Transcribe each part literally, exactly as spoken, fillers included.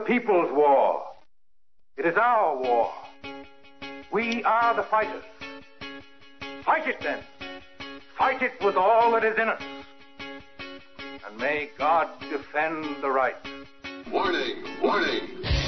people's war. It is our war. We are the fighters. Fight it then. Fight it with all that is in us. And may God defend the right. Warning! Warning!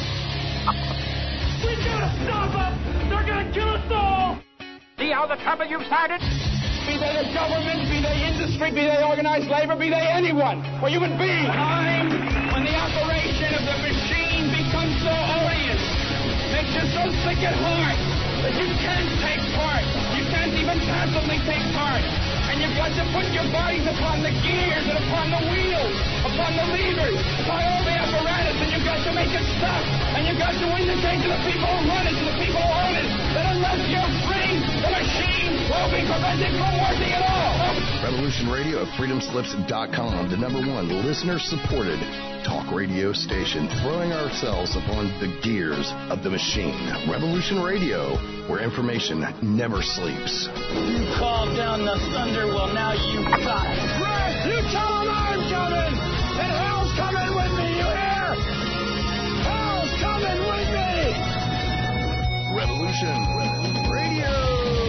We gotta stop them! They're gonna kill us all! See how the trouble you've started? Be they the government, be they industry, be they organized labor, be they anyone, or human beings. Time when the operation of the machine becomes so odious, makes you so sick at heart that you can't take part. You can't even passively take part. And you've got to put your bodies upon the gears and upon the wheels, upon the levers, upon all the apparatus, and you've got to make it stop. And you've got to indicate to the people who run it, to the people who own it, that unless you're free, the machine will be prevented from working at all. Revolution Radio at freedom slips dot com, the number one listener-supported talk radio station, throwing ourselves upon the gears of the machine. Revolution Radio, where information never sleeps. You called down the thunder, well, now you got it. Right, you tell them I'm coming, and hell's coming with me, you hear? Hell's coming with me! Revolution Radio.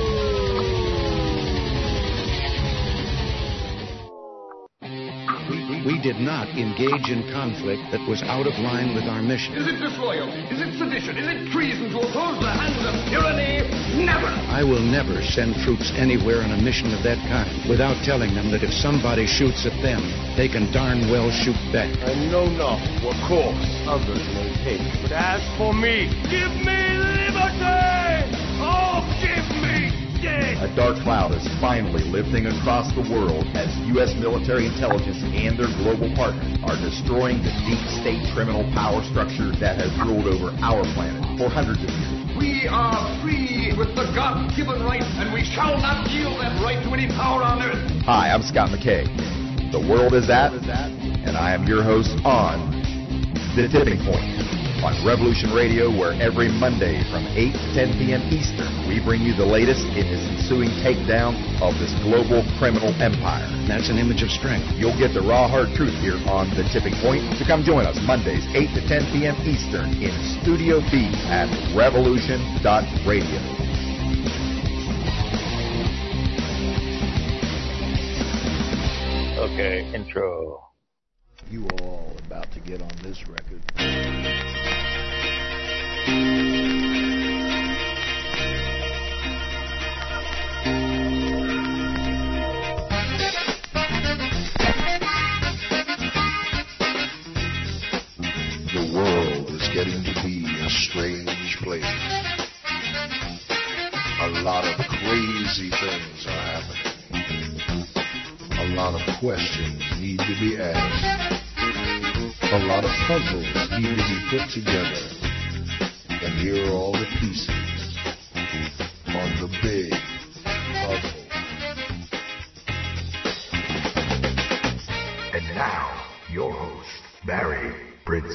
We did not engage in conflict that was out of line with our mission. Is it disloyal? Is it sedition? Is it treason to oppose the hands of tyranny? Never! I will never send troops anywhere on a mission of that kind without telling them that if somebody shoots at them, they can darn well shoot back. I know not what course others may take, but as for me, give me liberty! Oh, give me death! A dark cloud is finally lifting across the world as U S military intelligence and their global partners are destroying the deep state criminal power structure that has ruled over our planet for hundreds of years. We are free with the God-given right, and we shall not yield that right to any power on earth. Hi, I'm Scott McKay. The world is at, and I am your host on The Tipping Point on Revolution Radio, where every Monday from eight to ten p.m. Eastern, we bring you the latest in this ensuing takedown of this global criminal empire. That's an image of strength. You'll get the raw, hard truth here on The Tipping Point. So come join us Mondays, eight to ten p.m. Eastern in Studio B at revolution dot radio. Okay, intro. You are all about to get on this record. The world is getting to be a strange place. A lot of crazy things are happening. A lot of questions need to be asked. A lot of puzzles need to be put together. And here are all the pieces on the big puzzle. And now, your host, Barry Prince.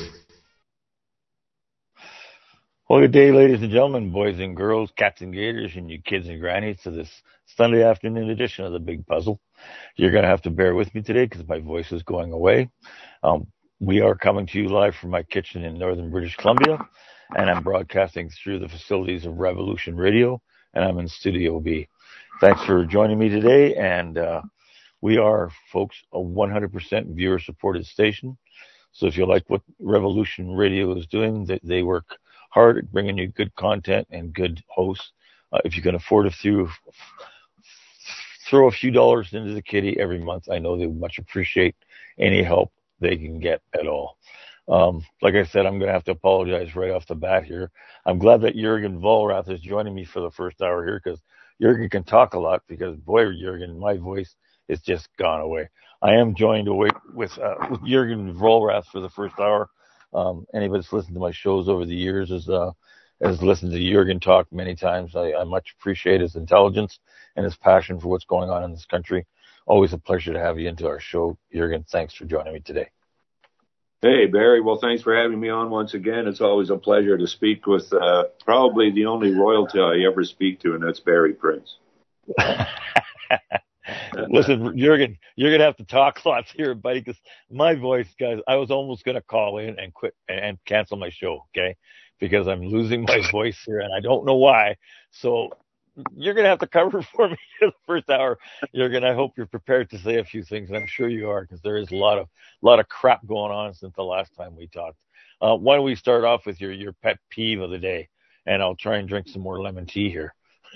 Well, good day, ladies and gentlemen, boys and girls, cats and gators, and you kids and grannies to this Sunday afternoon edition of The Big Puzzle. You're going to have to bear with me today because my voice is going away. Um, we are coming to you live from my kitchen in northern British Columbia, and I'm broadcasting through the facilities of Revolution Radio, and I'm in Studio B. Thanks for joining me today, and uh, we are, folks, a one hundred percent viewer-supported station. So if you like what Revolution Radio is doing, they, they work hard at bringing you good content and good hosts. Uh, if you can afford a few, throw a few dollars into the kitty every month, I know they would much appreciate any help they can get at all. Um, like I said, I'm going to have to apologize right off the bat here. I'm glad that Jürgen Vollrath is joining me for the first hour here because Jürgen can talk a lot because, boy, Jürgen, my voice is just gone away. I am joined away with, uh, with Jürgen Vollrath for the first hour. Um, anybody that's listened to my shows over the years has, uh, has listened to Jürgen talk many times. I, I much appreciate his intelligence and his passion for what's going on in this country. Always a pleasure to have you into our show. Jürgen, thanks for joining me today. Hey, Barry. Well, thanks for having me on once again. It's always a pleasure to speak with uh, probably the only royalty I ever speak to, and that's Barry Prince. Listen, Jurgen, you're going to have to talk lots here, buddy, because my voice, guys, I was almost going to call in and quit and cancel my show, okay? Because I'm losing my voice here, and I don't know why. So you're going to have to cover for me in the first hour. Jurgen, I hope you're prepared to say a few things, and I'm sure you are, because there is a lot of a lot of crap going on since the last time we talked. Uh, why don't we start off with your, your pet peeve of the day, and I'll try and drink some more lemon tea here.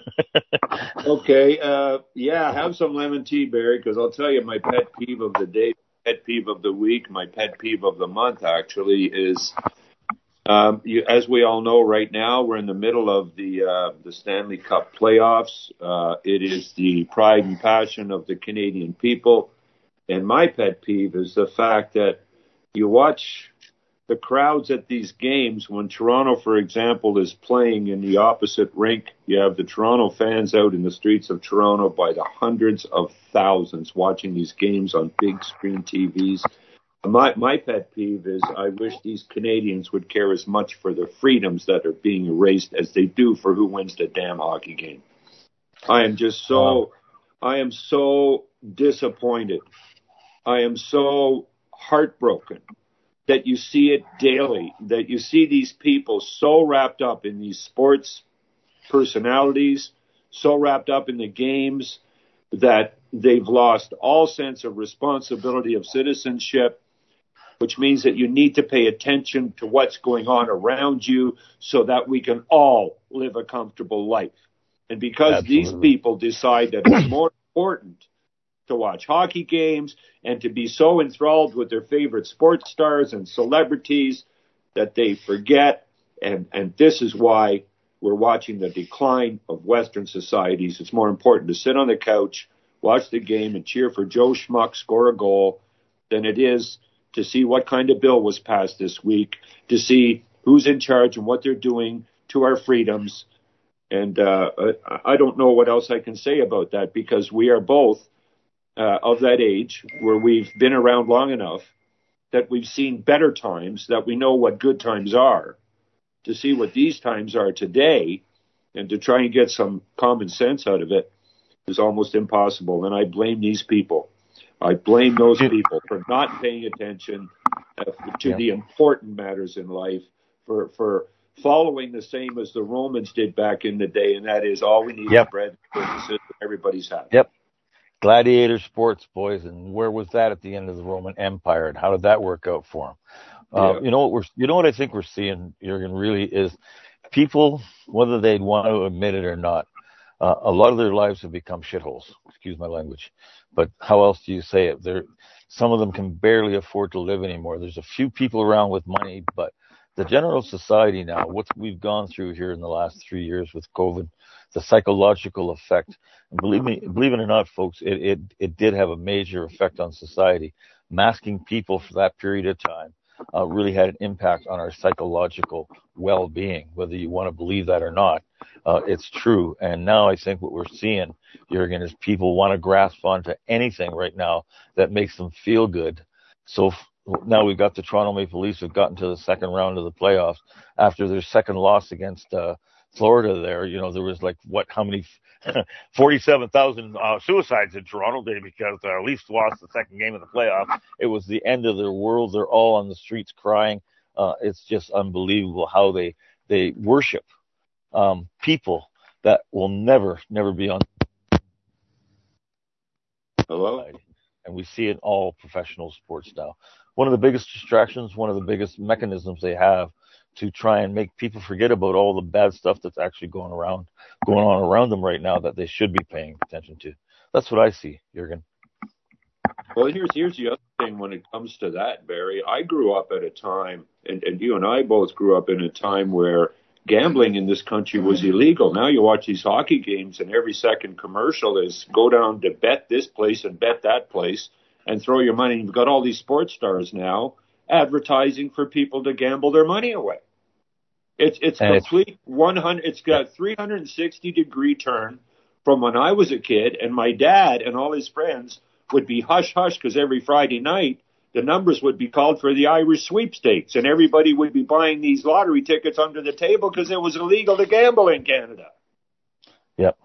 Okay, uh, yeah, have some lemon tea, Barry, because I'll tell you my pet peeve of the day, pet peeve of the week, my pet peeve of the month, actually, is, um, you, as we all know right now, we're in the middle of the uh, the Stanley Cup playoffs. Uh, it is the pride and passion of the Canadian people, and my pet peeve is the fact that you watch the crowds at these games. When Toronto, for example, is playing in the opposite rink, you have the Toronto fans out in the streets of Toronto by the hundreds of thousands watching these games on big screen T Vs. My, my pet peeve is I wish these Canadians would care as much for their freedoms that are being erased as they do for who wins the damn hockey game. I am just so, I am so disappointed. I am so heartbroken that you see it daily, that you see these people so wrapped up in these sports personalities, so wrapped up in the games that they've lost all sense of responsibility of citizenship, which means that you need to pay attention to what's going on around you so that we can all live a comfortable life. And because Absolutely. These people decide that it's more important to watch hockey games and to be so enthralled with their favorite sports stars and celebrities that they forget. And, and this is why we're watching the decline of Western societies. It's more important to sit on the couch, watch the game, and cheer for Joe Schmuck score a goal than it is to see what kind of bill was passed this week, to see who's in charge and what they're doing to our freedoms. And uh, I don't know what else I can say about that, because we are both Uh, of that age where we've been around long enough that we've seen better times, that we know what good times are. To see what these times are today and to try and get some common sense out of it is almost impossible. And I blame these people. I blame those people for not paying attention uh, to yeah. the important matters in life, for, for following the same as the Romans did back in the day, and that is all we need yep. is bread and everybody's happy. Yep. Gladiator sports, boys, and where was that at the end of the Roman Empire, and how did that work out for them? Uh, yeah. You know what we're, you know what I think we're seeing, Jurgen, really is people, whether they'd want to admit it or not, uh, a lot of their lives have become shitholes. Excuse my language, but how else do you say it? They're, some of them can barely afford to live anymore. There's a few people around with money, but the general society now, what we've gone through here in the last three years with COVID, the psychological effect, and believe me, believe it or not, folks, it, it, it did have a major effect on society. Masking people for that period of time uh, really had an impact on our psychological well-being, whether you want to believe that or not. Uh, it's true. And now I think what we're seeing, Jurgen, is people want to grasp onto anything right now that makes them feel good. So now we've got the Toronto Maple Leafs who've gotten to the second round of the playoffs after their second loss against uh, Florida there. You know, there was like, what, how many, forty-seven thousand uh, suicides in Toronto Day because the uh, Leafs lost the second game of the playoffs. It was the end of their world. They're all on the streets crying. Uh, it's just unbelievable how they, they worship um, people that will never, never be on. Hello? And we see it in all professional sports now. One of the biggest distractions, one of the biggest mechanisms they have to try and make people forget about all the bad stuff that's actually going around, going on around them right now that they should be paying attention to. That's what I see, Jurgen. Well, here's here's the other thing when it comes to that, Barry. I grew up at a time, and, and you and I both grew up in a time where gambling in this country was illegal. Now you watch these hockey games, and every second commercial is go down to bet this place and bet that place and throw your money. You've got all these sports stars now advertising for people to gamble their money away. It's it's and complete it's, one hundred. It's got a three hundred sixty degree turn from when I was a kid, and my dad and all his friends would be hush hush because every Friday night the numbers would be called for the Irish sweepstakes, and everybody would be buying these lottery tickets under the table because it was illegal to gamble in Canada. Yep,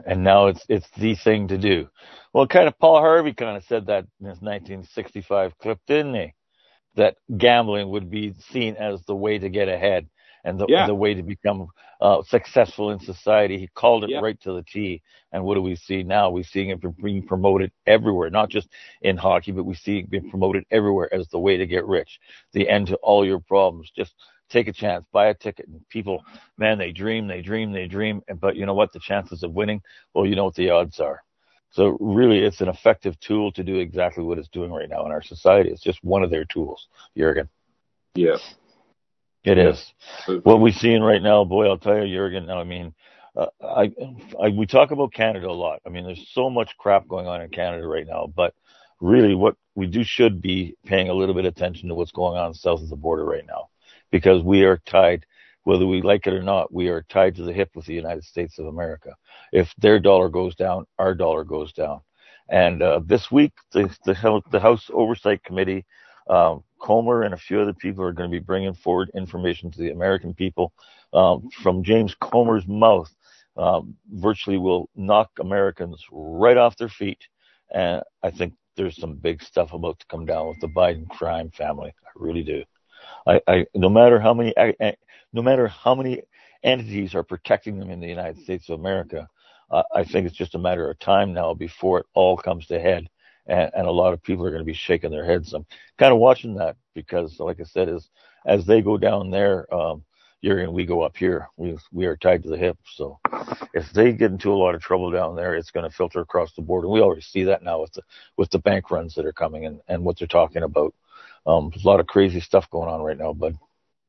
and now it's it's the thing to do. Well, kind of Paul Harvey kind of said that in his nineteen sixty-five clip, didn't he? That gambling would be seen as the way to get ahead and the, yeah. the way to become uh, successful in society. He called it yeah. right to the T. And what do we see now? We're seeing it being promoted everywhere, not just in hockey, but we see it being promoted everywhere as the way to get rich, the end to all your problems. Just take a chance, buy a ticket. And people, man, they dream, they dream, they dream. But you know what? The chances of winning, well, you know what the odds are. So really, it's an effective tool to do exactly what it's doing right now in our society. It's just one of their tools, Jurgen. Yeah. It yeah. is. What we're seeing right now, boy, I'll tell you, Jurgen, I mean, uh, I, I, we talk about Canada a lot. I mean, there's so much crap going on in Canada right now, but really what we do should be paying a little bit of attention to what's going on south of the border right now, because we are tied. Whether we like it or not, we are tied to the hip with the United States of America. If their dollar goes down, our dollar goes down. And uh, this week, the, the, the House Oversight Committee, um, Comer and a few other people are going to be bringing forward information to the American people um, from James Comer's mouth. Um, virtually will knock Americans right off their feet. And I think there's some big stuff about to come down with the Biden crime family. I really do. I, I no matter how many I, no matter how many entities are protecting them in the United States of America, uh, I think it's just a matter of time now before it all comes to head, and, and a lot of people are going to be shaking their heads. I'm kind of watching that because, like I said, as as they go down there, um, you're and we go up here. We we are tied to the hip. So if they get into a lot of trouble down there, it's going to filter across the border. We already see that now with the with the bank runs that are coming and, and what they're talking about. Um, there's a lot of crazy stuff going on right now, bud.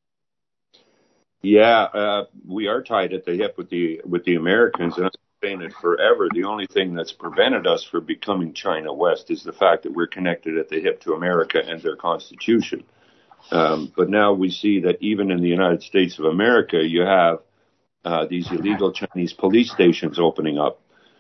Yeah, uh, we are tied at the hip with the with the Americans, and I've been saying it forever. The only thing that's prevented us from becoming China West is the fact that we're connected at the hip to America and their Constitution. Um, but now we see that even in the United States of America, you have uh, these illegal Chinese police stations opening up.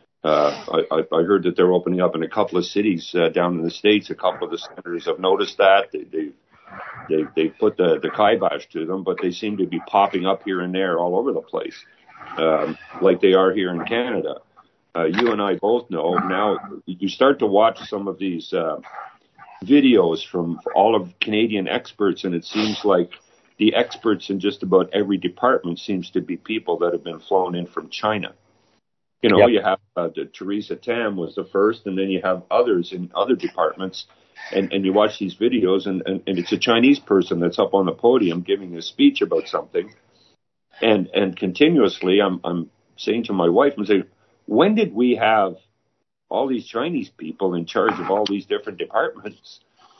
Uh, I, I heard that they're opening up in a couple of cities uh, down in the States. A couple of the senators have noticed that. They, they've They they put the, the kibosh to them, but they seem to be popping up here and there all over the place, um, like they are here in Canada. Uh, you and I both know now. You start to watch some of these uh, videos from all of Canadian experts, and it seems like the experts in just about every department seems to be people that have been flown in from China. You know, yep. you have uh, the, Theresa Tam was the first, and then you have others in other departments. And, and you watch these videos, and, and, and it's a Chinese person that's up on the podium giving a speech about something. And and continuously, I'm I'm saying to my wife, I'm saying, when did we have all these Chinese people in charge of all these different departments?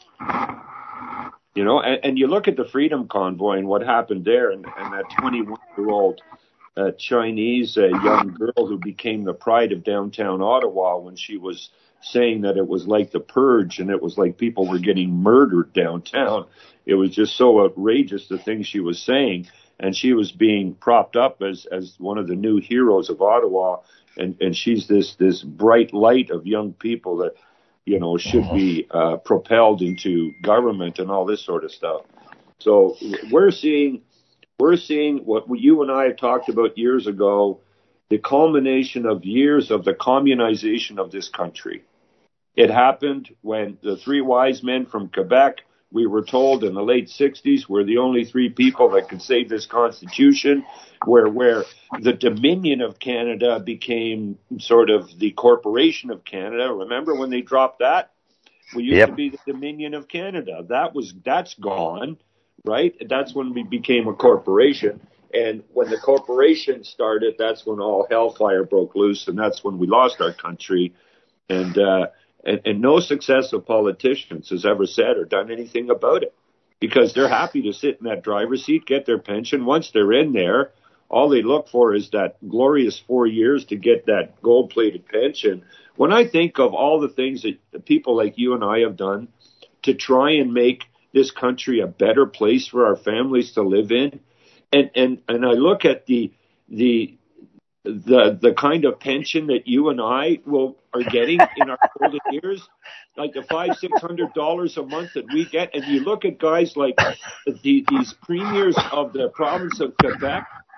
You know, and, and you look at the Freedom Convoy and what happened there, and, and that twenty-one-year-old uh, Chinese uh, young girl who became the pride of downtown Ottawa when she was saying that it was like the purge and it was like people were getting murdered downtown. It was just so outrageous, the things she was saying. And she was being propped up as, as one of the new heroes of Ottawa. And, and she's this, this bright light of young people that, you know, should be uh, propelled into government and all this sort of stuff. So we're seeing, we're seeing what you and I have talked about years ago, the culmination of years of the communization of this country. It happened when the three wise men from Quebec, we were told in the late sixties, were the only three people that could save this Constitution, where where the Dominion of Canada became sort of the Corporation of Canada. Remember when they dropped that? We used yep. to be the Dominion of Canada. That was that's gone, right? That's when we became a corporation. And when the corporation started, that's when all hellfire broke loose, and that's when we lost our country. And uh And, and no successive politicians has ever said or done anything about it, because they're happy to sit in that driver's seat, get their pension. Once they're in there, all they look for is that glorious four years to get that gold-plated pension. When I think of all the things that people like you and I have done to try and make this country a better place for our families to live in, and and, and I look at the the the the kind of pension that you and I will are getting in our golden years, like the five, six hundred dollars a month that we get, and you look at guys like the, these premiers of the province of Quebec,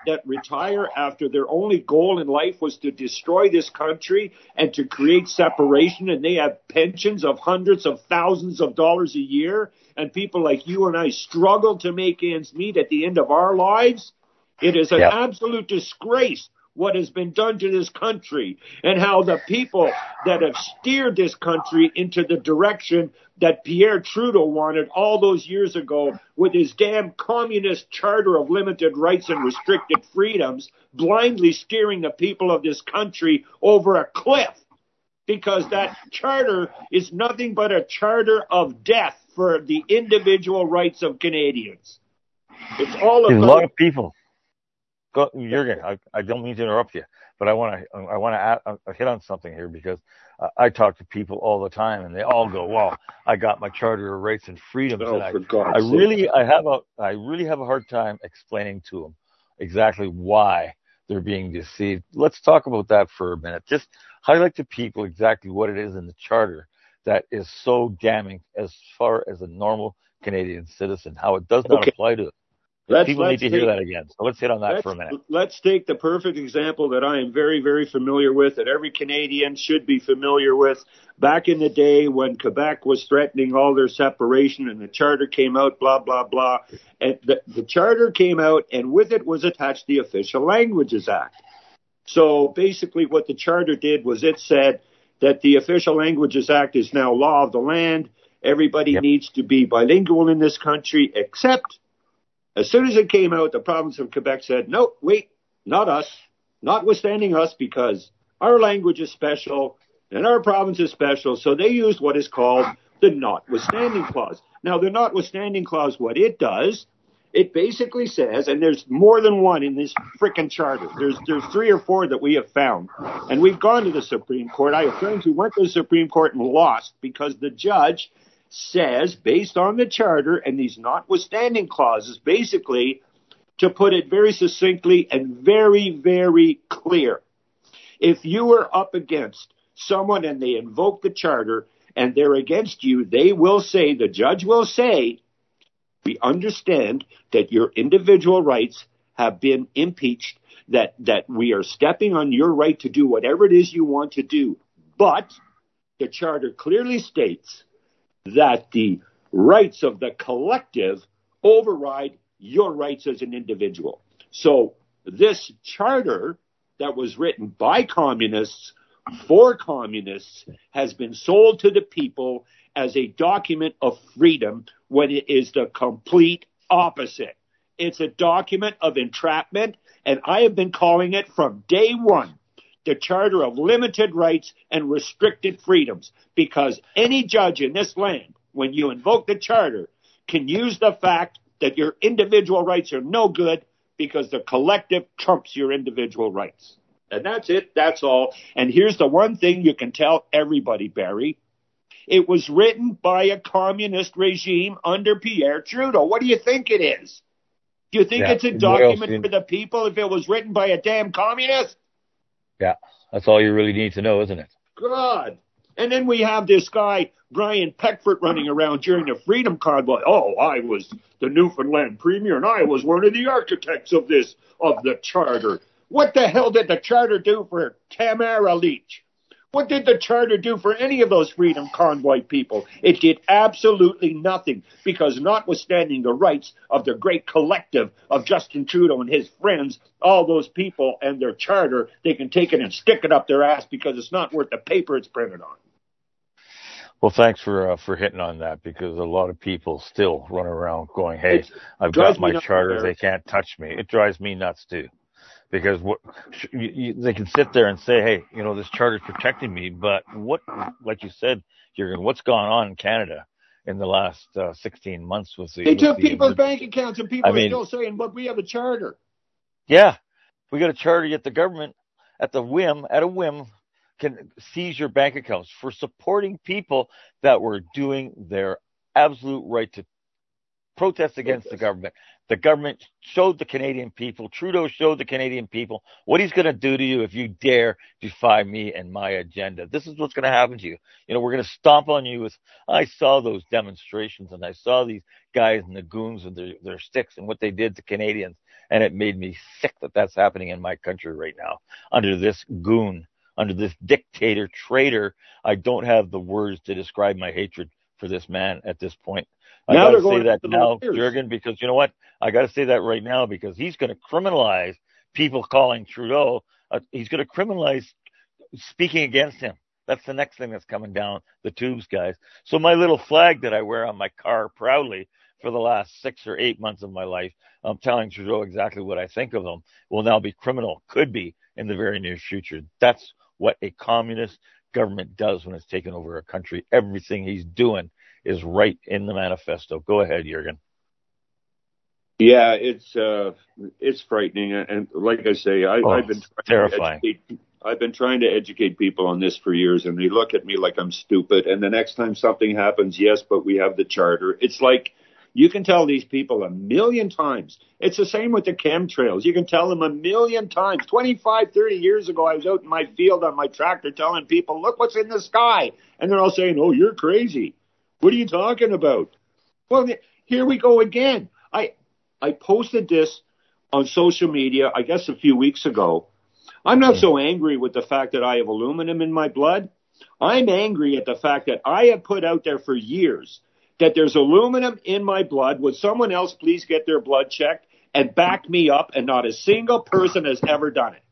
that retire after their only goal in life was to destroy this country and to create separation, and they have pensions of hundreds of thousands of dollars a year, and people like you and I struggle to make ends meet at the end of our lives. It is an yep. absolute disgrace what has been done to this country, and how the people that have steered this country into the direction that Pierre Trudeau wanted all those years ago with his damn communist charter of limited rights and restricted freedoms, blindly steering the people of this country over a cliff, because that charter is nothing but a charter of death for the individual rights of Canadians. It's all about... There's a lot of people. Go, Jürgen, I, I don't mean to interrupt you, but I want to I want to hit on something here, because uh, I talk to people all the time, and they all go, "Well, I got my Charter of Rights and Freedoms." Oh, and I, for God's I sake. really I have a I really have a hard time explaining to them exactly why they're being deceived. Let's talk about that for a minute. Just highlight to people exactly what it is in the Charter that is so damning as far as a normal Canadian citizen, how it does not okay. apply to them. Let's, People let's need to take, hear that again. So let's hit on that for a minute. Let's take the perfect example that I am very, very familiar with, that every Canadian should be familiar with. Back in the day when Quebec was threatening all their separation and the Charter came out, blah, blah, blah. And the, the Charter came out, and with it was attached the Official Languages Act. So basically what the Charter did was it said that the Official Languages Act is now law of the land. Everybody yep. needs to be bilingual in this country, except... As soon as it came out, the province of Quebec said, no, wait, not us, notwithstanding us, because our language is special and our province is special. So they used what is called the notwithstanding clause. Now, the notwithstanding clause, what it does, it basically says, and there's more than one in this frickin' charter. There's there's three or four that we have found. And we've gone to the Supreme Court. I have friends who went to the Supreme Court and lost because the judge says, based on the Charter and these notwithstanding clauses, basically, to put it very succinctly and very, very clear, if you are up against someone and they invoke the Charter and they're against you, they will say, the judge will say, we understand that your individual rights have been impeached, that, that we are stepping on your right to do whatever it is you want to do. But the Charter clearly states that the rights of the collective override your rights as an individual. So this charter that was written by communists for communists has been sold to the people as a document of freedom when it is the complete opposite. It's a document of entrapment, and I have been calling it from day one the Charter of Limited Rights and Restricted Freedoms, because any judge in this land, when you invoke the Charter, can use the fact that your individual rights are no good because the collective trumps your individual rights. And that's it. That's all. And here's the one thing you can tell everybody, Barry. It was written by a communist regime under Pierre Trudeau. What do you think it is? Do you think yeah. it's a document for the people if it was written by a damn communist? Yeah, that's all you really need to know, isn't it? God. And then we have this guy, Brian Peckford, running around during the Freedom Convoy. Oh, I was the Newfoundland Premier, and I was one of the architects of this, of the Charter. What the hell did the Charter do for Tamara Leach? What did the Charter do for any of those Freedom Convoy people? It did absolutely nothing, because notwithstanding the rights of the great collective of Justin Trudeau and his friends, all those people and their Charter, they can take it and stick it up their ass because it's not worth the paper it's printed on. Well, thanks for uh, for hitting on that, because a lot of people still run around going, hey, It I've got my Charter, they can't touch me. It drives me nuts, too. Because what you, you, they can sit there and say, hey, you know, this Charter's protecting me, but what, like you said, Jürgen, what's gone on in Canada in the last uh, sixteen months with the... They with took the, people's bank accounts, and people I mean, are still saying, but we have a Charter. Yeah, we got a Charter, yet the government, at the whim, at a whim, can seize your bank accounts for supporting people that were doing their absolute right to protest against the government. The government showed the Canadian people, Trudeau showed the Canadian people what he's going to do to you if you dare defy me and my agenda. This is what's going to happen to you. You know, we're going to stomp on you with, I saw those demonstrations and I saw these guys and the goons with their, their sticks and what they did to Canadians. And it made me sick that that's happening in my country right now under this goon, under this dictator, traitor. I don't have the words to describe my hatred for this man at this point. I got to say that now, Jurgen, because you know what? I got to say that right now because he's going to criminalize people calling Trudeau. Uh, he's going to criminalize speaking against him. That's the next thing that's coming down the tubes, guys. So my little flag that I wear on my car proudly for the last six or eight months of my life, I'm telling Trudeau exactly what I think of him, will now be criminal, could be in the very near future. That's what a communist government does when it's taken over a country. Everything he's doing is right in the manifesto. Go ahead, Jurgen. Yeah, it's uh, it's frightening, and like I say, I, oh, I've been terrifying. To educate, I've been trying to educate people on this for years, and they look at me like I'm stupid. And the next time something happens, yes, but we have the charter. It's like you can tell these people a million times. It's the same with the chemtrails. You can tell them a million times. twenty-five, thirty years ago, I was out in my field on my tractor telling people, look what's in the sky. And they're all saying, oh, you're crazy. What are you talking about? Well, here we go again. I I posted this on social media, I guess a few weeks ago. I'm not so angry with the fact that I have aluminum in my blood. I'm angry at the fact that I have put out there for years that there's aluminum in my blood. Would someone else please get their blood checked and back me up? And not a single person has ever done it.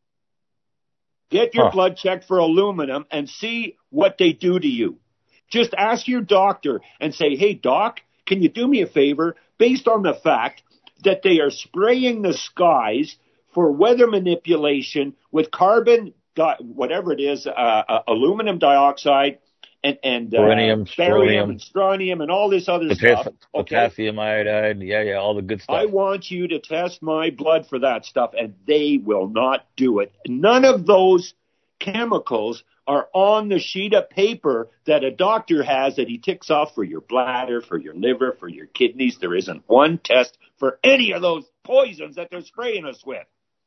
Get your huh. blood checked for aluminum and see what they do to you. Just ask your doctor and say, hey, doc, can you do me a favor? Based on the fact that they are spraying the skies for weather manipulation with carbon, di- whatever it is, uh, uh, aluminum dioxide and, and uh, barium, barium and strontium and all this other Potass- stuff. Okay? Potassium iodide, yeah, yeah, all the good stuff. I want you to test my blood for that stuff, and they will not do it. None of those chemicals are on the sheet of paper that a doctor has that he ticks off for your bladder, for your liver, for your kidneys. There isn't one test for any of those poisons that they're spraying us with.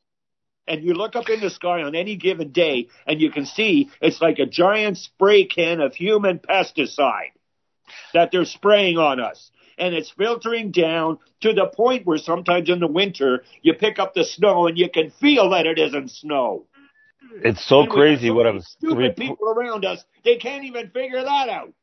And you look up in the sky on any given day, and you can see it's like a giant spray can of human pesticide that they're spraying on us. And it's filtering down to the point where sometimes in the winter, you pick up the snow and you can feel that it isn't snow. It's so crazy so what I was... Stupid rep- people around us, they can't even figure that out.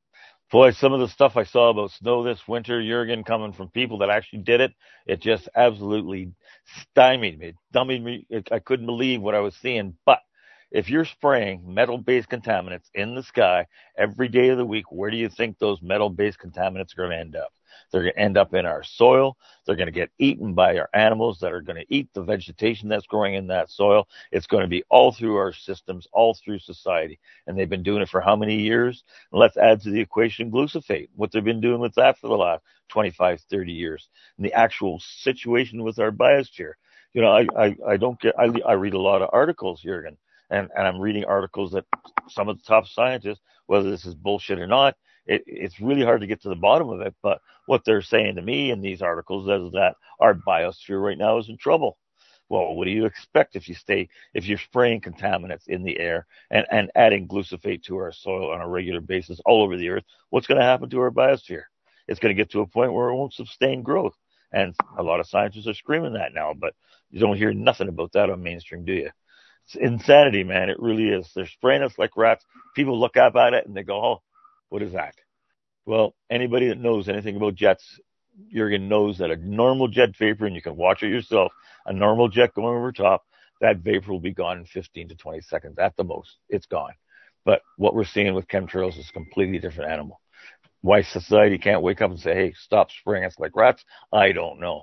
Boy, some of the stuff I saw about snow this winter, Jurgen, coming from people that actually did it, it just absolutely stymied me, dummied me. It, I couldn't believe what I was seeing. But if you're spraying metal-based contaminants in the sky every day of the week, where do you think those metal-based contaminants are going to end up? They're going to end up in our soil. They're going to get eaten by our animals that are going to eat the vegetation that's growing in that soil. It's going to be all through our systems, all through society. And they've been doing it for how many years? And let's add to the equation glyphosate, what they've been doing with that for the last twenty-five, thirty years. And the actual situation with our biosphere. You know, I, I, I don't get, I, I read a lot of articles, Jurgen, and, and I'm reading articles that some of the top scientists, whether this is bullshit or not, It, it's really hard to get to the bottom of it, but what they're saying to me in these articles is that our biosphere right now is in trouble. Well, what do you expect if you stay, if you're spraying contaminants in the air and, and adding glyphosate to our soil on a regular basis all over the earth? What's going to happen to our biosphere? It's going to get to a point where it won't sustain growth. And a lot of scientists are screaming that now, but you don't hear nothing about that on mainstream, do you? It's insanity, man. It really is. They're spraying us like rats. People look up at it and they go, oh, what is that? Well, anybody that knows anything about jets, Jurgen knows that a normal jet vapor, and you can watch it yourself, a normal jet going over top, that vapor will be gone in fifteen to twenty seconds at the most. It's gone. But what we're seeing with chemtrails is a completely different animal. Why society can't wake up and say, hey, stop spraying us like rats, I don't know.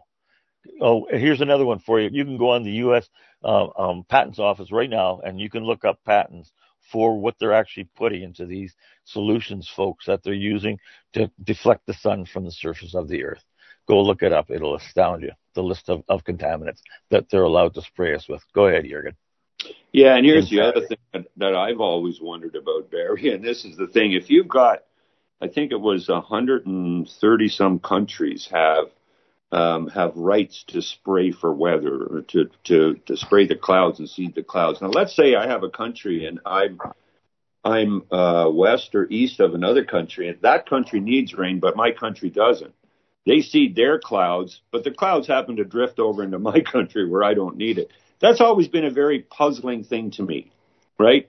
Oh, here's another one for you. You can go on the U S Uh, um, patents office right now, and you can look up patents for what they're actually putting into these solutions, folks, that they're using to deflect the sun from the surface of the earth. Go look it up. It'll astound you, the list of, of contaminants that they're allowed to spray us with. Go ahead, Jurgen. Yeah, and here's the other thing that, that I've always wondered about, Barry, and this is the thing. If you've got I think it was one hundred thirty some countries have um, have rights to spray for weather, or to, to, to spray the clouds and seed the clouds. Now, let's say I have a country and I'm I'm uh, west or east of another country, and that country needs rain, but my country doesn't. They seed their clouds, but the clouds happen to drift over into my country where I don't need it. That's always been a very puzzling thing to me, right?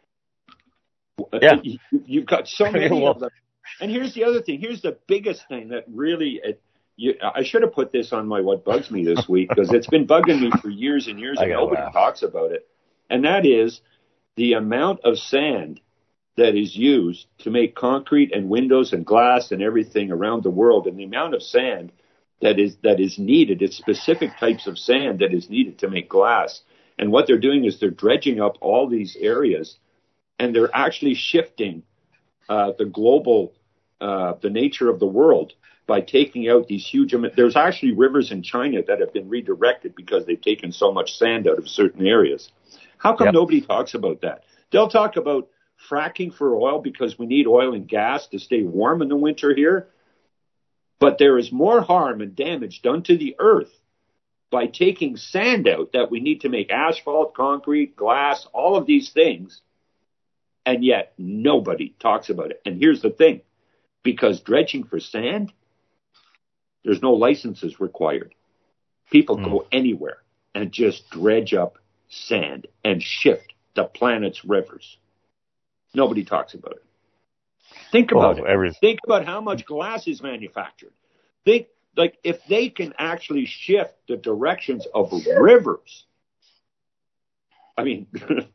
Yeah. You, you've got so many well, of them. And here's the other thing. Here's the biggest thing that really, it, you, I should have put this on my What Bugs Me this week, because it's been bugging me for years and years, and nobody laugh. talks about it. And that is the amount of sand that is used to make concrete and windows and glass and everything around the world, and the amount of sand that is that is needed. It's specific types of sand that is needed to make glass. And what they're doing is they're dredging up all these areas, and they're actually shifting uh, the global, uh, the nature of the world by taking out these huge amounts. There's actually rivers in China that have been redirected because they've taken so much sand out of certain areas. How come yep. nobody talks about that? They'll talk about fracking for oil because we need oil and gas to stay warm in the winter here. But there is more harm and damage done to the earth by taking sand out that we need to make asphalt, concrete, glass, all of these things. And yet nobody talks about it. And here's the thing, because dredging for sand, there's no licenses required. People mm. go anywhere and just dredge up sand and shift the planet's rivers. Nobody talks about it. Think about oh, it. Everything. Think about how much glass is manufactured. Think, like, if they can actually shift the directions of rivers. I mean,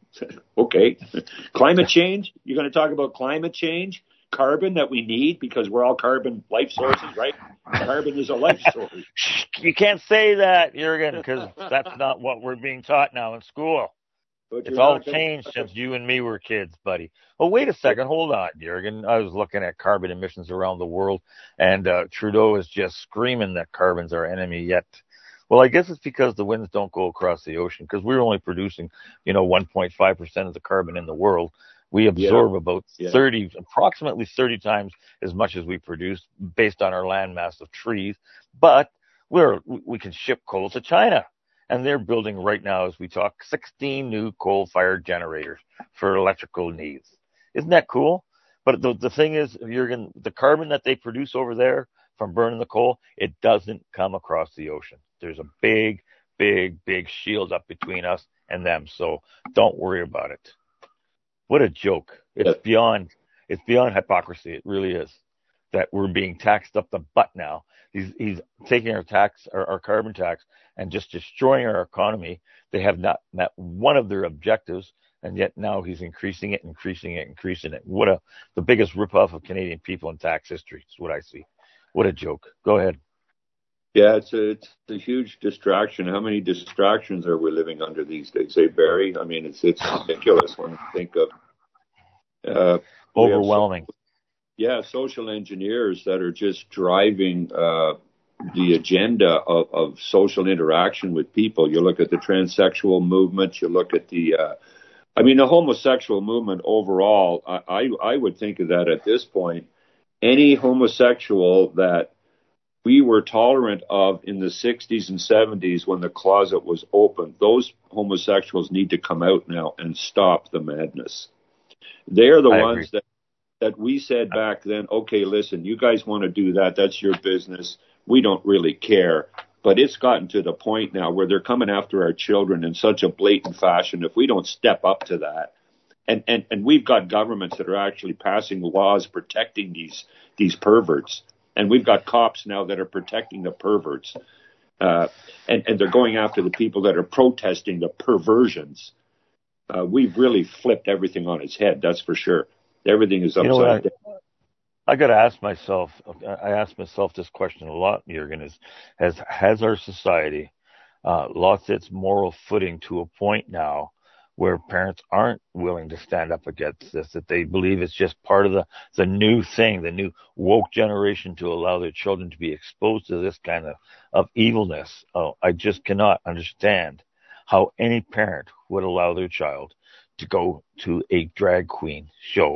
okay. Climate change. You're going to talk about climate change, carbon that we need because we're all carbon life sources, right? Carbon is a life source. You can't say that, Jurgen, because that's not what we're being taught now in school. It's all changed gonna... since you and me were kids, buddy. Oh, wait a second. Hold on, Jurgen. I was looking at carbon emissions around the world, and uh, Trudeau is just screaming that carbon's our enemy yet. Well, I guess it's because the winds don't go across the ocean, because we're only producing, you know, one point five percent of the carbon in the world. We absorb yeah. about yeah. thirty, approximately thirty times as much as we produce based on our land mass of trees. But we're, we can ship coal to China. And they're building right now, as we talk, sixteen new coal-fired generators for electrical needs. Isn't that cool? But the, the thing is, Jurgen, the carbon that they produce over there from burning the coal, it doesn't come across the ocean. There's a big, big, big shield up between us and them. So don't worry about it. What a joke. It's beyond, it's beyond hypocrisy. It really is. That we're being taxed up the butt now. He's, he's taking our tax, our, our carbon tax, and just destroying our economy. They have not met one of their objectives, and yet now he's increasing it, increasing it, increasing it. What a, the biggest ripoff of Canadian people in tax history is what I see. What a joke. Go ahead. Yeah, it's a, it's a huge distraction. How many distractions are we living under these days, eh, Barry? I mean, it's it's ridiculous when you think of uh, overwhelming. So, yeah, social engineers that are just driving uh, the agenda of, of social interaction with people. You look at the transsexual movement. You look at the, uh, I mean, the homosexual movement overall. I, I I would think of that at this point. Any homosexual that we were tolerant of in the sixties and seventies when the closet was open, those homosexuals need to come out now and stop the madness. They're the I ones agree. that that we said back then, okay, listen, you guys want to do that, that's your business. We don't really care. But it's gotten to the point now where they're coming after our children in such a blatant fashion. If we don't step up to that, and, and, and we've got governments that are actually passing laws protecting these these perverts. And we've got cops now that are protecting the perverts. Uh, and, and they're going after the people that are protesting the perversions. Uh, we've really flipped everything on its head, that's for sure. Everything is upside you know I, down. I got to ask myself, I ask myself this question a lot, Jurgen, is has, has our society uh, lost its moral footing to a point now where parents aren't willing to stand up against this, that they believe it's just part of the, the new thing, the new woke generation to allow their children to be exposed to this kind of, of evilness? Oh, I just cannot understand how any parent would allow their child to go to a drag queen show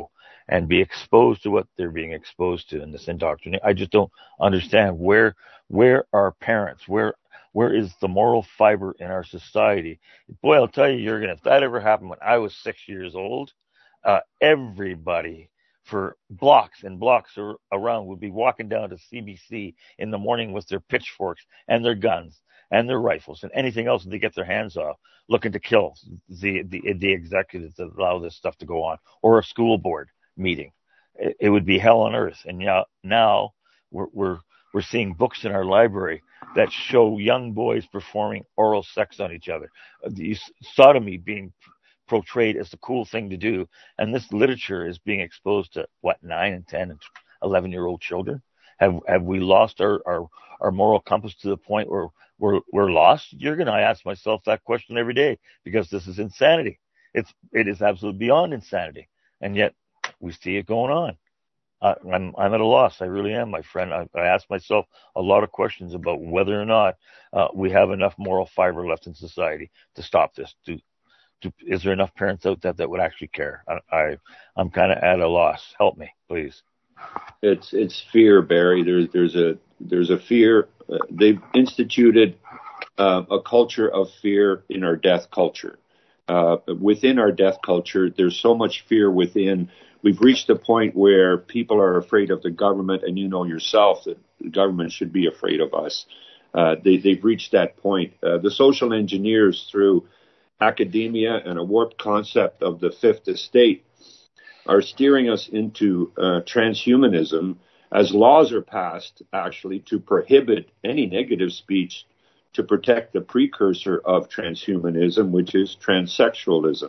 and be exposed to what they're being exposed to in this indoctrination. I just don't understand where where are parents, where where is the moral fiber in our society? Boy, I'll tell you, Jurgen, if that ever happened when I was six years old, uh, everybody for blocks and blocks around would be walking down to C B C in the morning with their pitchforks and their guns and their rifles and anything else that they get their hands off, looking to kill the the, the executives that allow this stuff to go on, or a school board meeting. It, it would be hell on earth. And now, now we're, we're we're seeing books in our library that show young boys performing oral sex on each other, the sodomy being portrayed as the cool thing to do, and this literature is being exposed to what nine and ten and eleven year old children. Have have we lost our, our, our moral compass to the point where we're we're lost? You're gonna ask myself that question every day, because this is insanity. It's it is absolutely beyond insanity, and yet we see it going on. Uh, I'm I'm at a loss. I really am, my friend. I, I ask myself a lot of questions about whether or not uh, we have enough moral fiber left in society to stop this. Do, do is there enough parents out there that would actually care? I, I I'm kind of at a loss. Help me, please. It's it's fear, Barry. There's there's a there's a fear. Uh, they've instituted uh, a culture of fear in our death culture. Uh, within our death culture, there's so much fear within. We've reached a point where people are afraid of the government, and you know yourself that the government should be afraid of us. Uh, they, they've reached that point. Uh, the social engineers, through academia and a warped concept of the fifth estate, are steering us into uh, transhumanism, as laws are passed, actually, to prohibit any negative speech to protect the precursor of transhumanism, which is transsexualism.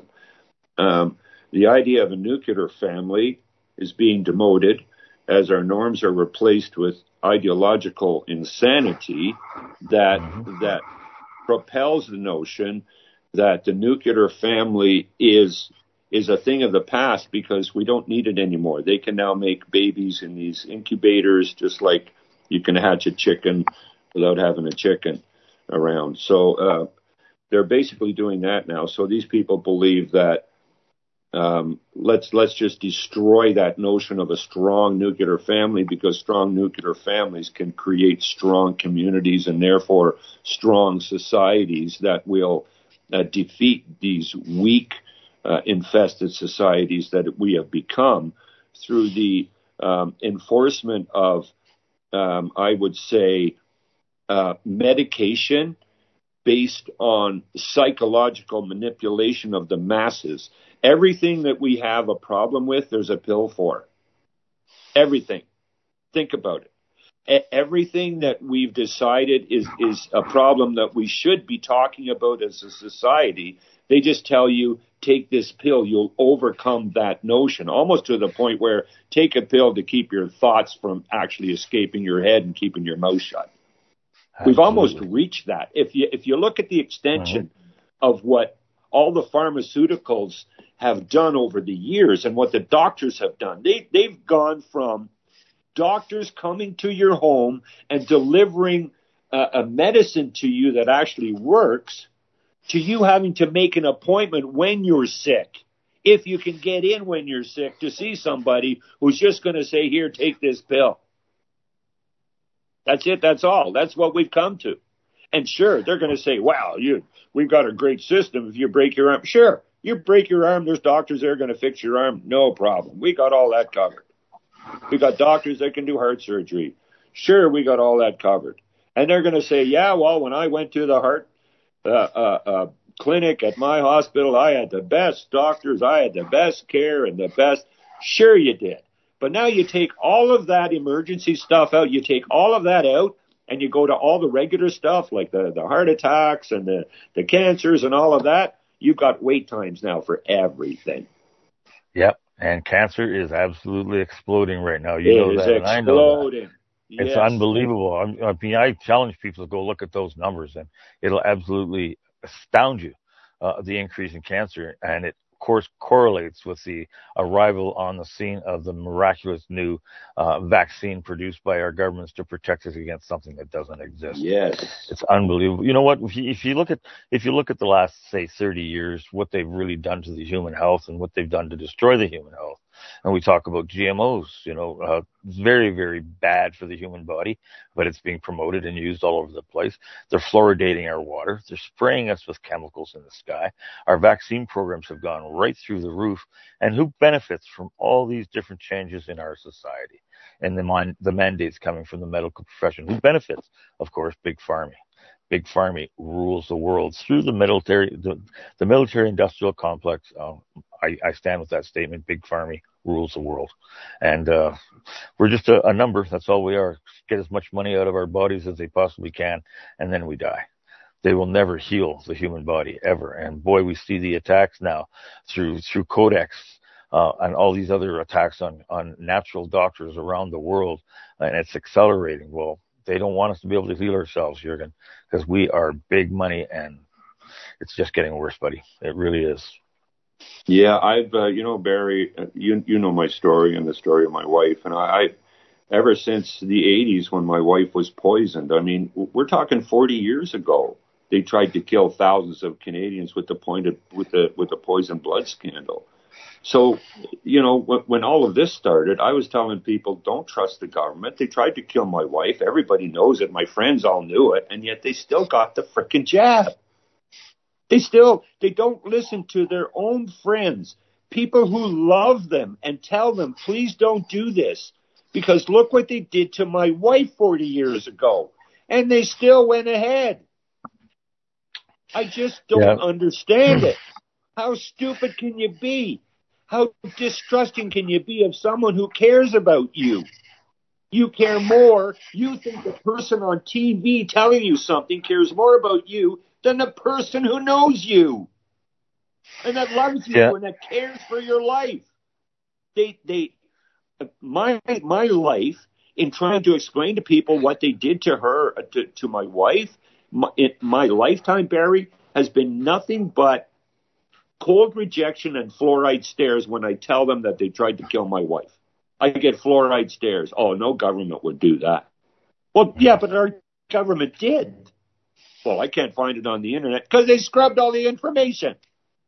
Um, The idea of a nuclear family is being demoted as our norms are replaced with ideological insanity that mm-hmm. that propels the notion that the nuclear family is is a thing of the past, because we don't need it anymore. They can now make babies in these incubators, just like you can hatch a chicken without having a chicken around. So uh, they're basically doing that now. So these people believe that Um, let's let's just destroy that notion of a strong nuclear family, because strong nuclear families can create strong communities and therefore strong societies that will uh, defeat these weak, uh, infested societies that we have become through the um, enforcement of, um, I would say, uh, medication based on psychological manipulation of the masses. Everything that we have a problem with, there's a pill for. Everything. Think about it. E- everything that we've decided is, is a problem that we should be talking about as a society, they just tell you, take this pill, you'll overcome that notion, almost to the point where take a pill to keep your thoughts from actually escaping your head and keeping your mouth shut. Absolutely. We've almost reached that. If you if you look at the extension mm-hmm. of what all the pharmaceuticals have done over the years and what the doctors have done, they they've gone from doctors coming to your home and delivering uh, a medicine to you that actually works, to you having to make an appointment when you're sick, if you can get in when you're sick, to see somebody who's just going to say, here, take this pill. That's it. That's all. That's what we've come to. And sure, they're going to say, wow, you, we've got a great system. If you break your arm, sure, you break your arm, there's doctors that are going to fix your arm. No problem. We got all that covered. We got doctors that can do heart surgery. Sure, we got all that covered. And they're going to say, yeah, well, when I went to the heart uh, uh, uh, clinic at my hospital, I had the best doctors, I had the best care and the best. Sure, you did. But now you take all of that emergency stuff out, you take all of that out, and you go to all the regular stuff like the, the heart attacks and the, the cancers and all of that. You've got wait times now for everything. Yep, and cancer is absolutely exploding right now. You it know is that, and I know that. Yes. It's unbelievable. I mean, I challenge people to go look at those numbers, and it'll absolutely astound you, uh, the increase in cancer. And it, of course, correlates with the arrival on the scene of the miraculous new uh, vaccine produced by our governments to protect us against something that doesn't exist. Yes. It's unbelievable. You know what? If you, if you look at if you look at the last, say, thirty years, what they've really done to the human health and what they've done to destroy the human health, And we talk about G M Os, you know, uh, it's very, very bad for the human body, but it's being promoted and used all over the place. They're fluoridating our water. They're spraying us with chemicals in the sky. Our vaccine programs have gone right through the roof. And who benefits from all these different changes in our society and the, man- the mandates coming from the medical profession? Who benefits? Of course, Big Pharma. Big Pharma rules the world through the military, the, the military-industrial complex. Uh, I, I stand with that statement. Big Pharma rules the world, and uh, we're just a, a number. That's all we are. Get as much money out of our bodies as they possibly can, and then we die. They will never heal the human body ever. And boy, we see the attacks now through through Codex uh, and all these other attacks on on natural doctors around the world, and it's accelerating. Well, they don't want us to be able to heal ourselves, Jurgen, because we are big money, and it's just getting worse, buddy. It really is. Yeah, I've, uh, you know, Barry, you you know my story and the story of my wife, and I, I, ever since the eighties when my wife was poisoned, I mean, we're talking forty years ago, they tried to kill thousands of Canadians with the point of, with the with the poison blood scandal. So, you know, when, when all of this started, I was telling people, don't trust the government. They tried to kill my wife. Everybody knows it. My friends all knew it. And yet they still got the frickin' jab. They still, they don't listen to their own friends, people who love them and tell them, please don't do this. Because look what they did to my wife forty years ago. And they still went ahead. I just don't yeah. understand it. How stupid can you be? How distrusting can you be of someone who cares about you? You care more. You think the person on T V telling you something cares more about you than the person who knows you and that loves you yeah. and that cares for your life. They, they, my, my life in trying to explain to people what they did to her, to, to my wife, my, it, my lifetime, Barry, has been nothing but cold rejection and fluoride stares when I tell them that they tried to kill my wife. I get fluoride stares. Oh, no government would do that. Well, yeah, but our government did. Well, I can't find it on the internet because they scrubbed all the information.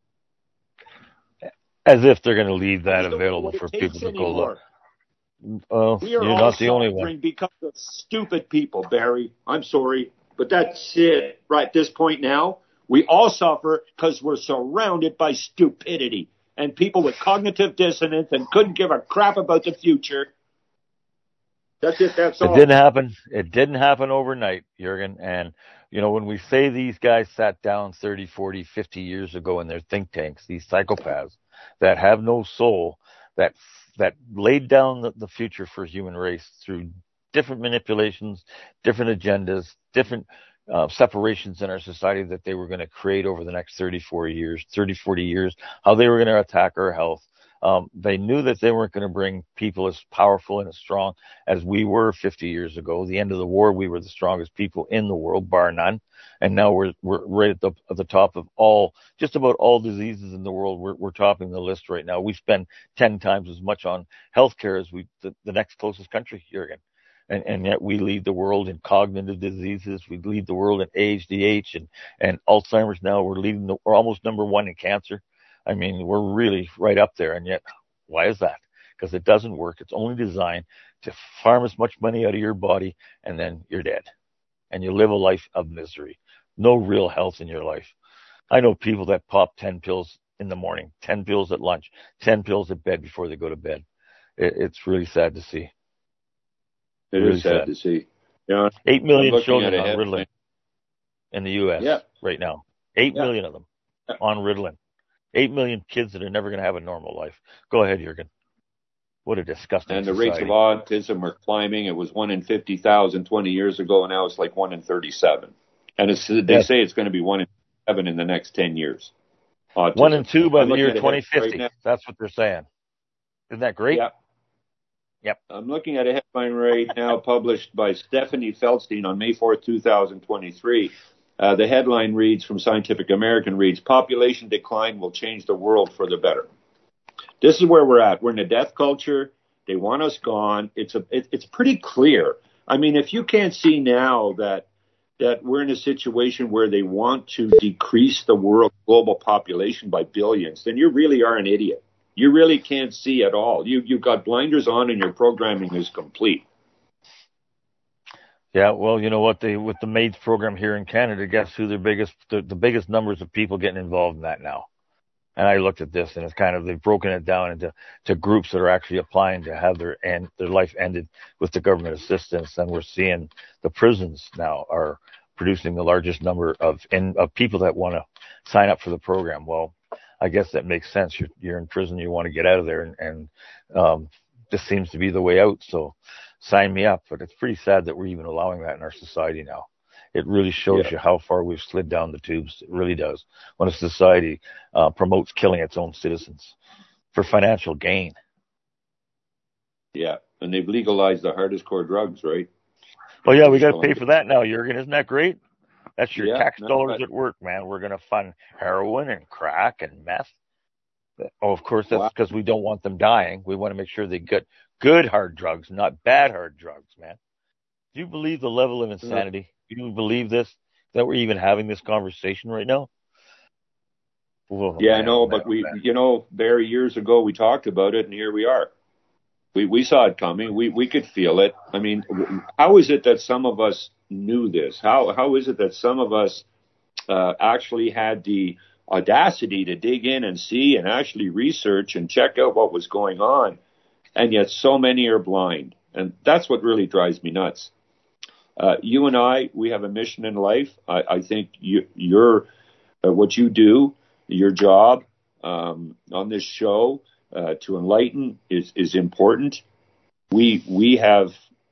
As if they're going to leave that available for people to go look. Well, we are you're not the only one. Because of stupid people, Barry. I'm sorry, but that's it. Right at this point now, we all suffer because we're surrounded by stupidity and people with cognitive dissonance and couldn't give a crap about the future. That's it. That's all. It didn't happen. It didn't happen overnight, Jurgen. And, you know, when we say these guys sat down thirty, forty, fifty years ago in their think tanks, these psychopaths that have no soul, that that laid down the, the future for human race through different manipulations, different agendas, different Uh, separations in our society that they were going to create over the next thirty, forty years, thirty, forty years, how they were going to attack our health. Um, they knew that they weren't going to bring people as powerful and as strong as we were fifty years ago. The end of the war, we were the strongest people in the world, bar none. And now we're, we're right at the, at the top of all, just about all diseases in the world. We're, we're topping the list right now. We spend ten times as much on healthcare as we, the, the next closest country, Jurgen. And, and yet we lead the world in cognitive diseases. We lead the world in A D H and, and Alzheimer's now. We're leading the, we're almost number one in cancer. I mean, we're really right up there. And yet, why is that? Because it doesn't work. It's only designed to farm as much money out of your body, and then you're dead. And you live a life of misery. No real health in your life. I know people that pop ten pills in the morning, ten pills at lunch, ten pills at bed before they go to bed. It, it's really sad to see. It really is sad, sad to see. You know, Eight million children on Ritalin in the U S yeah. right now. Eight yeah. million of them yeah. on Ritalin. Eight million kids that are never going to have a normal life. Go ahead, Jurgen. What a disgusting And the society. rates of autism are climbing. It was one in fifty thousand twenty years ago, and now it's like one in thirty-seven. And it's, they yes. say it's going to be one in seven in the next ten years. Autism. One in two by I'm the year twenty fifty. Right That's what they're saying. Isn't that great? Yeah. Yep. I'm looking at a headline right now published by Stephanie Feldstein on May fourth, twenty twenty-three. Uh, the headline reads from Scientific American reads, population decline will change the world for the better. This is where we're at. We're in a death culture. They want us gone. It's a, it, it's pretty clear. I mean, if you can't see now that, that we're in a situation where they want to decrease the world global population by billions, then you really are an idiot. You really can't see at all. You, you've got blinders on and your programming is complete. Yeah, well, you know what? They with the MAIDS program here in Canada, guess who their biggest the, the biggest numbers of people getting involved in that now? And I looked at this, and it's kind of they've broken it down into to groups that are actually applying to have their end their life ended with the government assistance. And we're seeing the prisons now are producing the largest number of in, of people that want to sign up for the program. Well, I guess that makes sense. You're you're in prison, you want to get out of there, and, and um, this seems to be the way out. So sign me up. But it's pretty sad that we're even allowing that in our society now. It really shows yeah. you how far we've slid down the tubes. It really does. When a society uh, promotes killing its own citizens for financial gain. Yeah, and they've legalized the hardest core drugs, right? Well, yeah, we got to pay for that now, Jurgen. Isn't that great? That's your yeah, tax no, dollars but... at work, man. We're going to fund heroin and crack and meth. Oh, of course, that's because wow. we don't want them dying. We want to make sure they get good hard drugs, not bad hard drugs, man. Do you believe the level of insanity? Mm-hmm. Do you believe this, that we're even having this conversation right now? Whoa, yeah, man, I know, man, but we, man. you know, Barry, years ago we talked about it, and here we are. We we saw it coming. We we could feel it. I mean, how is it that some of us knew this? How how is it that some of us uh, actually had the audacity to dig in and see and actually research and check out what was going on, and yet so many are blind, and that's what really drives me nuts. Uh, you and I, we have a mission in life. I, I think you, you're, uh, what you do, your job um, on this show uh, to enlighten is, is important. We we have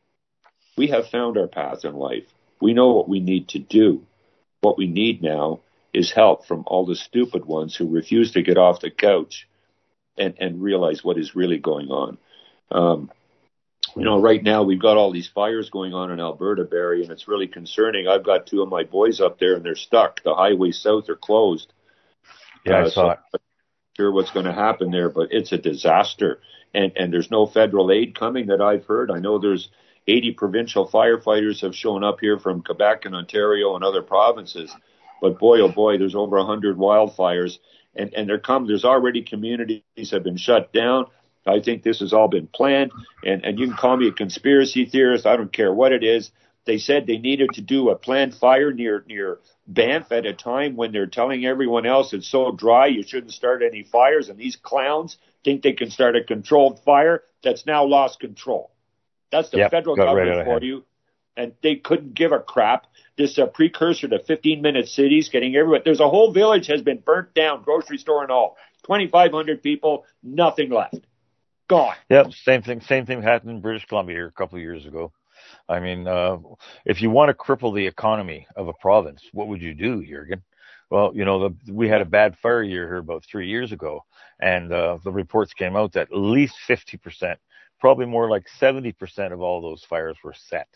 we have found our path in life. We know what we need to do. What we need now is help from all the stupid ones who refuse to get off the couch and, and realize what is really going on. Um, You know, right now we've got all these fires going on in Alberta, Barry, and it's really concerning. I've got two of my boys up there, and they're stuck. The highways south are closed. Yeah, uh, I saw so it. I'm not sure what's going to happen there, but it's a disaster. And and there's no federal aid coming that I've heard. I know there's eighty provincial firefighters have shown up here from Quebec and Ontario and other provinces. But boy, oh boy, there's over one hundred wildfires, and and there come. There's already communities have been shut down. I think this has all been planned, and, and you can call me a conspiracy theorist. I don't care what it is. They said they needed to do a planned fire near near Banff at a time when they're telling everyone else it's so dry you shouldn't start any fires, and these clowns think they can start a controlled fire that's now lost control. That's the yep, federal government right for you, and they couldn't give a crap. This uh, precursor to fifteen-minute cities getting everywhere. There's a whole village has been burnt down, grocery store and all. twenty-five hundred people, nothing left. Gone. Yep, same thing. Same thing happened in British Columbia here a couple of years ago. I mean, uh, if you want to cripple the economy of a province, what would you do, Jurgen? Well, you know, the, we had a bad fire year here about three years ago, and uh, the reports came out that at least fifty percent, probably more like seventy percent of all those fires were set.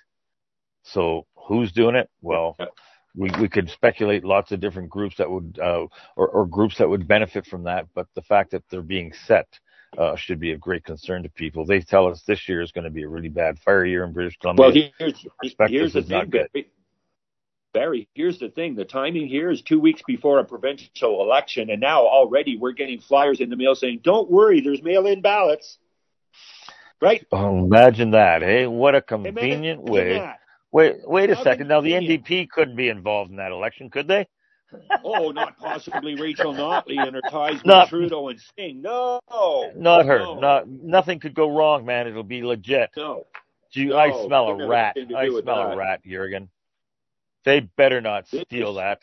So who's doing it? Well, we, we could speculate lots of different groups that would, uh, or, or groups that would benefit from that, but the fact that they're being set Uh, should be of great concern to people. They tell us this year is going to be a really bad fire year in British Columbia. Well, here's, here's the thing, Barry. Barry, here's the thing. The timing here is two weeks before a provincial election, and now already we're getting flyers in the mail saying, don't worry, there's mail-in ballots. Right? Oh, imagine that, eh? What a convenient imagine way. That. Wait, wait a How second. Now, the N D convenient. P couldn't be involved in that election, could they? Oh, not possibly Rachel Notley and her ties with Not, Trudeau and Singh. No. Not her. No. Not, nothing could go wrong, man. It'll be legit. No. Do you, no. I smell a Don't rat. have anything to I do with smell that. a rat, Jurgen. They better not This steal is- that.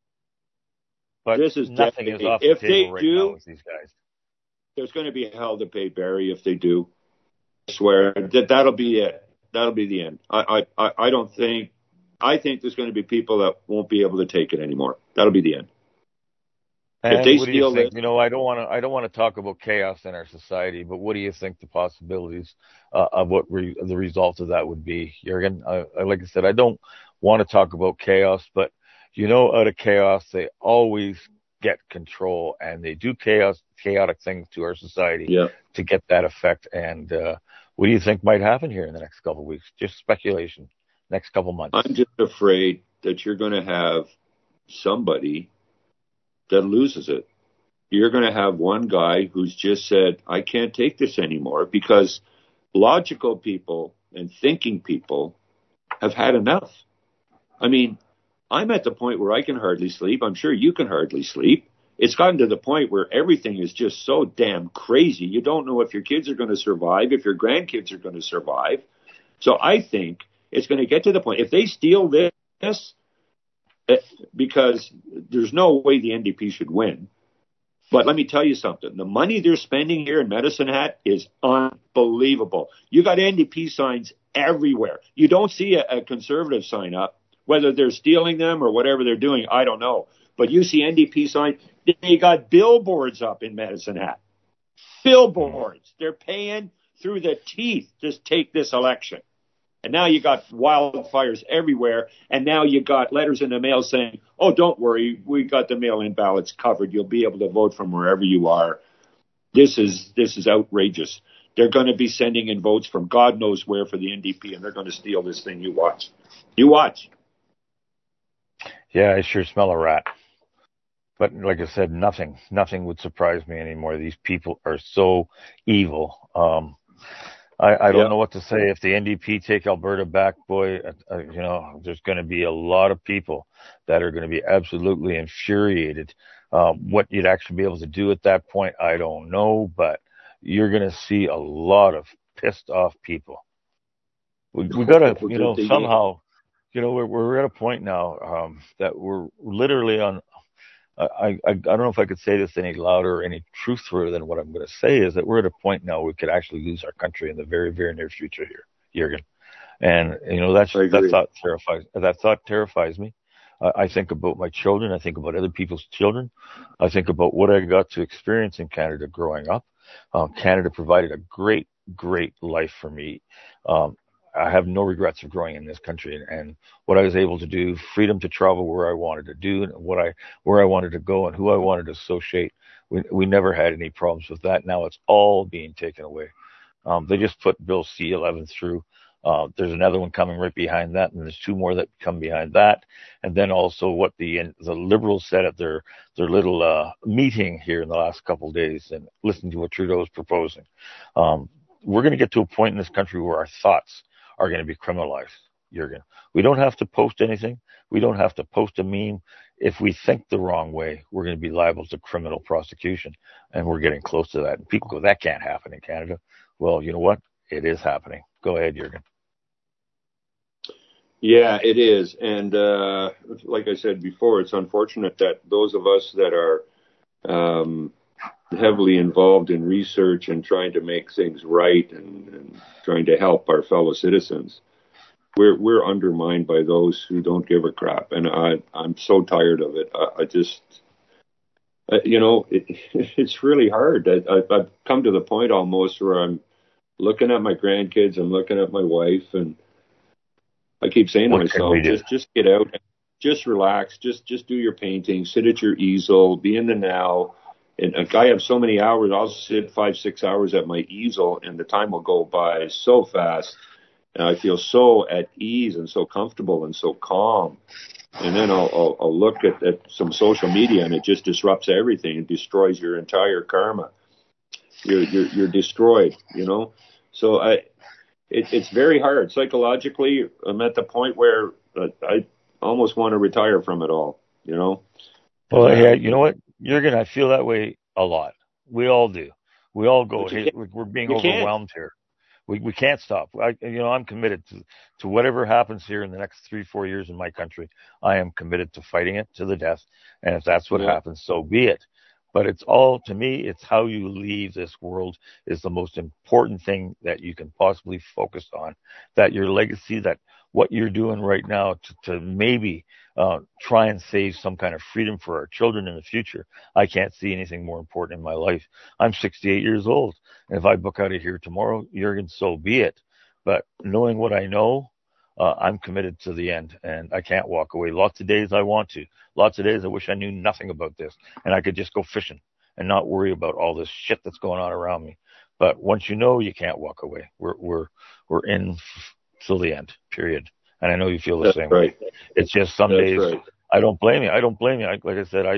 But This is nothing is definitely- off the if they table right do- now with these guys. There's going to be hell to pay, Barry, if they do. I swear that that'll be it. That'll be the end. I, I, I don't think. I think there's going to be people that won't be able to take it anymore. That'll be the end. And if they what do you steal think? it, You know, I don't want to. I don't want to talk about chaos in our society, but what do you think the possibilities uh, of what re- the result of that would be, Jurgen? I, I, like I said, I don't want to talk about chaos, but you know, out of chaos, they always get control, and they do chaos, chaotic things to our society yeah. to get that effect. And uh, what do you think might happen here in the next couple of weeks? Just speculation. Next couple months. I'm just afraid that you're going to have somebody that loses it. you're going to have one guy who's just said, I can't take this anymore, because logical people and thinking people have had enough. I mean, I'm at the point where I can hardly sleep. I'm sure you can hardly sleep. It's gotten to the point where everything is just so damn crazy. You don't know if your kids are going to survive, if your grandkids are going to survive. So I think it's going to get to the point, if they steal this, because there's no way the N D P should win. But let me tell you something. The money they're spending here in Medicine Hat is unbelievable. You got N D P signs everywhere. You don't see a, a conservative sign up. Whether they're stealing them or whatever they're doing, I don't know. But you see N D P signs. They got billboards up in Medicine Hat. Billboards. They're paying through the teeth to take this election. And now you got wildfires everywhere. And now you got letters in the mail saying, oh, don't worry, we got the mail-in ballots covered. You'll be able to vote from wherever you are. This is this is outrageous. They're going to be sending in votes from God knows where for the N D P, and they're going to steal this thing. You watch. You watch. Yeah, I sure smell a rat. But like I said, nothing, nothing would surprise me anymore. These people are so evil. Um, I, I don't yeah. know what to say. If the N D P take Alberta back, boy, uh, you know, there's going to be a lot of people that are going to be absolutely infuriated. Um, what you'd actually be able to do at that point, I don't know, but you're going to see a lot of pissed off people. We, we got to, you know, somehow, you know, we're, we're at a point now um, that we're literally on. I, I I don't know if I could say this any louder or any truthfuler than what I'm going to say, is that we're at a point now where we could actually lose our country in the very, very near future here, Jurgen. And, you know, that's, that thought terrifies, that thought terrifies me. Uh, I think about my children. I think about other people's children. I think about what I got to experience in Canada growing up. Uh, Canada provided a great, great life for me. Um, I have no regrets of growing in this country and, and what I was able to do, freedom to travel where I wanted to do and what I, where I wanted to go and who I wanted to associate. We, we never had any problems with that. Now it's all being taken away. Um, they just put Bill C eleven through. Uh, there's another one coming right behind that, and there's two more that come behind that. And then also what the, the Liberals said at their, their little, uh, meeting here in the last couple of days and listening to what Trudeau is proposing. Um, we're going to get to a point in this country where our thoughts are going to be criminalized, Jurgen. We don't have to post anything. We don't have to post a meme. If we think the wrong way, we're going to be liable to criminal prosecution, and we're getting close to that. And people go, that can't happen in Canada. Well, you know what? It is happening. Go ahead, Jurgen. Yeah, it is. And uh, like I said before, it's unfortunate that those of us that are um, heavily involved in research and trying to make things right and, and trying to help our fellow citizens, we're we're undermined by those who don't give a crap. And I, I'm so tired of it. I, I just, uh, you know, it, it's really hard. I, I, I've come to the point almost where I'm looking at my grandkids, I'm looking at my wife, and I keep saying to what myself, just just get out, just relax, just just do your painting, sit at your easel, be in the now. And I have so many hours, I'll sit five, six hours at my easel, and the time will go by so fast. And I feel so at ease and so comfortable and so calm. And then I'll, I'll, I'll look at, at some social media, and it just disrupts everything. It destroys your entire karma. You're you're, you're destroyed, you know. So I, it, it's very hard psychologically. I'm at the point where I almost want to retire from it all, you know. Well, yeah, you know what? Jurgen, I feel that way a lot. We all do. We all go, hey, we're being overwhelmed here. We we can't stop. I, you know, I'm committed to, to whatever happens here in the next three, four years in my country. I am committed to fighting it to the death. And if that's what yeah. happens, so be it. But it's all, to me, it's how you leave this world is the most important thing that you can possibly focus on. That your legacy, that what you're doing right now to, to maybe uh, try and save some kind of freedom for our children in the future. I can't see anything more important in my life. I'm sixty-eight years old. And if I book out of here tomorrow, Jurgen, so be it. But knowing what I know, uh, I'm committed to the end, and I can't walk away. Lots of days I want to. Lots of days I wish I knew nothing about this, and I could just go fishing and not worry about all this shit that's going on around me. But once you know, you can't walk away. We're we're we're in f- till the end, period. And I know you feel the That's same right. way. It's just some That's days right. I don't blame you. I don't blame you. I, like I said, I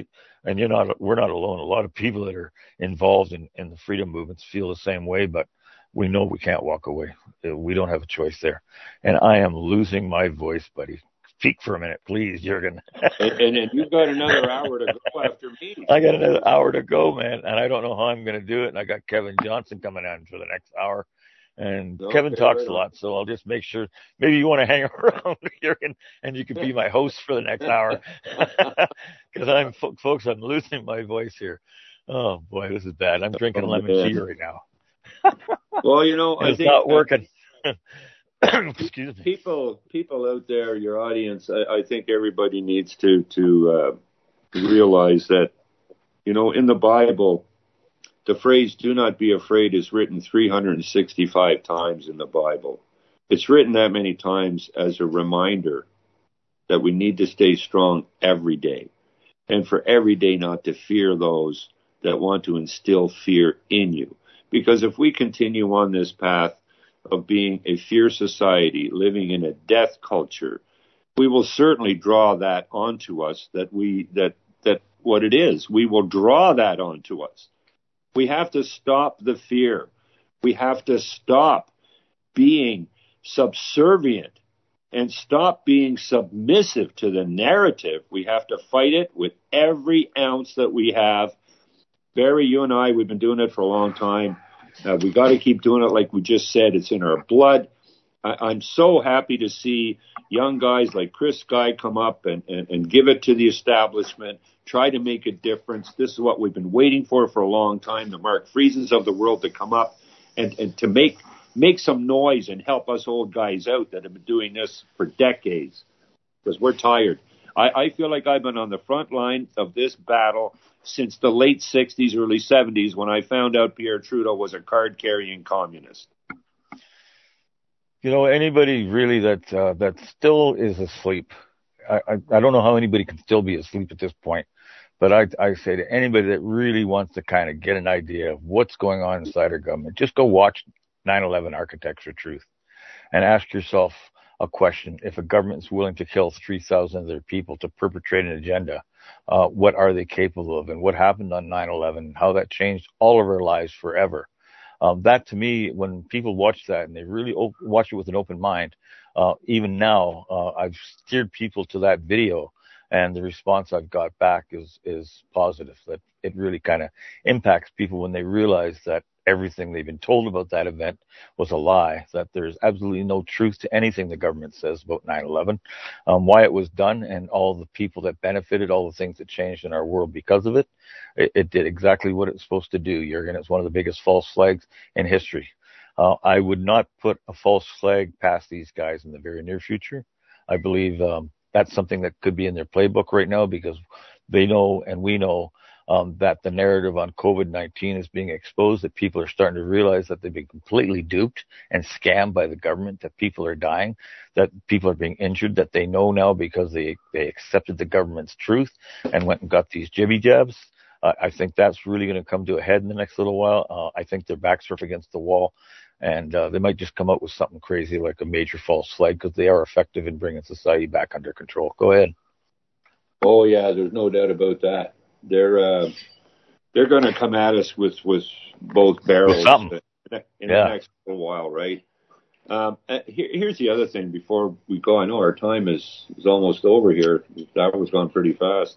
and you're not, we're not alone. A lot of people that are involved in, in the freedom movements feel the same way, but we know we can't walk away. We don't have a choice there. And I am losing my voice, buddy. Speak for a minute, please, Jurgen. and, and, and you've got another hour to go after me. I got another hour to go, man, and I don't know how I'm going to do it. And I got Kevin Johnson coming on for the next hour. And okay, Kevin talks right a lot, so I'll just make sure. Maybe you want to hang around, Jurgen, and you can be my host for the next hour. Because I'm, folks, I'm losing my voice here. Oh, boy, this is bad. I'm drinking oh, lemon man. tea right now. Well, you know, I it's think not working. Excuse me. People, people out there, your audience, I, I think everybody needs to to uh, realize that, you know, in the Bible, the phrase "do not be afraid" is written three hundred sixty-five times in the Bible. It's written that many times as a reminder that we need to stay strong every day, and for every day not to fear those that want to instill fear in you. Because if we continue on this path of being a fear society, living in a death culture, we will certainly draw that onto us, that we, that, that what it is, we will draw that onto us. We have to stop the fear. We have to stop being subservient and stop being submissive to the narrative. We have to fight it with every ounce that we have. Barry, you and I, we've been doing it for a long time. Uh, we got to keep doing it like we just said. It's in our blood. I, I'm so happy to see young guys like Chris Guy come up and, and, and give it to the establishment, try to make a difference. This is what we've been waiting for for a long time, the Mark Frieses of the world to come up and, and to make make some noise and help us old guys out that have been doing this for decades, because we're tired. I, I feel like I've been on the front line of this battle since the late sixties, early seventies, when I found out Pierre Trudeau was a card-carrying communist. You know, anybody really that uh, that still is asleep, I, I, I don't know how anybody can still be asleep at this point, but I, I say to anybody that really wants to kind of get an idea of what's going on inside our government, just go watch nine eleven Architecture Truth and ask yourself a question. If a government is willing to kill three thousand of their people to perpetrate an agenda, uh, what are they capable of? And what happened on nine eleven, how that changed all of our lives forever. Um, that to me, when people watch that and they really op- watch it with an open mind, uh, even now, uh, I've steered people to that video, and the response I've got back is, is positive, that it really kind of impacts people when they realize that everything they've been told about that event was a lie, that there's absolutely no truth to anything the government says about nine eleven, um, why it was done, and all the people that benefited, all the things that changed in our world because of it. It, it did exactly what it was supposed to do, Jurgen. It's one of the biggest false flags in history. Uh, I would not put a false flag past these guys in the very near future. I believe um, that's something that could be in their playbook right now, because they know and we know Um, that the narrative on COVID nineteen is being exposed, that people are starting to realize that they've been completely duped and scammed by the government, that people are dying, that people are being injured, that they know now because they, they accepted the government's truth and went and got these jibby jabs. Uh, I think that's really going to come to a head in the next little while. Uh, I think their backs are up against the wall, and uh, they might just come up with something crazy like a major false flag, because they are effective in bringing society back under control. Go ahead. Oh, yeah, there's no doubt about that. They're uh, they're going to come at us with, with both barrels in yeah. the next little while, right? Um, here, here's the other thing before we go. I know our time is, is almost over here. That was gone pretty fast.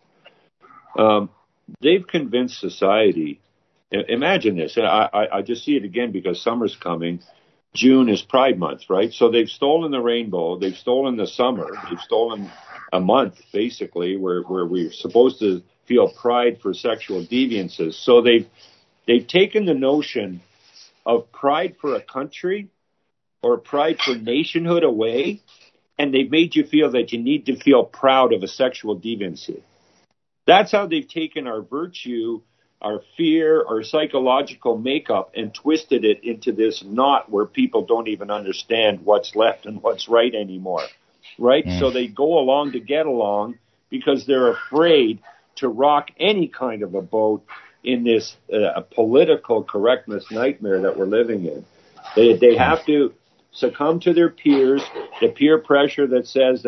Um, they've convinced society. Imagine this. I, I, I just see it again because summer's coming. June is Pride Month, right? So they've stolen the rainbow. They've stolen the summer. They've stolen a month, basically, where, where we're supposed to feel pride for sexual deviances. So they've they've taken the notion of pride for a country or pride for nationhood away, and they've made you feel that you need to feel proud of a sexual deviancy. That's how they've taken our virtue, our fear, our psychological makeup, and twisted it into this knot where people don't even understand what's left and what's right anymore, right? Mm. So they go along to get along because they're afraid to rock any kind of a boat in this uh, political correctness nightmare that we're living in. They they have to succumb to their peers, the peer pressure that says that,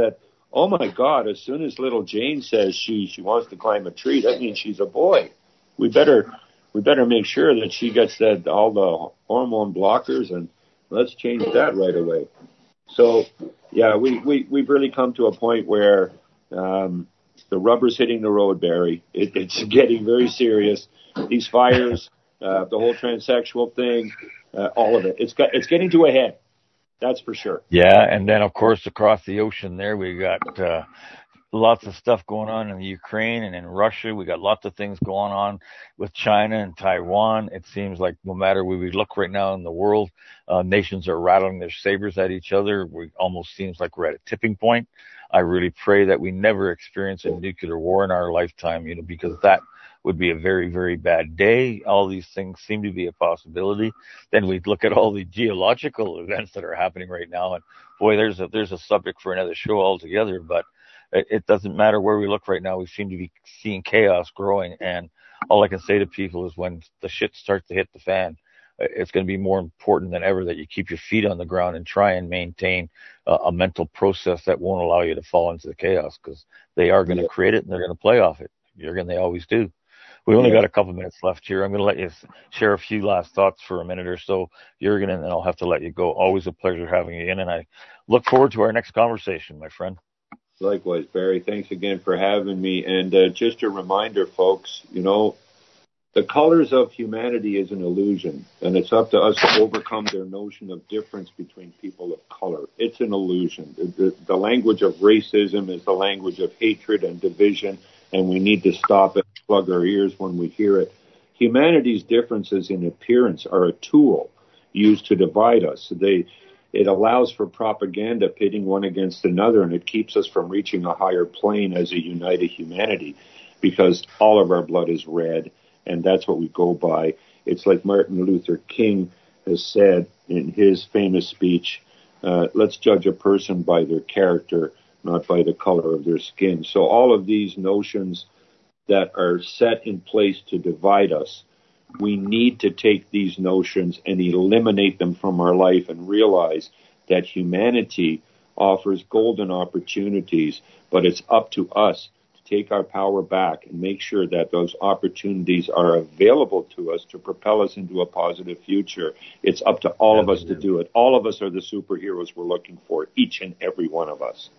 oh my God, as soon as little Jane says she, she wants to climb a tree, that means she's a boy. We better we better make sure that she gets that all the hormone blockers, and let's change that right away. So, yeah, we, we, we've really come to a point where um, the rubber's hitting the road, Barry. It, it's getting very serious. These fires, uh, the whole transsexual thing, uh, all of it. It's got, it's getting to a head. That's for sure. Yeah, and then, of course, across the ocean there, we got uh, lots of stuff going on in the Ukraine and in Russia. We got lots of things going on with China and Taiwan. It seems like no matter where we look right now in the world, uh, nations are rattling their sabers at each other. We almost seems like we're at a tipping point. I really pray that we never experience a nuclear war in our lifetime, you know, because that would be a very, very bad day. All these things seem to be a possibility. Then we look at all the geological events that are happening right now, and boy, there's a there's a subject for another show altogether. But it, it doesn't matter where we look right now. We seem to be seeing chaos growing, and all I can say to people is when the shit starts to hit the fan, it's going to be more important than ever that you keep your feet on the ground and try and maintain uh, a mental process that won't allow you to fall into the chaos, because they are going to create it and they're going to play off it. You're going, they always do. We only got a couple minutes left here. I'm going to let you share a few last thoughts for a minute or so, Jurgen, and then I'll have to let you go. Always a pleasure having you in, and I look forward to our next conversation, my friend. Likewise, Barry. Thanks again for having me. And uh, just a reminder, folks, you know, the colors of humanity is an illusion, and it's up to us to overcome their notion of difference between people of color. It's an illusion. The, the, the language of racism is the language of hatred and division, and we need to stop it, plug our ears when we hear it. Humanity's differences in appearance are a tool used to divide us. They, it allows for propaganda pitting one against another, and it keeps us from reaching a higher plane as a united humanity, because all of our blood is red, and that's what we go by. It's like Martin Luther King has said in his famous speech, uh, let's judge a person by their character, not by the color of their skin. So all of these notions that are set in place to divide us, we need to take these notions and eliminate them from our life and realize that humanity offers golden opportunities, but it's up to us to take our power back and make sure that those opportunities are available to us to propel us into a positive future. It's up to all of us to do it. All of us are the superheroes we're looking for, each and every one of us.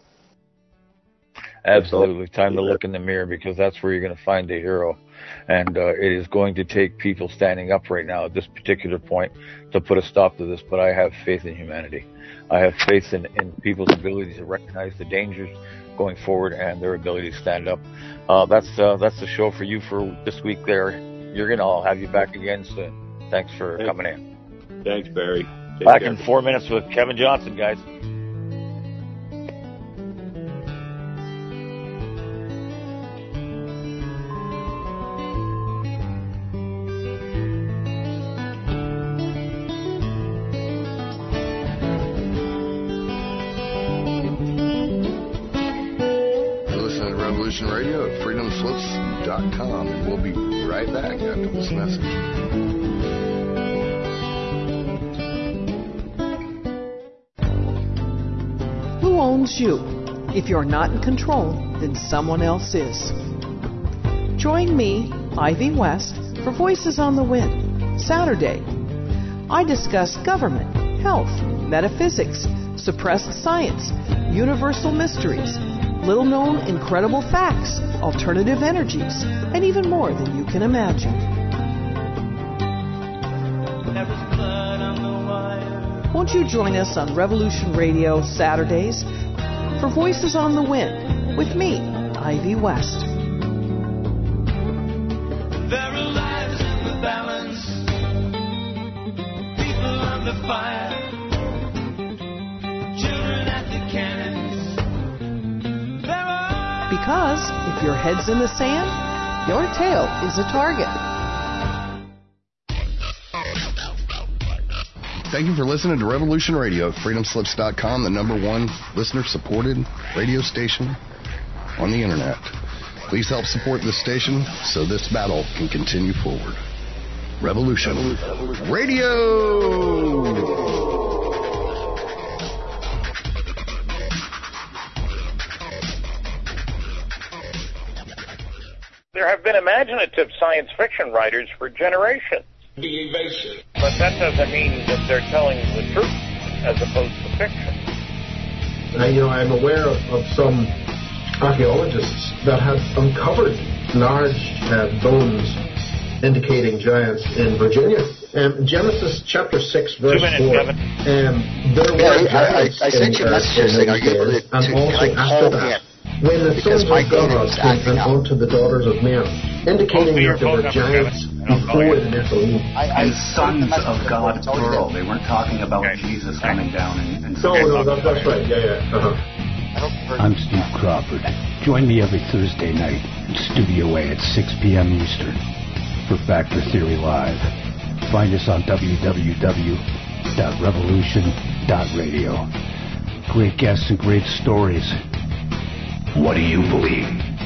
Absolutely. Time to look in the mirror, because that's where you're going to find the hero. And uh, it is going to take people standing up right now at this particular point to put a stop to this. But I have faith in humanity. I have faith in, in people's ability to recognize the dangers going forward and their ability to stand up. Uh, that's uh, that's the show for you for this week there. Jurgen, I'll have you back again soon. Thanks for Thanks. coming in. Thanks, Barry. Take back care. in four minutes with Kevin Johnson, guys. Radio at freedom slips dot com, and we'll be right back after this message. Who owns you? If you're not in control, then someone else is. Join me, Ivy West, for Voices on the Wind, Saturday. I discuss government, health, metaphysics, suppressed science, universal mysteries, little-known incredible facts, alternative energies, and even more than you can imagine. Won't you join us on Revolution Radio Saturdays for Voices on the Wind with me, Ivy West. There are lives in the balance, people under fire, children at the cannons. Because if your head's in the sand, your tail is a target. Thank you for listening to Revolution Radio at freedom slips dot com, the number one listener-supported radio station on the Internet. Please help support this station so this battle can continue forward. Revolution Radio! There have been imaginative science fiction writers for generations. Be evasive. But that doesn't mean that they're telling the truth as opposed to fiction. Uh, you know, I'm aware of, of some archaeologists that have uncovered large uh, bones indicating giants in Virginia. Um, Genesis chapter six, verse minutes, four. Um, there were yeah, giants I, I, I sent you a message saying, are you able to, and to also can I after call that, in? when the Because sons my of God data is came acting out. unto the daughters of men, indicating that there were giants before the Nephilim. And sons of God, plural. They weren't talking about okay. Jesus coming down and... and no, no, that, that's right. Yeah, yeah. Uh-huh. I'm Steve Crawford. Join me every Thursday night in Studio A at six p.m. Eastern for Factor Theory Live. Find us on w w w dot revolution dot radio. Great guests and great stories. What do you believe?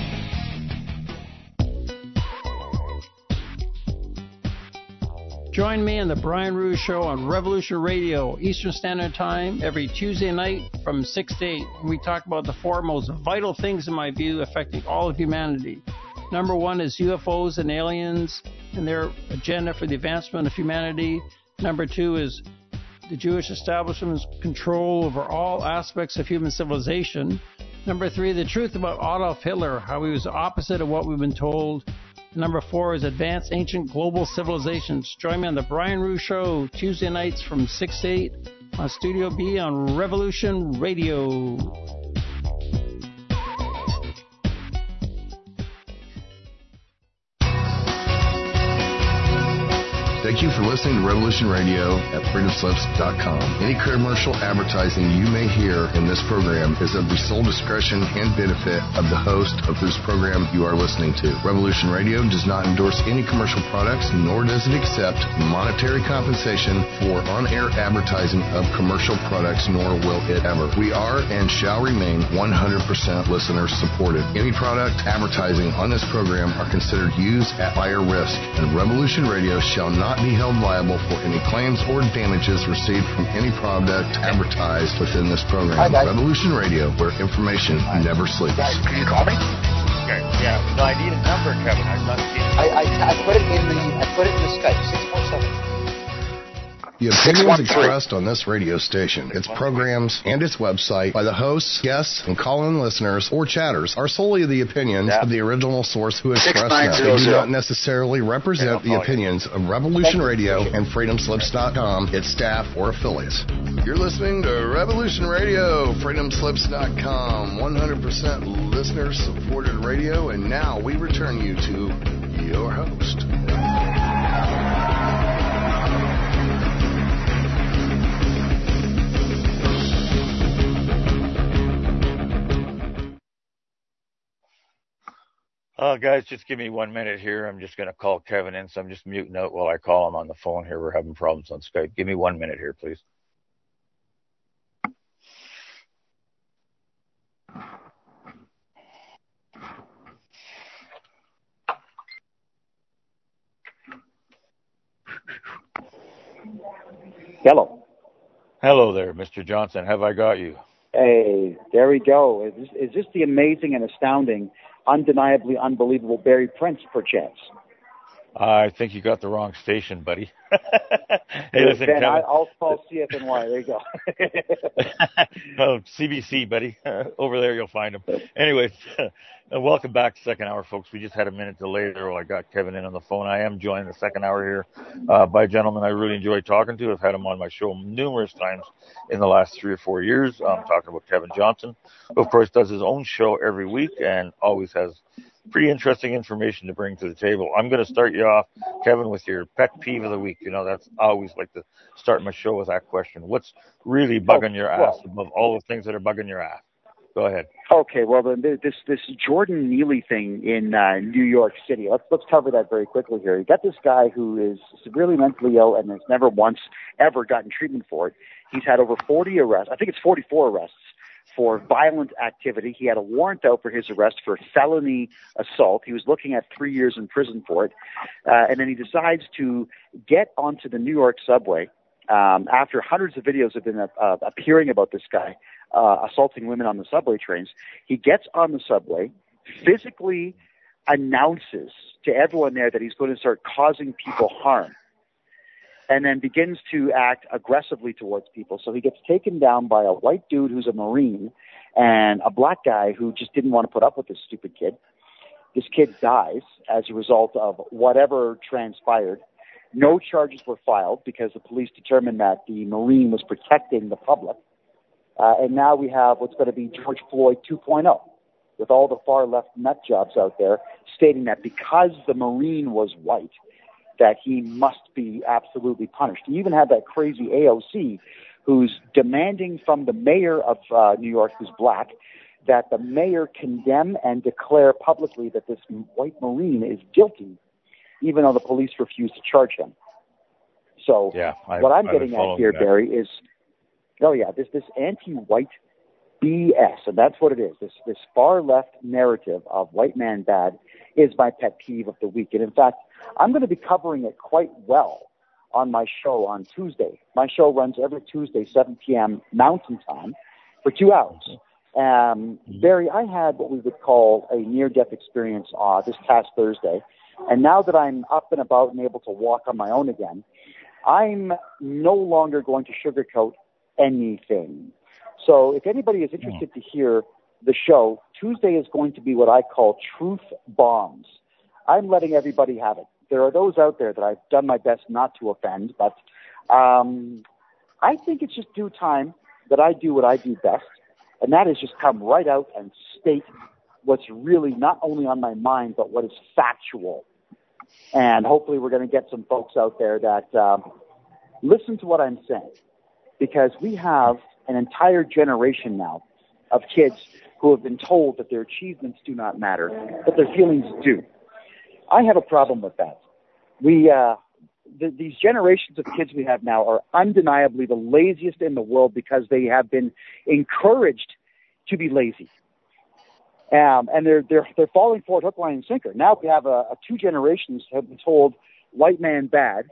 Join me on the Brian Rouge Show on Revolution Radio, Eastern Standard Time, every Tuesday night from six to eight. We talk about the four most vital things, in my view, affecting all of humanity. Number one is U F Os and aliens and their agenda for the advancement of humanity. Number two is the Jewish establishment's control over all aspects of human civilization. Number three, the truth about Adolf Hitler, how he was the opposite of what we've been told. Number four is advanced ancient global civilizations. Join me on the Brian Rouge Show, Tuesday nights from six to eight on Studio B on Revolution Radio. Thank you for listening to Revolution Radio at freedom slips dot com. Any commercial advertising you may hear in this program is of the sole discretion and benefit of the host of whose program you are listening to. Revolution Radio does not endorse any commercial products, nor does it accept monetary compensation for on-air advertising of commercial products, nor will it ever. We are and shall remain one hundred percent listener supported. Any product advertising on this program are considered used at higher risk, and Revolution Radio shall not be held liable for any claims or damages received from any product advertised within this program. Hi, guys. Revolution Radio, where information Hi. never sleeps. Guys, can you call me? Okay, yeah. No, I need a number, Kevin. I'm not seeing it. I, I, I put it in the I put it in the Skype. Six four seven. The opinions expressed on this radio station, its programs, and its website by the hosts, guests, and call-in listeners or chatters are solely the opinions yeah. of the original source who expressed them. They do not necessarily represent the opinions of Revolution Radio and freedom slips dot com, its staff, or affiliates. You're listening to Revolution Radio, freedom slips dot com, one hundred percent listener-supported radio, and now we return you to your host. Uh, guys, just give me one minute here. I'm just going to call Kevin in, so I'm just muting out while I call him on the phone here. We're having problems on Skype. Give me one minute here, please. Hello. Hello there, Mister Johnson. Have I got you? Hey, there we go. Is this, is this the amazing and astounding, undeniably unbelievable Barry Prince, perchance? I think you got the wrong station, buddy. Hey, listen, Ben, Kevin. I, I'll call C F N Y. There you go. Oh, C B C, buddy. Over there, you'll find him. Anyways, welcome back to second hour, folks. We just had a minute delay there while I got Kevin in on the phone. I am joined the second hour here uh, by gentlemen I really enjoy talking to. I've had him on my show numerous times in the last three or four years. I'm talking about Kevin Johnson, who, of course, does his own show every week and always has pretty interesting information to bring to the table. I'm going to start you off, Kevin, with your pet peeve of the week. You know, that's I always like to start my show with that question. What's really bugging oh, your ass well, above all the things that are bugging your ass? Go ahead. Okay, well, the, this this Jordan Neely thing in uh, New York City. Let's let's cover that very quickly here. You got this guy who is severely mentally ill and has never once ever gotten treatment for it. He's had over forty arrests. I think it's forty-four arrests for violent activity. He had a warrant out for his arrest for felony assault. He was looking at three years in prison for it. Uh, and then he decides to get onto the New York subway um, after hundreds of videos have been uh, appearing about this guy uh, assaulting women on the subway trains. He gets on the subway, physically announces to everyone there that he's going to start causing people harm, and then begins to act aggressively towards people. So he gets taken down by a white dude who's a Marine and a black guy who just didn't want to put up with this stupid kid. This kid dies as a result of whatever transpired. No charges were filed because the police determined that the Marine was protecting the public. Uh, and now we have what's going to be George Floyd two point oh, with all the far-left nut jobs out there stating that because the Marine was white, that he must be absolutely punished. You even have that crazy A O C who's demanding from the mayor of uh, New York, who's black, that the mayor condemn and declare publicly that this white Marine is guilty, even though the police refuse to charge him. So yeah, I, what I'm I getting at here, that. Barry, is, oh yeah, this this anti-white B S, and that's what it is. This this far-left narrative of white man bad is my pet peeve of the week. And in fact, I'm going to be covering it quite well on my show on Tuesday. My show runs every Tuesday, seven p.m. Mountain Time, for two hours. Um, Barry, I had what we would call a near-death experience uh, this past Thursday, and now that I'm up and about and able to walk on my own again, I'm no longer going to sugarcoat anything. So if anybody is interested to hear the show, Tuesday is going to be what I call truth bombs. I'm letting everybody have it. There are those out there that I've done my best not to offend, but um, I think it's just due time that I do what I do best, and that is just come right out and state what's really not only on my mind, but what is factual. And hopefully we're going to get some folks out there that um, listen to what I'm saying, because we have an entire generation now of kids who have been told that their achievements do not matter, but their feelings do. I have a problem with that. We, uh, th- these generations of kids we have now are undeniably the laziest in the world because they have been encouraged to be lazy. Um, and they're, they're, they're falling for it hook, line, and sinker. Now we have a, a two generations have been told white man bad,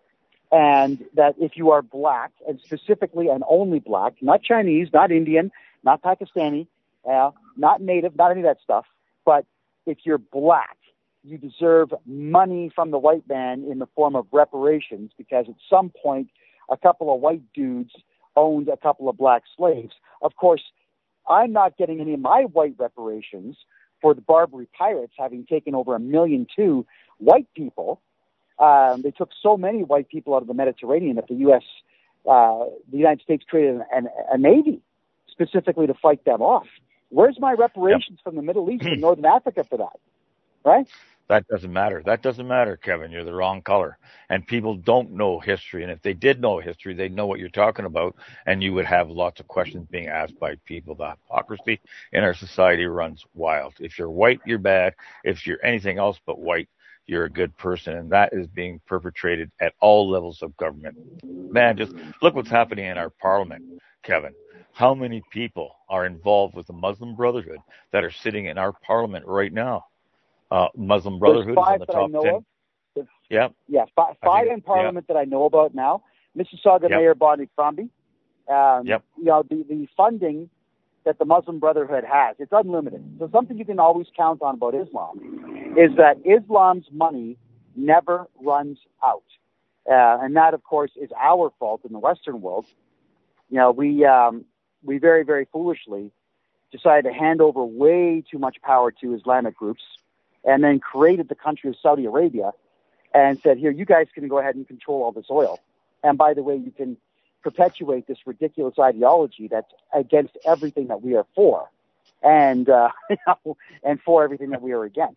and that if you are black, and specifically and only black, not Chinese, not Indian, not Pakistani, uh, not native, not any of that stuff, but if you're black, you deserve money from the white man in the form of reparations, because at some point a couple of white dudes owned a couple of black slaves. Of course, I'm not getting any of my white reparations for the Barbary pirates having taken over a million two white people. Um, they took so many white people out of the Mediterranean that the U S, uh, the United States created an, a navy specifically to fight them off. Where's my reparations yep. from the Middle East and Northern Africa for that? Right? That doesn't matter. That doesn't matter, Kevin. You're the wrong color. And people don't know history. And if they did know history, they'd know what you're talking about. And you would have lots of questions being asked by people. The hypocrisy in our society runs wild. If you're white, you're bad. If you're anything else but white, you're a good person. And that is being perpetrated at all levels of government. Man, just look what's happening in our parliament, Kevin. How many people are involved with the Muslim Brotherhood that are sitting in our parliament right now? Uh, Muslim Brotherhood is on the top ten. Of. Yeah. Yeah, five, five think, in Parliament yeah. that I know about now. Mississauga yep. Mayor Bonnie Crombie. Um, yep. You know, the, the funding that the Muslim Brotherhood has, it's unlimited. So something you can always count on about Islam is that Islam's money never runs out. Uh, and that, of course, is our fault in the Western world. You know, we, um, we very, very foolishly decided to hand over way too much power to Islamic groups, and then created the country of Saudi Arabia and said, here, you guys can go ahead and control all this oil. And by the way, you can perpetuate this ridiculous ideology that's against everything that we are for, and uh, you know, and for everything that we are against.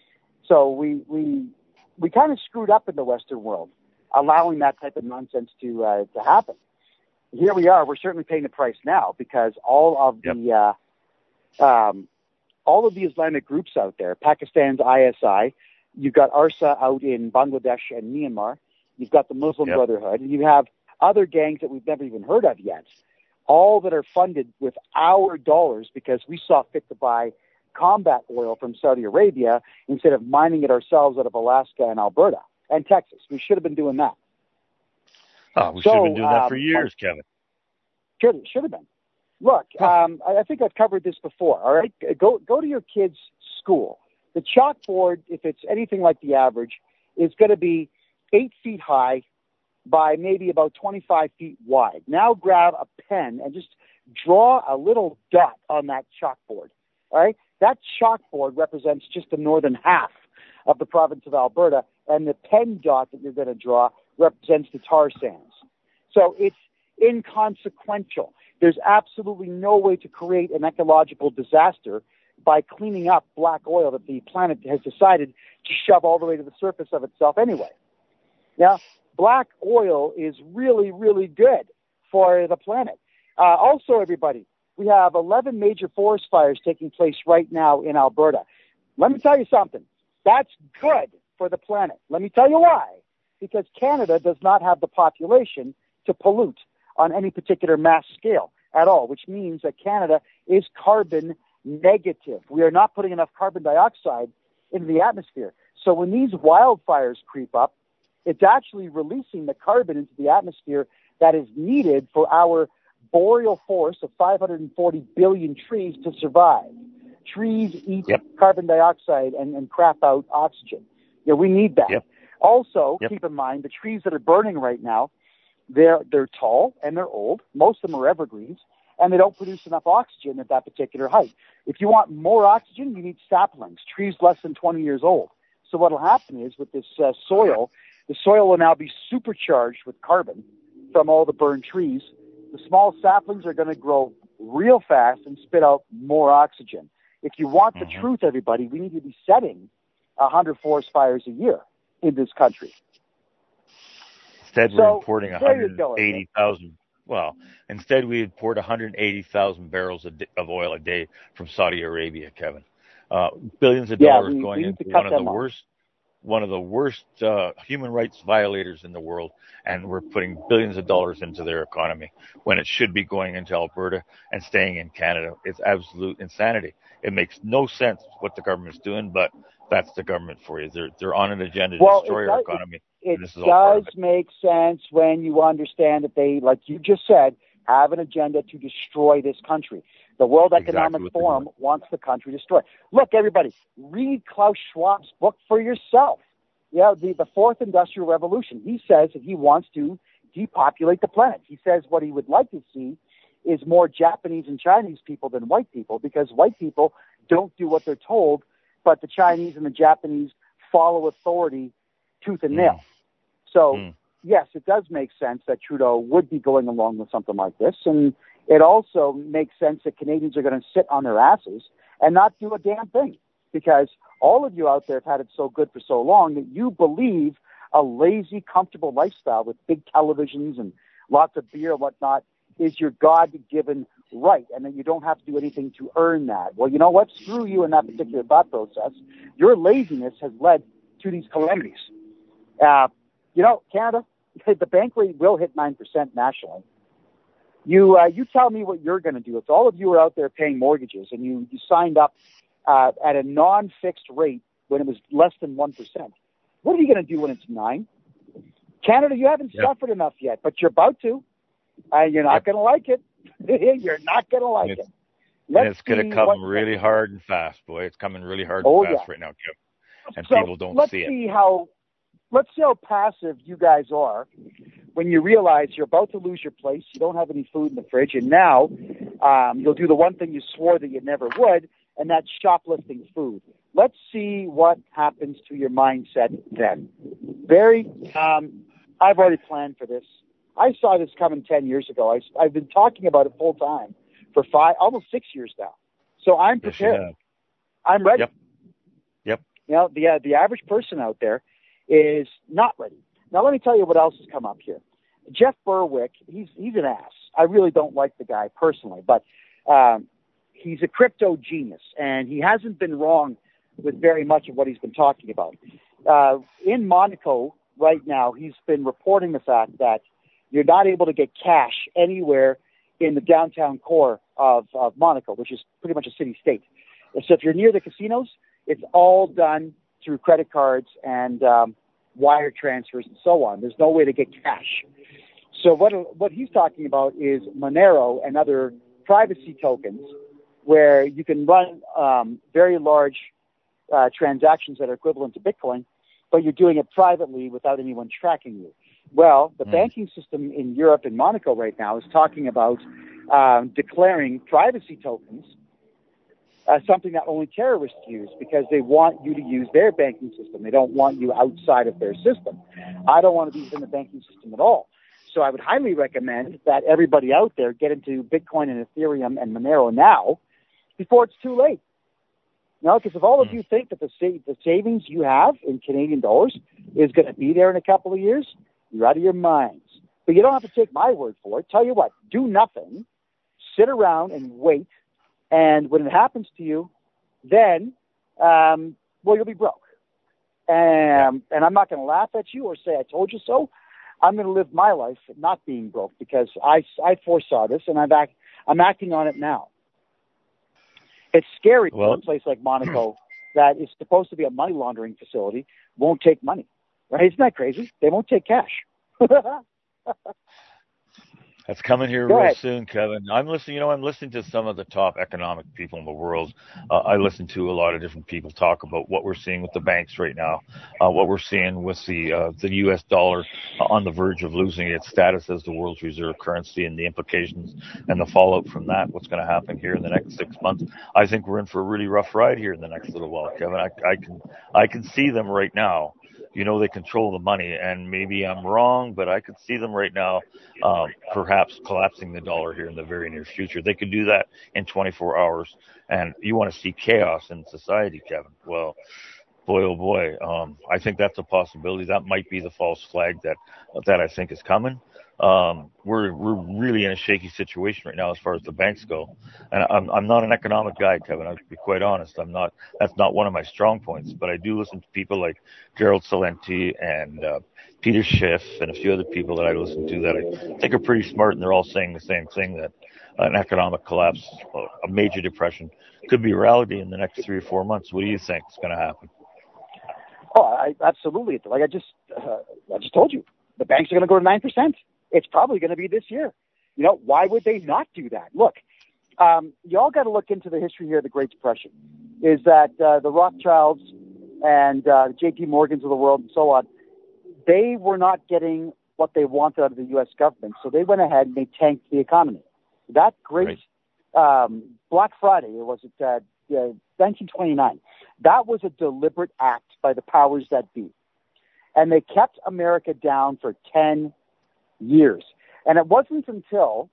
So we we we kind of screwed up in the Western world, allowing that type of nonsense to uh, to happen. Here we are. We're certainly paying the price now, because all of yep. the uh, um, all of the Islamic groups out there, Pakistan's I S I, you've got ARSA out in Bangladesh and Myanmar, you've got the Muslim yep. Brotherhood, and you have other gangs that we've never even heard of yet, all that are funded with our dollars because we saw fit to buy combat oil from Saudi Arabia instead of mining it ourselves out of Alaska and Alberta and Texas. We should have been doing that. Oh, we so, should have been doing that um, for years, Kevin. Should, should have been. Look, um, I, I think I've covered this before, all right? Go go to your kid's school. The chalkboard, if it's anything like the average, is going to be eight feet high by maybe about twenty-five feet wide. Now grab a pen and just draw a little dot on that chalkboard. All right? That chalkboard represents just the northern half of the province of Alberta, and the pen dot that you're going to draw represents the tar sands. So it's inconsequential. There's absolutely no way to create an ecological disaster by cleaning up black oil that the planet has decided to shove all the way to the surface of itself anyway. Now, black oil is really, really good for the planet. Uh, also, everybody, we have eleven major forest fires taking place right now in Alberta. Let me tell you something. That's good for the planet. Let me tell you why. Because Canada does not have the population to pollute on any particular mass scale at all, which means that Canada is carbon negative. We are not putting enough carbon dioxide into the atmosphere. So when these wildfires creep up, it's actually releasing the carbon into the atmosphere that is needed for our boreal forest of five hundred forty billion trees to survive. Trees eat yep. carbon dioxide and, and crap out oxygen. Yeah, we need that. Yep. Also, yep. keep in mind, the trees that are burning right now, they're, they're tall and they're old. Most of them are evergreens, and they don't produce enough oxygen at that particular height. If you want more oxygen, you need saplings, trees less than twenty years old. So what will happen is with this uh, soil, the soil will now be supercharged with carbon from all the burned trees. The small saplings are going to grow real fast and spit out more oxygen. If you want the mm-hmm. truth, everybody, we need to be setting one hundred forest fires a year in this country. Instead, so, we're importing one hundred eighty thousand. Well, instead, we import one hundred eighty thousand barrels of oil a day from Saudi Arabia, Kevin. Uh, billions of yeah, dollars we, going we into one of the off. worst, one of the worst uh, human rights violators in the world, and we're putting billions of dollars into their economy when it should be going into Alberta and staying in Canada. It's absolute insanity. It makes no sense what the government's doing, but that's the government for you. They're they're on an agenda to well, destroy does, our economy. It, this is it all does make sense when you understand that they, like you just said, have an agenda to destroy this country. The World Economic exactly Forum wants the country destroyed. Look, everybody, read Klaus Schwab's book for yourself. Yeah, the, the Fourth Industrial Revolution. He says that he wants to depopulate the planet. He says what he would like to see is more Japanese and Chinese people than white people, because white people don't do what they're told, but the Chinese and the Japanese follow authority tooth and nail. Mm. So, mm. yes, it does make sense that Trudeau would be going along with something like this, and it also makes sense that Canadians are going to sit on their asses and not do a damn thing, because all of you out there have had it so good for so long that you believe a lazy, comfortable lifestyle with big televisions and lots of beer and whatnot is your God-given right, and that you don't have to do anything to earn that. Well, you know what? Screw you in that particular thought process. Your laziness has led to these calamities. Uh, you know, Canada, the bank rate will hit nine percent nationally. You uh, you tell me what you're going to do. If all of you are out there paying mortgages and you, you signed up uh, at a non-fixed rate when it was less than one percent, what are you going to do when it's nine? Canada, you haven't yep. suffered enough yet, but you're about to. Uh, you're not yep. going to like it. You're not going to like it's, it. Let's and it's going to come what, really hard and fast, boy. It's coming really hard oh, and fast yeah. right now, Kim. And so people don't let's see it. See how, let's see how passive you guys are when you realize you're about to lose your place, you don't have any food in the fridge, and now um, you'll do the one thing you swore that you never would, and that's shoplifting food. Let's see what happens to your mindset then. Barry, um, I've already planned for this. I saw this coming ten years ago. I, I've been talking about it full time for five, almost six years now. So I'm prepared. Yes, I'm ready. Yep. Yep. You know, the uh, the average person out there is not ready. Now, let me tell you what else has come up here. Jeff Berwick, he's he's an ass. I really don't like the guy personally, but um, he's a crypto genius, and he hasn't been wrong with very much of what he's been talking about. Uh, in Monaco right now, he's been reporting the fact that you're not able to get cash anywhere in the downtown core of, of Monaco, which is pretty much a city-state. So if you're near the casinos, it's all done through credit cards and um, wire transfers and so on. There's no way to get cash. So what what he's talking about is Monero and other privacy tokens where you can run um, very large uh, transactions that are equivalent to Bitcoin, but you're doing it privately without anyone tracking you. Well, the mm. banking system in Europe and Monaco right now is talking about um, declaring privacy tokens as something that only terrorists use because they want you to use their banking system. They don't want you outside of their system. I don't want to be in the banking system at all. So I would highly recommend that everybody out there get into Bitcoin and Ethereum and Monero now before it's too late. You know, because if all of you think that the sa- the savings you have in Canadian dollars is going to be there in a couple of years, you're out of your minds. But you don't have to take my word for it. Tell you what, do nothing, sit around and wait, and when it happens to you, then, um, well, you'll be broke. And, and I'm not going to laugh at you or say I told you so. I'm going to live my life not being broke because I, I foresaw this, and I'm, act, I'm acting on it now. It's scary well, for a place like Monaco that is supposed to be a money laundering facility won't take money. Right? Isn't that crazy? They won't take cash. That's coming here Go real ahead. soon, Kevin. I'm listening, you know, I'm listening to some of the top economic people in the world. Uh, I listen to a lot of different people talk about what we're seeing with the banks right now, uh, what we're seeing with the uh, the U S dollar on the verge of losing its status as the world's reserve currency and the implications and the fallout from that, what's going to happen here in the next six months. I think we're in for a really rough ride here in the next little while, Kevin. I, I can I can see them right now. You know, they control the money, and maybe I'm wrong, but I could see them right now um, perhaps collapsing the dollar here in the very near future. They could do that in twenty-four hours, and you want to see chaos in society, Kevin. Well, boy, oh boy, um, I think that's a possibility. That might be the false flag that that I think is coming. Um, we're we're really in a shaky situation right now as far as the banks go, and I'm I'm not an economic guy, Kevin. I'll be quite honest. I'm not. That's not one of my strong points. But I do listen to people like Gerald Celente and uh, Peter Schiff and a few other people that I listen to that I think are pretty smart, and they're all saying the same thing, that an economic collapse, a major depression, could be reality in the next three or four months. What do you think is going to happen? Oh, I, absolutely. Like I just uh, I just told you, the banks are going to go to nine percent. It's probably going to be this year. You know, why would they not do that? Look, um, you all got to look into the history here of the Great Depression. Is that uh, the Rothschilds and uh, J P Morgans of the world and so on, they were not getting what they wanted out of the U S government, so they went ahead and they tanked the economy. That great right. um, Black Friday, or was it uh, uh, nineteen twenty-nine, that was a deliberate act by the powers that be. And they kept America down for ten years. And it wasn't until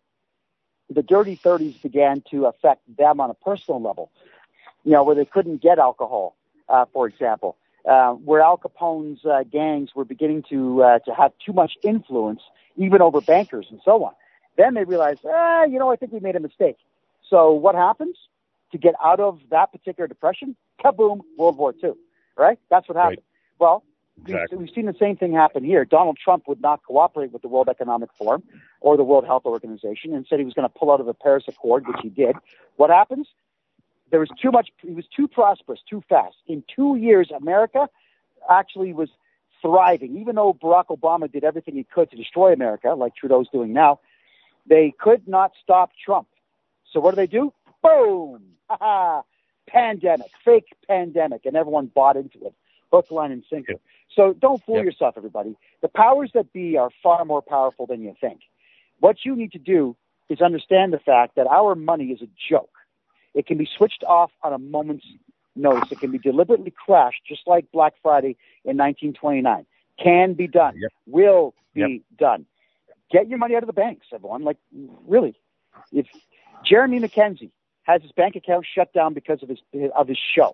the dirty thirties began to affect them on a personal level, you know, where they couldn't get alcohol, uh, for example, uh, where Al Capone's uh, gangs were beginning to uh, to have too much influence, even over bankers and so on. Then they realized, ah, you know, I think we made a mistake. So what happens to get out of that particular depression? Kaboom, World War Two, right? That's what happened. Right. Well, Exactly. We've seen the same thing happen here. Donald Trump would not cooperate with the World Economic Forum or the World Health Organization and said he was going to pull out of the Paris Accord, which he did. What happens? There was too much, he was too prosperous, too fast. In two years, America actually was thriving. Even though Barack Obama did everything he could to destroy America, like Trudeau's doing now, they could not stop Trump. So what do they do? Boom! Ha-ha! Pandemic, fake pandemic, and everyone bought into it. Hook, line, and sinker. So don't fool yep. yourself, everybody. The powers that be are far more powerful than you think. What you need to do is understand the fact that our money is a joke. It can be switched off on a moment's notice. It can be deliberately crashed, just like Black Friday in nineteen twenty-nine. Can be done. Yep. Will be yep. done. Get your money out of the banks, everyone. Like, really. If Jeremy McKenzie has his bank account shut down because of his of his show.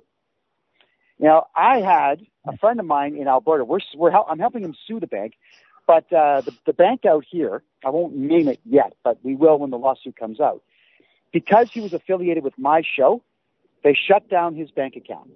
You know, I had a friend of mine in Alberta. We're, we're I'm helping him sue the bank, but uh, the, the bank out here, I won't name it yet, but we will when the lawsuit comes out. Because he was affiliated with my show, they shut down his bank account.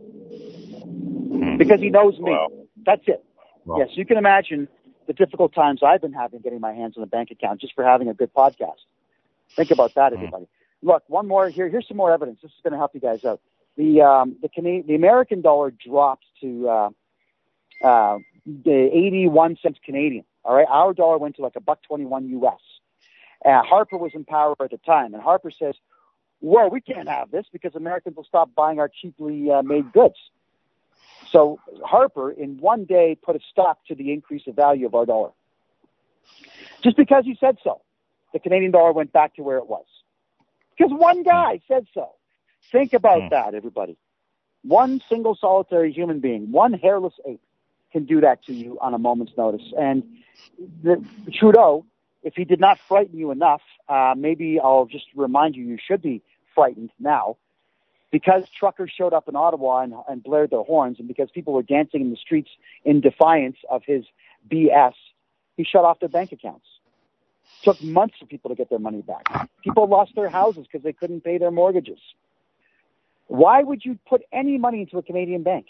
Because he knows me. Wow. That's it. Wow. Yes, you can imagine the difficult times I've been having getting my hands on a bank account just for having a good podcast. Think about that, everybody. Mm. Look, one more here. Here's some more evidence. This is going to help you guys out. The um, the Canadian, the American dollar dropped to uh, uh, eighty-one cents Canadian. All right, our dollar went to like a buck twenty-one U S. Uh, Harper was in power at the time, and Harper says, well, we can't have this because Americans will stop buying our cheaply uh, made goods. So Harper, in one day, put a stop to the increase of value of our dollar. Just because he said so. The Canadian dollar went back to where it was. Because one guy said so. Think about mm. that, everybody. One single solitary human being, one hairless ape, can do that to you on a moment's notice. And the, Trudeau, if he did not frighten you enough, uh, maybe I'll just remind you, you should be frightened now. Because truckers showed up in Ottawa and, and blared their horns, and because people were dancing in the streets in defiance of his B S, he shut off their bank accounts. It took months for people to get their money back. People lost their houses because they couldn't pay their mortgages. Why would you put any money into a Canadian bank?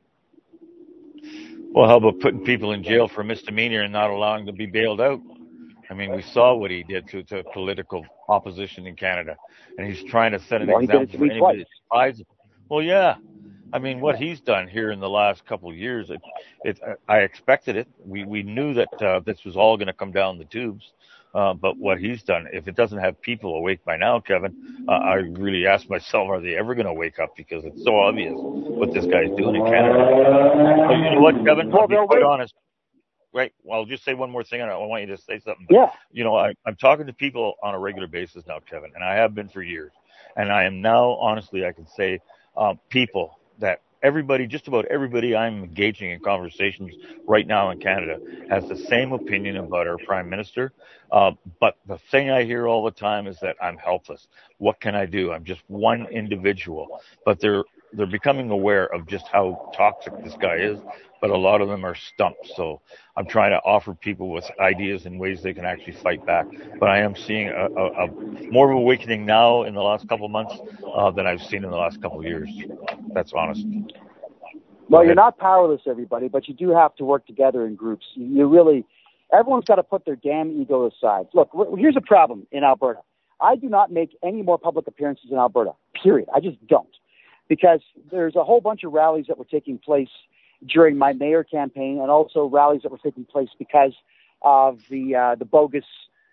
Well, how about putting people in jail for misdemeanor and not allowing them to be bailed out? I mean, we saw what he did to, to political opposition in Canada, and he's trying to set an well, example for anybody that despises him. Well, yeah. I mean, what he's done here in the last couple of years, it, it, I expected it. We we knew that uh, this was all going to come down the tubes. Uh, but what he's done, if it doesn't have people awake by now, Kevin, uh, I really ask myself, are they ever going to wake up? Because it's so obvious what this guy's doing in Canada. But you know what, Kevin? I'll be quite honest. Right. Well, I'll just say one more thing. And I want you to say something. But, yeah. You know, I, I'm talking to people on a regular basis now, Kevin, and I have been for years. And I am now, honestly, I can say, uh, people that everybody, just about everybody I'm engaging in conversations right now in Canada has the same opinion about our Prime Minister. Uh, but the thing I hear all the time is that I'm helpless. What can I do? I'm just one individual. But they're they're becoming aware of just how toxic this guy is. But a lot of them are stumped. So I'm trying to offer people with ideas and ways they can actually fight back. But I am seeing a, a, a more of an awakening now in the last couple of months uh, than I've seen in the last couple of years. That's honest. Well, you're not powerless, everybody, but you do have to work together in groups. You really, everyone's got to put their damn ego aside. Look, here's a problem in Alberta. I do not make any more public appearances in Alberta, period. I just don't. Because there's a whole bunch of rallies that were taking place during my mayor campaign, and also rallies that were taking place because of the uh, the bogus,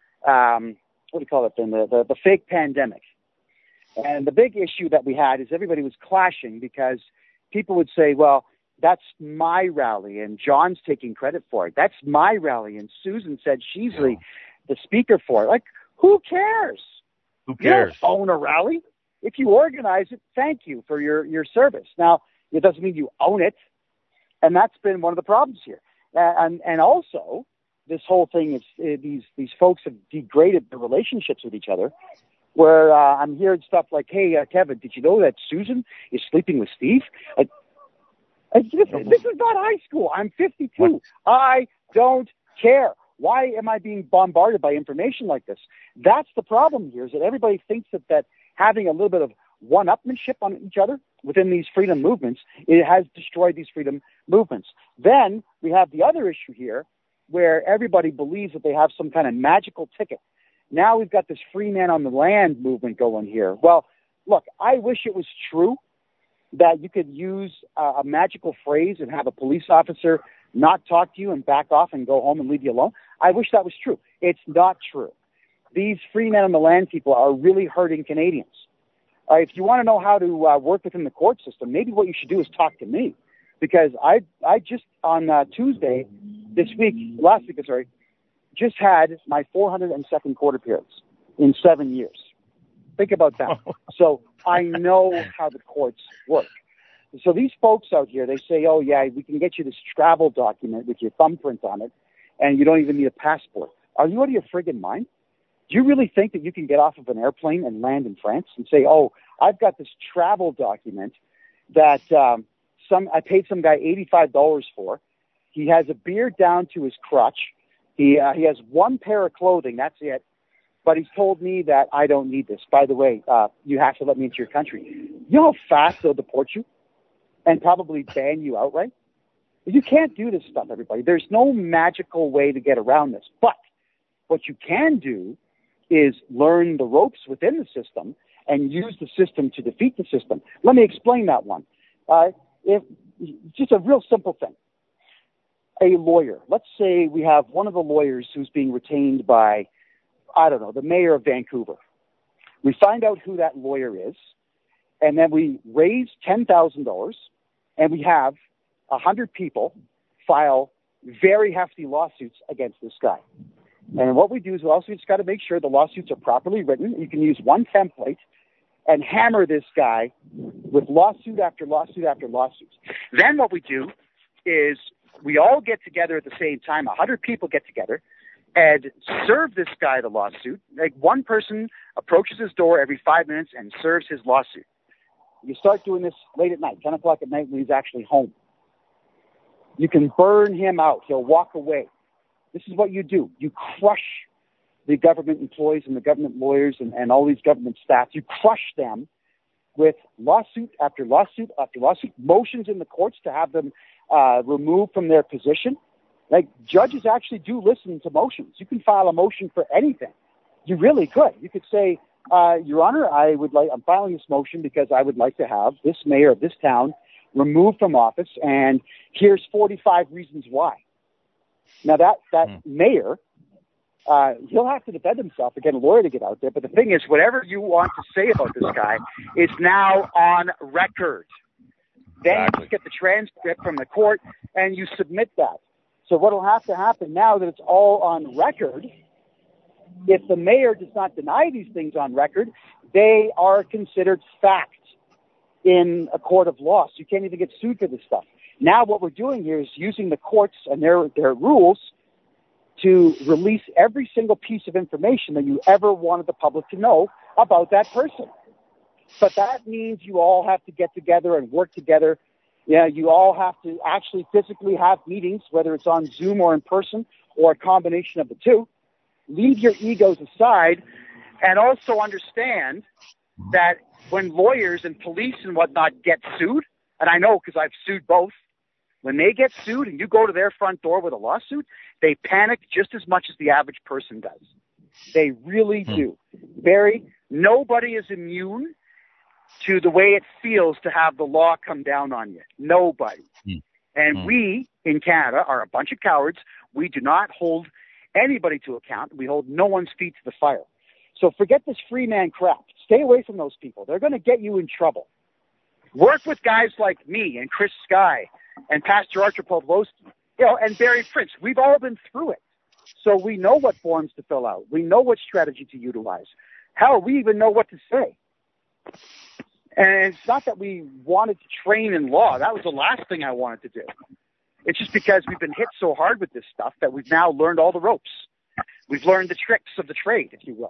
um, what do you call it then, the, the, the fake pandemic. And the big issue that we had is everybody was clashing because people would say, well, that's my rally, and John's taking credit for it. That's my rally, and Susan said she's the, the speaker for it. Like, who cares? Who cares? You don't own a rally. If you organize it, thank you for your, your service. Now, it doesn't mean you own it. And that's been one of the problems here. And and also, this whole thing is uh, these these folks have degraded their relationships with each other. Where uh, I'm hearing stuff like, "Hey, uh, Kevin, did you know that Susan is sleeping with Steve?" I, I, this, this is not high school. I'm fifty-two. What? I don't care. Why am I being bombarded by information like this? That's the problem here. Is that everybody thinks that that having a little bit of one-upmanship on each other within these freedom movements, it has destroyed these freedom movements. Then we have the other issue here where everybody believes that they have some kind of magical ticket. Now we've got this free man on the land movement going here. Well, look, I wish it was true that you could use a, a magical phrase and have a police officer not talk to you and back off and go home and leave you alone. I wish that was true. It's not true. These free men on the land people are really hurting Canadians. Uh, if you want to know how to uh, work within the court system, maybe what you should do is talk to me, because I I just on uh, Tuesday this week, last week, sorry, just had my four hundred second court appearance in seven years. Think about that. So I know how the courts work. So these folks out here, they say, oh yeah, we can get you this travel document with your thumbprint on it, and you don't even need a passport. Are you out of your friggin' mind? Do you really think that you can get off of an airplane and land in France and say, oh, I've got this travel document that um, some I paid some guy eighty-five dollars for. He has a beard down to his crotch. He uh, he has one pair of clothing. That's it. But he's told me that I don't need this. By the way, uh, you have to let me into your country. You know how fast they'll deport you and probably ban you outright? You can't do this stuff, everybody. There's no magical way to get around this. But what you can do is learn the ropes within the system and use the system to defeat the system. Let me explain that one. Uh, if just a real simple thing. A lawyer. Let's say we have one of the lawyers who's being retained by, I don't know, the mayor of Vancouver. We find out who that lawyer is, and then we raise ten thousand dollars, and we have one hundred people file very hefty lawsuits against this guy. And what we do is we also just got to make sure the lawsuits are properly written. You can use one template and hammer this guy with lawsuit after lawsuit after lawsuit. Then what we do is we all get together at the same time. one hundred people get together and serve this guy the lawsuit. Like one person approaches his door every five minutes and serves his lawsuit. You start doing this late at night, ten o'clock at night when he's actually home. You can burn him out. He'll walk away. This is what you do. You crush the government employees and the government lawyers and, and all these government staff. You crush them with lawsuit after lawsuit after lawsuit, motions in the courts to have them uh, removed from their position. Like, judges actually do listen to motions. You can file a motion for anything. You really could. You could say, uh, Your Honor, I would like, I'm filing this motion because I would like to have this mayor of this town removed from office, and here's forty-five reasons why. Now, that, that mm. mayor, uh, he'll have to defend himself and get a lawyer to get out there. But the thing is, whatever you want to say about this guy is now on record. Then exactly. You just get the transcript from the court, and you submit that. So what will have to happen now that it's all on record, if the mayor does not deny these things on record, they are considered fact in a court of law. So you can't even get sued for this stuff. Now what we're doing here is using the courts and their, their rules to release every single piece of information that you ever wanted the public to know about that person. But that means you all have to get together and work together. Yeah, you all have to actually physically have meetings, whether it's on Zoom or in person or a combination of the two. Leave your egos aside and also understand that when lawyers and police and whatnot get sued, and I know because I've sued both, when they get sued and you go to their front door with a lawsuit, they panic just as much as the average person does. They really do. Barry, nobody is immune to the way it feels to have the law come down on you. Nobody. Mm. And mm. we in Canada are a bunch of cowards. We do not hold anybody to account. We hold no one's feet to the fire. So forget this free man crap. Stay away from those people. They're going to get you in trouble. Work with guys like me and Chris Sky and Pastor Archer Pawlowski, you know, and Barry Prince. We've all been through it. So we know what forms to fill out. We know what strategy to utilize. Hell, we even know what to say. And it's not that we wanted to train in law. That was the last thing I wanted to do. It's just because we've been hit so hard with this stuff that we've now learned all the ropes. We've learned the tricks of the trade, if you will.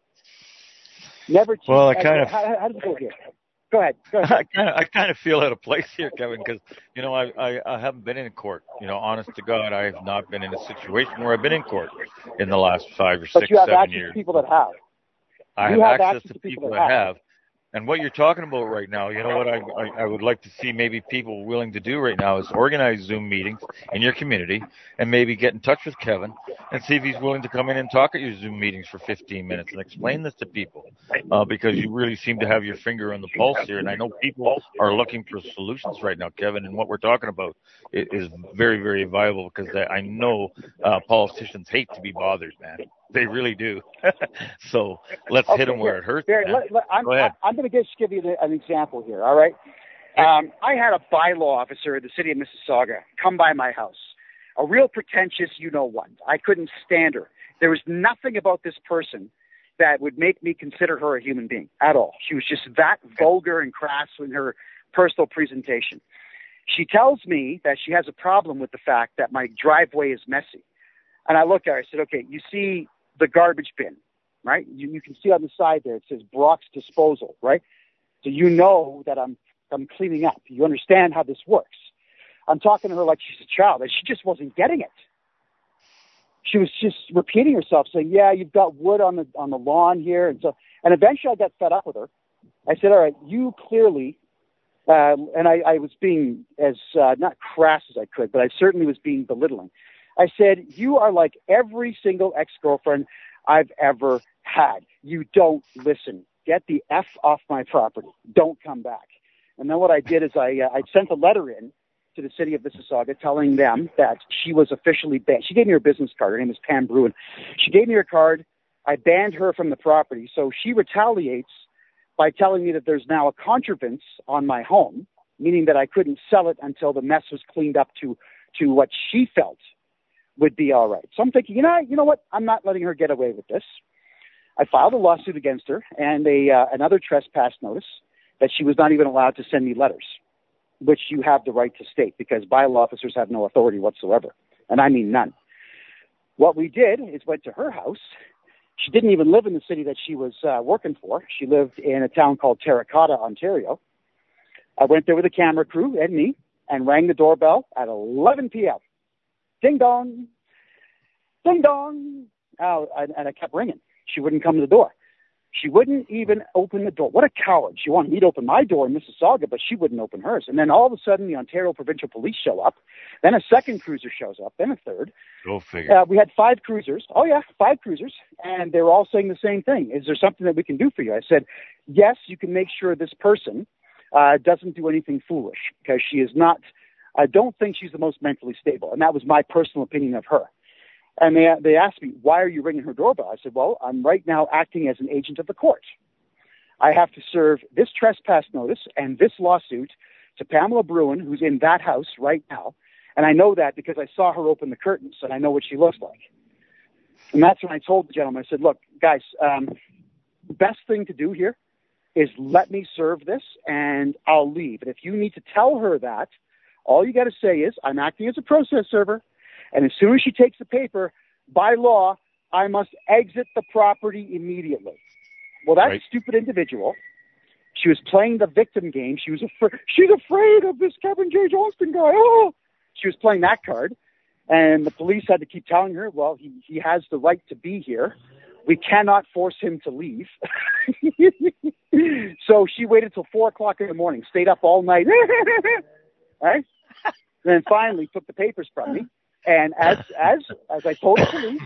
Never teach. Well, I kind of. How, how does it go here? Go ahead. Go ahead. I kind of, I kind of feel out of place here, Kevin, because you know I, I, I haven't been in court. You know, honest to God, I have not been in a situation where I've been in court in the last five or but six, you have seven access years. To people that have. I you have, have access, access to, to people, people that that have. And what you're talking about right now, you know what I, I, I would like to see maybe people willing to do right now is organize Zoom meetings in your community and maybe get in touch with Kevin and see if he's willing to come in and talk at your Zoom meetings for fifteen minutes and explain this to people uh, because you really seem to have your finger on the pulse here. And I know people are looking for solutions right now, Kevin, and what we're talking about is very, very viable because I know uh, politicians hate to be bothered, man. They really do. So let's okay, hit them here, where it hurts. Barry, let, let, I'm, Go ahead. I'm going to just give you an example here, all right? Um, I had a bylaw officer in the city of Mississauga come by my house, a real pretentious you-know-what. I couldn't stand her. There was nothing about this person that would make me consider her a human being at all. She was just that vulgar and crass in her personal presentation. She tells me that she has a problem with the fact that my driveway is messy. And I looked at her, I said, okay, you see the garbage bin, right? You, you can see on the side there, it says Brock's Disposal, right? So you know that I'm I'm cleaning up. You understand how this works. I'm talking to her like she's a child, and she just wasn't getting it. She was just repeating herself, saying, yeah, you've got wood on the on the lawn here. And so, and eventually I got fed up with her. I said, all right, you clearly, uh, and I, I was being as, uh, not crass as I could, but I certainly was being belittling. I said, you are like every single ex-girlfriend I've ever had. You don't listen. Get the F off my property. Don't come back. And then what I did is I, uh, I sent a letter in to the city of Mississauga telling them that she was officially banned. She gave me her business card. Her name is Pam Bruin. She gave me her card. I banned her from the property. So she retaliates by telling me that there's now a contrivance on my home, meaning that I couldn't sell it until the mess was cleaned up to, to what she felt would be all right. So I'm thinking, you know, you know what? I'm not letting her get away with this. I filed a lawsuit against her and a uh, another trespass notice that she was not even allowed to send me letters, which you have the right to state because bylaw officers have no authority whatsoever. And I mean none. What we did is went to her house. She didn't even live in the city that she was uh, working for. She lived in a town called Terracotta, Ontario. I went there with a camera crew and me and rang the doorbell at eleven p.m. Ding dong, ding dong. Oh, and, and I kept ringing. She wouldn't come to the door. She wouldn't even open the door. What a coward. She wanted me to open my door in Mississauga, but she wouldn't open hers. And then all of a sudden, the Ontario Provincial Police show up. Then a second cruiser shows up. Then a third. Go figure. Uh, we had five cruisers. Oh, yeah, five cruisers. And they were all saying the same thing. Is there something that we can do for you? I said, yes, you can make sure this person uh, doesn't do anything foolish because she is not, I don't think she's the most mentally stable. And that was my personal opinion of her. And they they asked me, why are you ringing her doorbell? I said, well, I'm right now acting as an agent of the court. I have to serve this trespass notice and this lawsuit to Pamela Bruin, who's in that house right now. And I know that because I saw her open the curtains and I know what she looks like. And that's when I told the gentleman, I said, look, guys, um, the best thing to do here is let me serve this and I'll leave. And if you need to tell her that, all you got to say is, I'm acting as a process server. And as soon as she takes the paper, by law, I must exit the property immediately. Well, that right. stupid individual, she was playing the victim game. She was afraid. She's afraid of this Kevin J. Johnston guy. Oh, she was playing that card. And the police had to keep telling her, well, he, he has the right to be here. We cannot force him to leave. So she waited till four o'clock in the morning, stayed up all night. Right? And then finally took the papers from me. And as as as I told the police,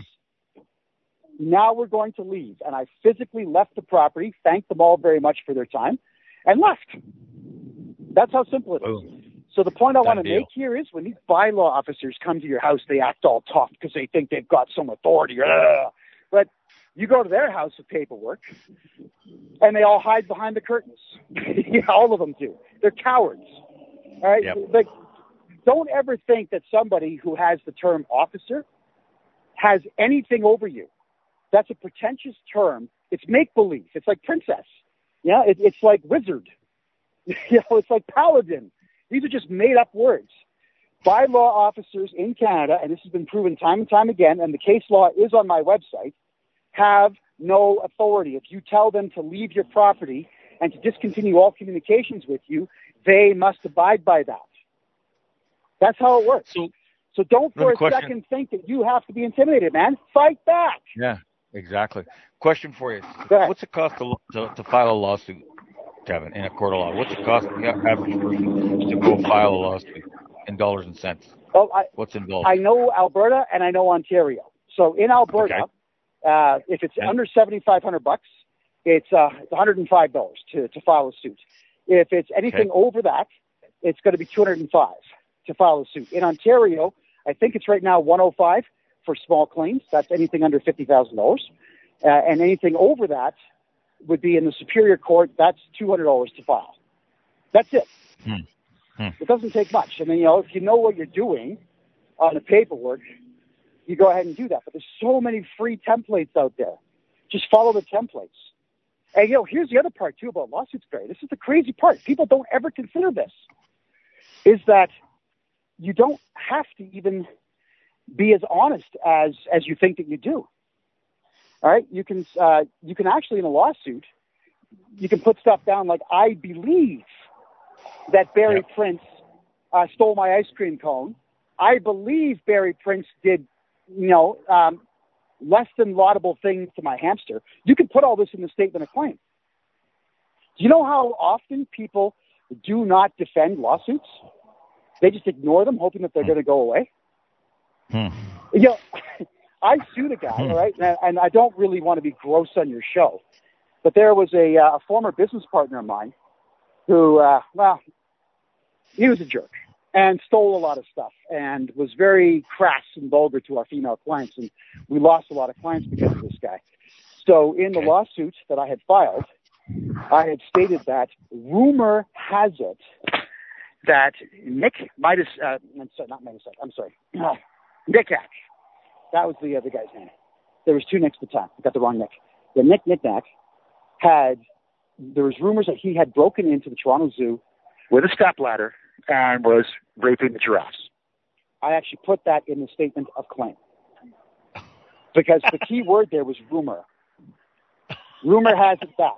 now we're going to leave. And I physically left the property, thanked them all very much for their time, and left. That's how simple it is. Oh. So the point I want to deal. make here is when these bylaw officers come to your house, they act all tough because they think they've got some authority. Ugh. But you go to their house with paperwork, and they all hide behind the curtains. All of them do. They're cowards. All right? Yep. Like, don't ever think that somebody who has the term officer has anything over you. That's a pretentious term. It's make-believe. It's like princess. Yeah, it, it's like wizard. You know, it's like paladin. These are just made-up words. Bylaw officers in Canada, and this has been proven time and time again, and the case law is on my website, have no authority. If you tell them to leave your property and to discontinue all communications with you, they must abide by that. That's how it works. So, so don't for a question. second think that you have to be intimidated, man. Fight back. Yeah, exactly. Question for you. What's it cost to, to, to file a lawsuit, Kevin, in a court of law? What's it cost the average person to go file a lawsuit in dollars and cents? Well, I, What's involved? I know Alberta and I know Ontario. So in Alberta, okay. uh, if it's yeah. under seventy-five hundred bucks, it's, uh, it's one hundred five dollars to, to file a suit. If it's anything okay. over that, it's going to be two hundred five dollars. To file a suit. In Ontario, I think it's right now one hundred five dollars for small claims. That's anything under fifty thousand dollars. Uh, and anything over that would be in the Superior Court. That's two hundred dollars to file. That's it. Hmm. Hmm. It doesn't take much. I mean, you know, if you know what you're doing on the paperwork, you go ahead and do that. But there's so many free templates out there. Just follow the templates. And, you know, here's the other part, too, about lawsuits, Barry. This is the crazy part. People don't ever consider this, is that you don't have to even be as honest as, as you think that you do. All right. You can, uh, you can actually in a lawsuit, you can put stuff down like, I believe that Barry yep. Prince uh, stole my ice cream cone. I believe Barry Prince did, you know, um, less than laudable things to my hamster. You can put all this in the statement of claim. Do you know how often people do not defend lawsuits? They just ignore them, hoping that they're going to go away. Hmm. You know, I sued a guy, hmm. all right, and, and I don't really want to be gross on your show, but there was a, uh, a former business partner of mine who, uh, well, he was a jerk and stole a lot of stuff and was very crass and vulgar to our female clients, and we lost a lot of clients because of this guy. So in the lawsuit that I had filed, I had stated that rumor has it that Nick Midas, uh, I'm sorry, not Midas, I'm sorry, uh, Nick Nack, that was the other guy's name. There was two Nicks at the time. I got the wrong Nick. The Nick Nick Nack had, there was rumors that he had broken into the Toronto Zoo with a stepladder and was raping the giraffes. I actually put that in the statement of claim because the key word there was rumor. Rumor has it that.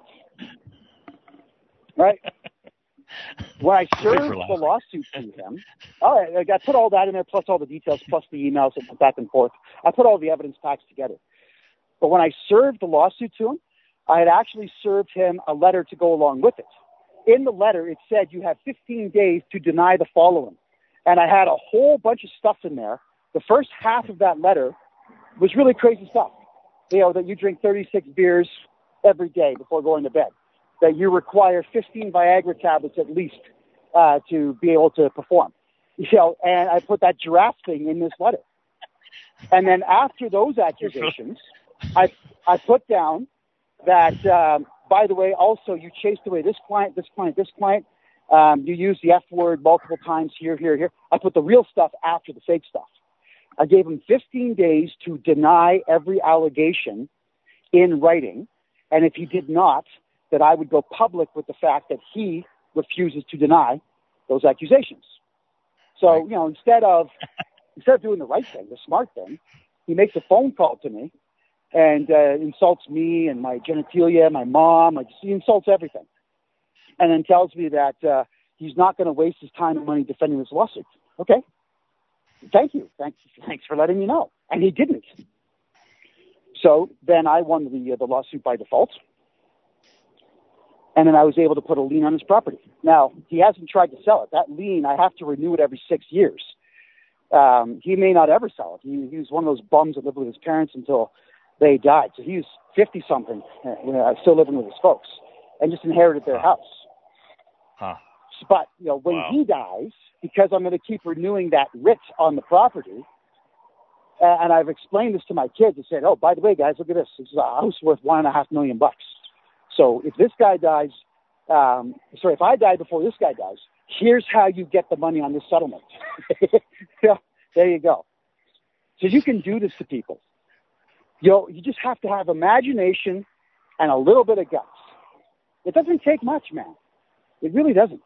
Right? When I served the lawsuit to him, all right, I put all that in there, plus all the details, plus the emails that went back and forth. I put all the evidence packs together. But when I served the lawsuit to him, I had actually served him a letter to go along with it. In the letter, it said you have fifteen days to deny the following. And I had a whole bunch of stuff in there. The first half of that letter was really crazy stuff. You know, that you drink thirty-six beers every day before going to bed, that you require fifteen Viagra tablets at least uh, to be able to perform. You know, and I put that giraffe thing in this letter. And then after those accusations, I I put down that, um, by the way, also you chased away this client, this client, this client. Um, you used the F word multiple times here, here, here. I put the real stuff after the fake stuff. I gave him fifteen days to deny every allegation in writing. And if he did not, that I would go public with the fact that he refuses to deny those accusations. So, you know, instead of instead of doing the right thing, the smart thing, he makes a phone call to me and uh, insults me and my genitalia, my mom. Like, he insults everything. And then tells me that uh, he's not going to waste his time and money defending this lawsuit. Okay. Thank you. Thanks, thanks for letting me know. And he didn't. So then I won the uh, the lawsuit by default. And then I was able to put a lien on his property. Now, he hasn't tried to sell it. That lien, I have to renew it every six years. Um, he may not ever sell it. He, he was one of those bums that lived with his parents until they died. So he was fifty-something, uh, still living with his folks, and just inherited their house. Huh. But, you know, when wow. he dies, because I'm going to keep renewing that writ on the property, uh, and I've explained this to my kids, I said, oh, by the way, guys, look at this. This is a house worth one and a half million bucks. So if this guy dies, um, sorry, if I die before this guy dies, here's how you get the money on this settlement. Yeah, there you go. So you can do this to people. You know, you just have to have imagination and a little bit of guts. It doesn't take much, man. It really doesn't.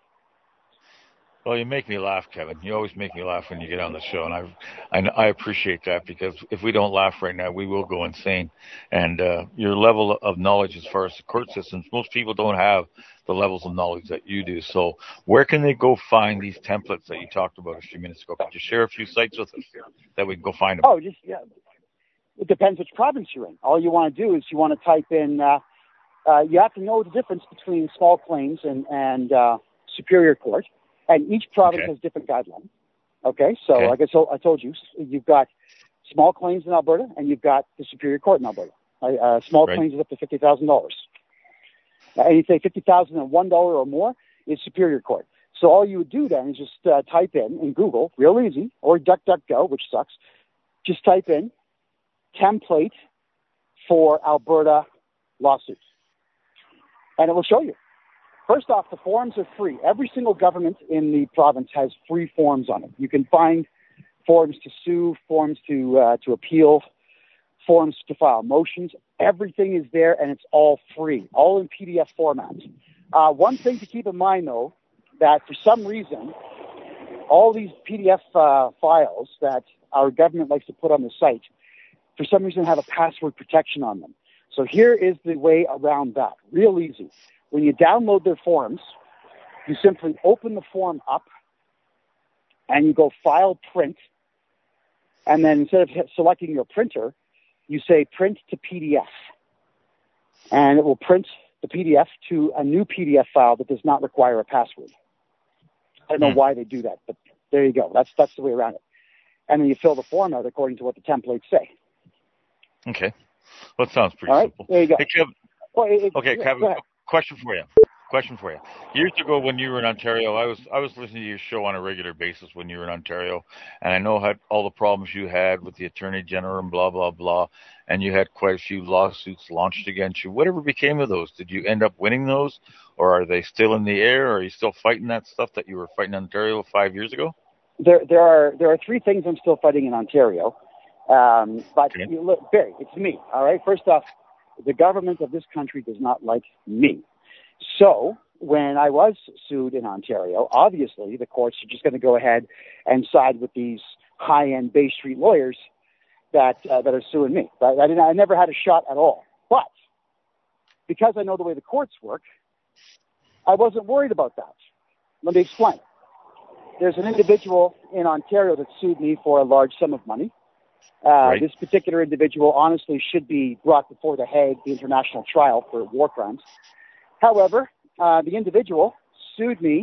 Well, you make me laugh, Kevin. You always make me laugh when you get on the show, and I, I, I appreciate that, because if we don't laugh right now, we will go insane. And uh, your level of knowledge as far as the court systems, most people don't have the levels of knowledge that you do. So where can they go find these templates that you talked about a few minutes ago? Could you share a few sites with us that we can go find them? Oh, just, yeah. It depends which province you're in. All you want to do is you want to type in, uh, uh, you have to know the difference between small claims and, and uh, superior court. And each province okay. has different guidelines. Okay, so okay. like I told, I told you, you've got small claims in Alberta, and you've got the Superior Court in Alberta. Uh, small right. claims is up to fifty thousand dollars. Uh, and you say fifty thousand and one dollar or more is Superior Court. So all you would do then is just uh, type in in Google, real easy, or DuckDuckGo, which sucks. Just type in template for Alberta lawsuits, and it will show you. First off, the forms are free. Every single government in the province has free forms on it. You can find forms to sue, forms to uh, to appeal, forms to file motions. Everything is there, and it's all free, all in P D F format. Uh, one thing to keep in mind, though, that for some reason, all these P D F uh, files that our government likes to put on the site, for some reason have a password protection on them. So here is the way around that. Real easy. When you download their forms, you simply open the form up and you go File, Print, and then instead of selecting your printer, you say Print to P D F. And it will print the P D F to a new P D F file that does not require a password. I don't know hmm. why they do that, but there you go. That's that's the way around it. And then you fill the form out according to what the templates say. Okay. Well, that sounds pretty All right, simple. there you go. Hey, Kev, well, it, okay, yeah, Kevin, question for you. question for you. Years ago, when you were in Ontario, I was I was listening to your show on a regular basis when you were in Ontario, and I know how, all the problems you had with the Attorney General and blah blah blah, and you had quite a few lawsuits launched against you. Whatever became of those? Did you end up winning those, or are they still in the air? Or are you still fighting that stuff that you were fighting in Ontario five years ago? There there are there are three things I'm still fighting in Ontario, um, but Okay. you look, Barry, it's me. All right. First off, the government of this country does not like me. So when I was sued in Ontario, obviously the courts are just going to go ahead and side with these high-end Bay Street lawyers that uh, that are suing me. Right? I didn't. I never had a shot at all. But because I know the way the courts work, I wasn't worried about that. Let me explain. There's an individual in Ontario that sued me for a large sum of money. Uh, Right. This particular individual honestly should be brought before the Hague, the international trial for war crimes. However, uh, the individual sued me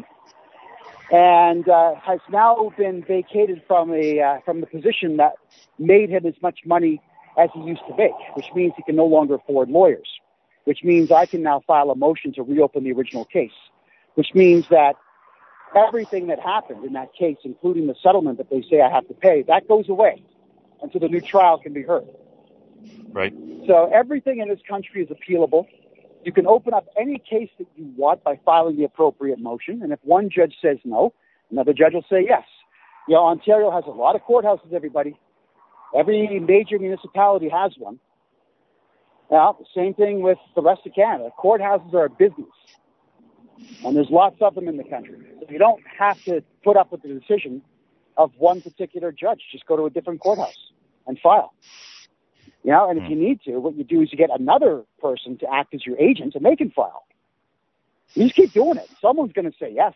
and uh, has now been vacated from a uh, from the position that made him as much money as he used to make, which means he can no longer afford lawyers, which means I can now file a motion to reopen the original case, which means that everything that happened in that case, including the settlement that they say I have to pay, that goes away until the new trial can be heard. Right. So everything in this country is appealable. You can open up any case that you want by filing the appropriate motion, and if one judge says no, another judge will say yes. You know, Ontario has a lot of courthouses, everybody. Every major municipality has one. Now, same thing with the rest of Canada. Courthouses are a business, and there's lots of them in the country. So you don't have to put up with the decision of one particular judge. Just go to a different courthouse and file. You know, and if you need to, what you do is you get another person to act as your agent and they can file. You just keep doing it. Someone's going to say yes.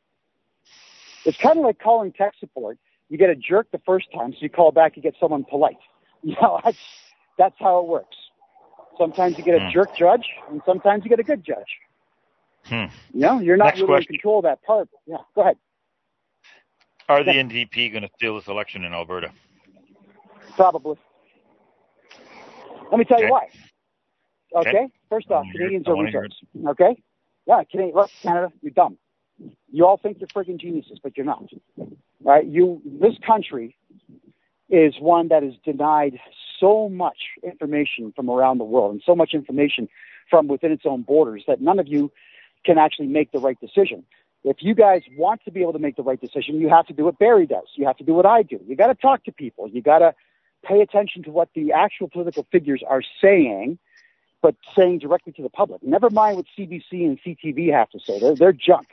It's kind of like calling tech support. You get a jerk the first time, so you call back, you get someone polite. You know, that's, that's how it works. Sometimes you get a Hmm. jerk judge, and sometimes you get a good judge. Hmm. You know, you're not Next really question. in control of that part. Yeah, go ahead. Are the N D P going to steal this election in Alberta? Probably. Let me tell you Okay. why. Okay? Okay. First off, I Canadians wanna are hear it. retards. Okay? Yeah, Canadian, look, Canada, you're dumb. You all think you're friggin' geniuses, but you're not. Right? You, this country is one that is denied so much information from around the world and so much information from within its own borders that none of you can actually make the right decision. If you guys want to be able to make the right decision, you have to do what Barry does. You have to do what I do. You got to talk to people. You got to pay attention to what the actual political figures are saying, but saying directly to the public. Never mind what C B C and C T V have to say. They're, they're junk.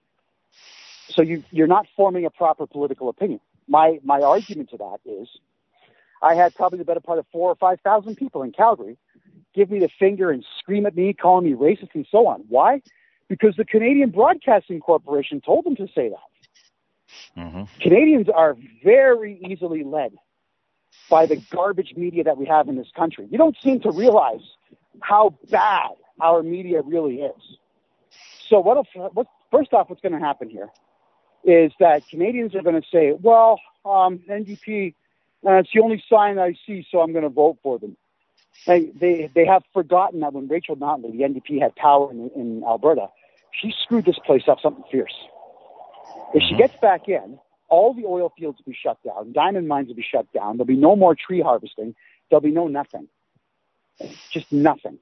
So you, you're not forming a proper political opinion. My, my argument to that is I had probably the better part of four or five thousand people in Calgary give me the finger and scream at me, calling me racist and so on. Why? Because the Canadian Broadcasting Corporation told them to say that. Mm-hmm. Canadians are very easily led by the garbage media that we have in this country. You don't seem to realize how bad our media really is. So what, what first off, what's going to happen here is that Canadians are going to say, well, um, N D P, uh, it's the only sign I see, so I'm going to vote for them. They, they, they have forgotten that when Rachel Notley, the N D P, had power in, in Alberta, she screwed this place up something fierce. If she gets back in, all the oil fields will be shut down, diamond mines will be shut down, there'll be no more tree harvesting, there'll be no nothing. Just nothing.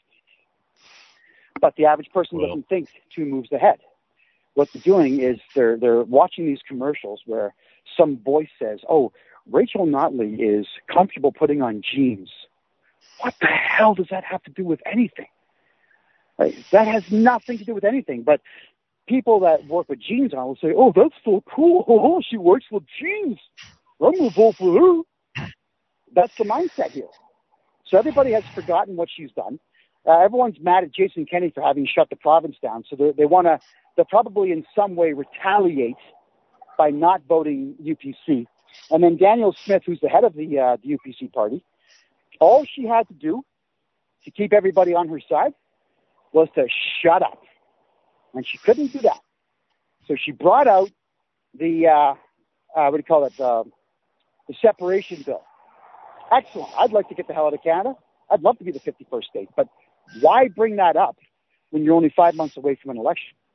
But the average person Well. doesn't think two moves ahead. What they're doing is they're they're watching these commercials where some voice says, oh, Rachel Notley is comfortable putting on jeans. What the hell does that have to do with anything? Right? That has nothing to do with anything. But people that work with jeans on will say, oh, that's so cool. Oh, she works with jeans. I'm going to vote for her. That's the mindset here. So everybody has forgotten what she's done. Uh, everyone's mad at Jason Kenney for having shut the province down. So they, they want to, they'll probably in some way retaliate by not voting U P C. And then Danielle Smith, who's the head of the, uh, the U P C party, all she had to do to keep everybody on her side was to shut up. And she couldn't do that. So she brought out the, uh, uh, what do you call it, uh, the separation bill. Excellent. I'd like to get the hell out of Canada. I'd love to be the fifty-first state. But why bring that up when you're only five months away from an election?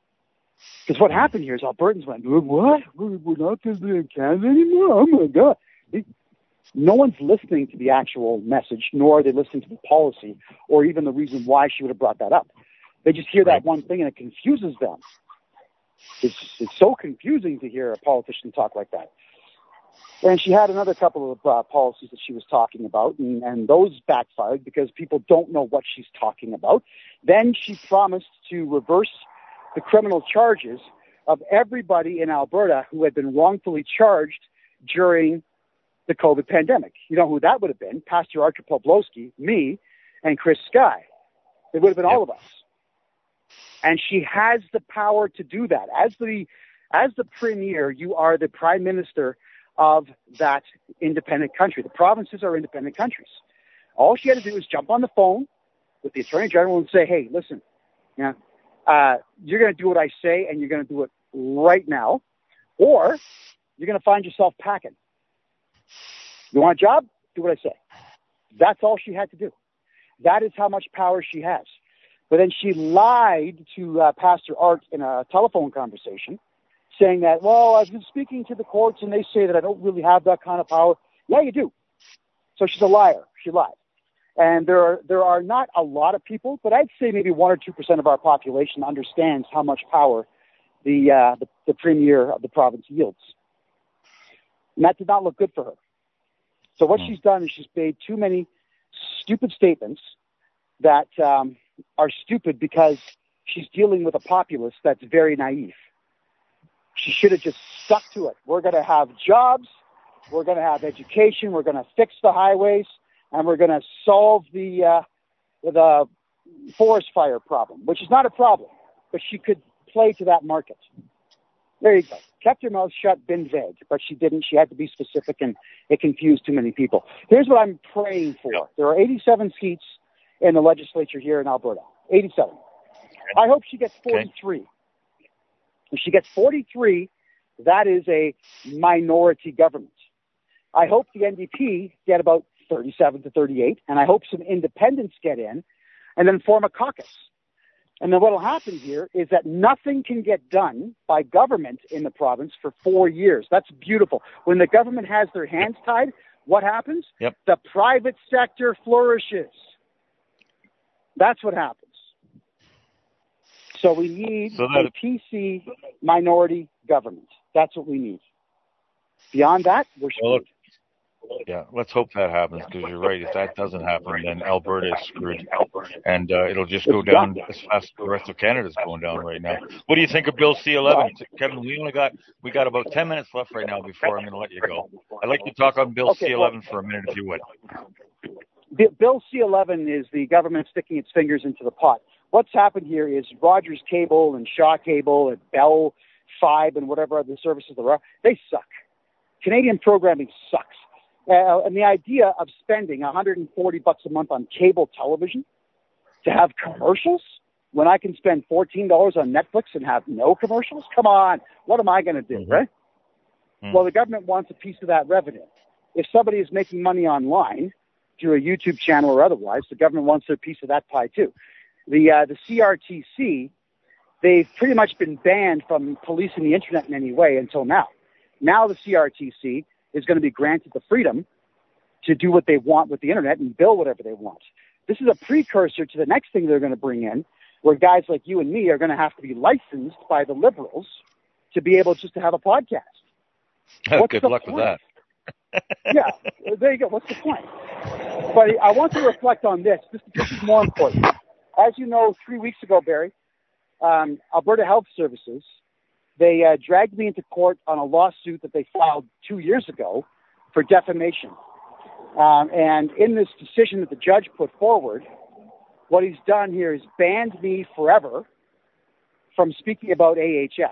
Because what happened here is Albertans went, what? We're not visiting in Canada anymore? Oh, my God. No one's listening to the actual message, nor are they listening to the policy or even the reason why she would have brought that up. They just hear that one thing and it confuses them. It's, it's so confusing to hear a politician talk like that. And she had another couple of uh, policies that she was talking about, and, and those backfired because people don't know what she's talking about. Then she promised to reverse the criminal charges of everybody in Alberta who had been wrongfully charged during the COVID pandemic. You know who that would have been? Pastor Archer Pawlowski, me, and Chris Sky. It would have been yep. all of us. And she has the power to do that. As the as the premier, you are the prime minister of that independent country. The provinces are independent countries. All she had to do is jump on the phone with the Attorney General and say, hey, listen, yeah, uh, you're going to do what I say, and you're going to do it right now, or you're going to find yourself packing. You want a job? Do what I say. That's all she had to do. That is how much power she has. But then she lied to uh, Pastor Art in a telephone conversation, saying that, well, I've been speaking to the courts, and they say that I don't really have that kind of power. Yeah, you do. So she's a liar. She lied. And there are there are not a lot of people, but I'd say maybe one or two percent of our population understands how much power the, uh, the the premier of the province yields. And that did not look good for her. So what mm. she's done is she's made too many stupid statements that um, are stupid because she's dealing with a populace that's very naive. She should have just stuck to it. We're going to have jobs. We're going to have education. We're going to fix the highways. And we're going to solve the uh, the forest fire problem, which is not a problem. But she could play to that market. There you go. Kept her mouth shut, been vague. But she didn't. She had to be specific, and it confused too many people. Here's what I'm praying for. There are eighty-seven seats in the legislature here in Alberta. eighty-seven. I hope she gets forty-three. Okay. If she gets forty-three, that is a minority government. I hope the N D P get about thirty-seven to thirty-eight, and I hope some independents get in and then form a caucus. And then what will happen here is that nothing can get done by government in the province for four years. That's beautiful. When the government has their hands tied, what happens? Yep. The private sector flourishes. That's what happens. So we need so that, a P C minority government. That's what we need. Beyond that, we're screwed. Well, yeah, let's hope that happens, because you're right. If that doesn't happen, then Alberta is screwed, and uh, it'll just go down as fast as the rest of Canada's going down right now. What do you think of Bill C eleven, Kevin? We only got we got about ten minutes left right now before I'm going to let you go. I'd like to talk on Bill okay, C eleven well, for a minute, if you would. Bill C eleven is the government sticking its fingers into the pot. What's happened here is Rogers Cable and Shaw Cable and Bell Fibe and whatever other services there are, they suck. Canadian programming sucks. Uh, and the idea of spending one hundred forty bucks a month on cable television to have commercials when I can spend fourteen dollars on Netflix and have no commercials? Come on. What am I going to do, mm-hmm. right? Mm-hmm. Well, the government wants a piece of that revenue. If somebody is making money online through a YouTube channel or otherwise, the government wants a piece of that pie too. The uh, the C R T C, they've pretty much been banned from policing the internet in any way until now. Now the C R T C is going to be granted the freedom to do what they want with the internet and bill whatever they want. This is a precursor to the next thing they're going to bring in, where guys like you and me are going to have to be licensed by the Liberals to be able just to have a podcast. What's Good the luck point? with that. Yeah, there you go. What's the point? But I want to reflect on this. This, this is more important. As you know, three weeks ago, Barry, um, Alberta Health Services, they uh, dragged me into court on a lawsuit that they filed two years ago for defamation. Um, and in this decision that the judge put forward, what he's done here is banned me forever from speaking about A H S.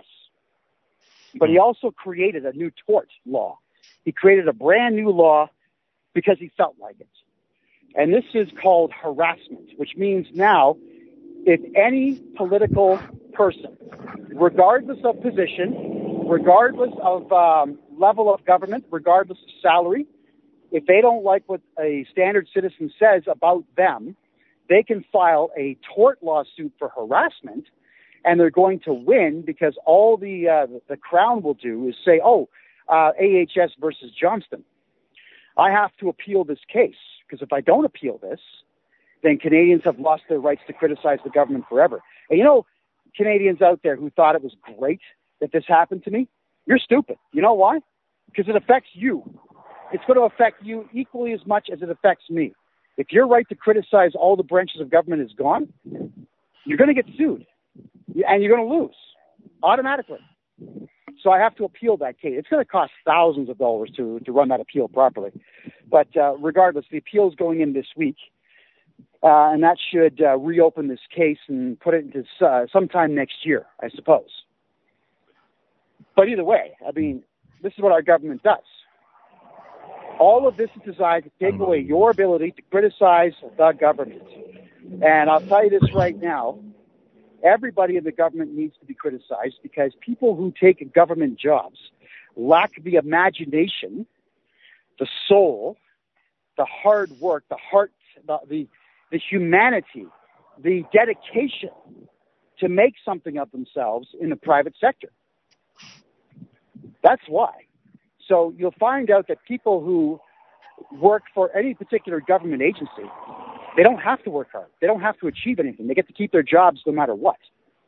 But he also created a new tort law. He created a brand new law because he felt like it. And this is called harassment, which means now if any political person, regardless of position, regardless of um, level of government, regardless of salary, if they don't like what a standard citizen says about them, they can file a tort lawsuit for harassment, and they're going to win because all the uh, the Crown will do is say, oh, uh, A H S versus Johnston. I have to appeal this case, because if I don't appeal this, then Canadians have lost their rights to criticize the government forever. And you know, Canadians out there who thought it was great that this happened to me, you're stupid. You know why? Because it affects you. It's going to affect you equally as much as it affects me. If your right to criticize all the branches of government is gone, you're going to get sued, and you're going to lose automatically. So I have to appeal that case. It's going to cost thousands of dollars to, to run that appeal properly. But uh, regardless, the appeal is going in this week, uh, and that should uh, reopen this case and put it into uh, sometime next year, I suppose. But either way, I mean, this is what our government does. All of this is designed to take away your ability to criticize the government. And I'll tell you this right now, everybody in the government needs to be criticized, because people who take government jobs lack the imagination, the soul, the hard work, the heart, the, the, the humanity, the dedication to make something of themselves in the private sector. That's why. So you'll find out that people who work for any particular government agency, they don't have to work hard. They don't have to achieve anything. They get to keep their jobs no matter what.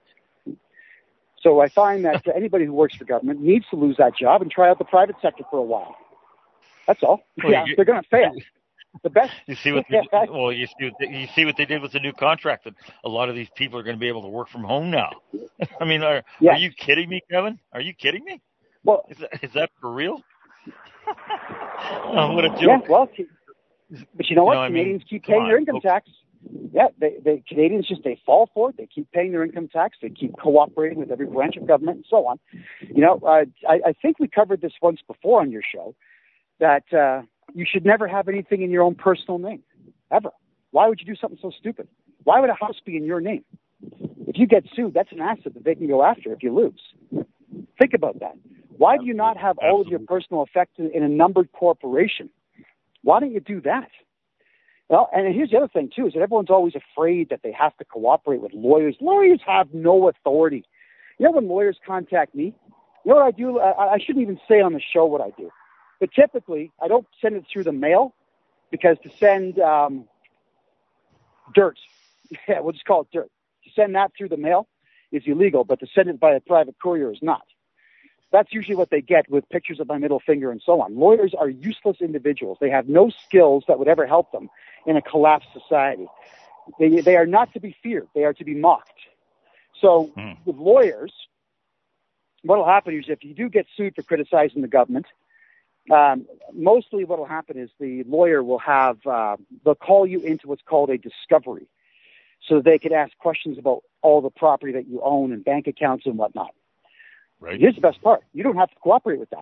So I find that anybody who works for government needs to lose that job and try out the private sector for a while. That's all. Well, yeah, you, they're going to fail. The best. You see what they, well, you see what they, you see what they did with the new contract, that a lot of these people are going to be able to work from home now. I mean, are, yeah. are you kidding me, Kevin? Are you kidding me? Well, is that, is that for real? Oh, what a joke. Yeah, well, but you know what? You know, Canadians I mean, keep paying on, their income okay. tax. Yeah, they, they Canadians just, they fall for it. They keep paying their income tax. They keep cooperating with every branch of government and so on. You know, uh, I, I think we covered this once before on your show, that uh, you should never have anything in your own personal name, ever. Why would you do something so stupid? Why would a house be in your name? If you get sued, that's an asset that they can go after if you lose. Think about that. Why do you not have all of your personal effects in a numbered corporation? Why don't you do that? Well, and here's the other thing, too, is that everyone's always afraid that they have to cooperate with lawyers. Lawyers have no authority. You know, when lawyers contact me, you know what I do? I, I shouldn't even say on the show what I do. But typically, I don't send it through the mail, because to send um, dirt, yeah, we'll just call it dirt. To send that through the mail is illegal, but to send it by a private courier is not. That's usually what they get with pictures of my middle finger and so on. Lawyers are useless individuals. They have no skills that would ever help them in a collapsed society. They, they are not to be feared. They are to be mocked. So hmm. with lawyers, what will happen is if you do get sued for criticizing the government, um, mostly what will happen is the lawyer will have, uh, they'll call you into what's called a discovery, so that they can ask questions about all the property that you own and bank accounts and whatnot. Right. Here's the best part. You don't have to cooperate with that.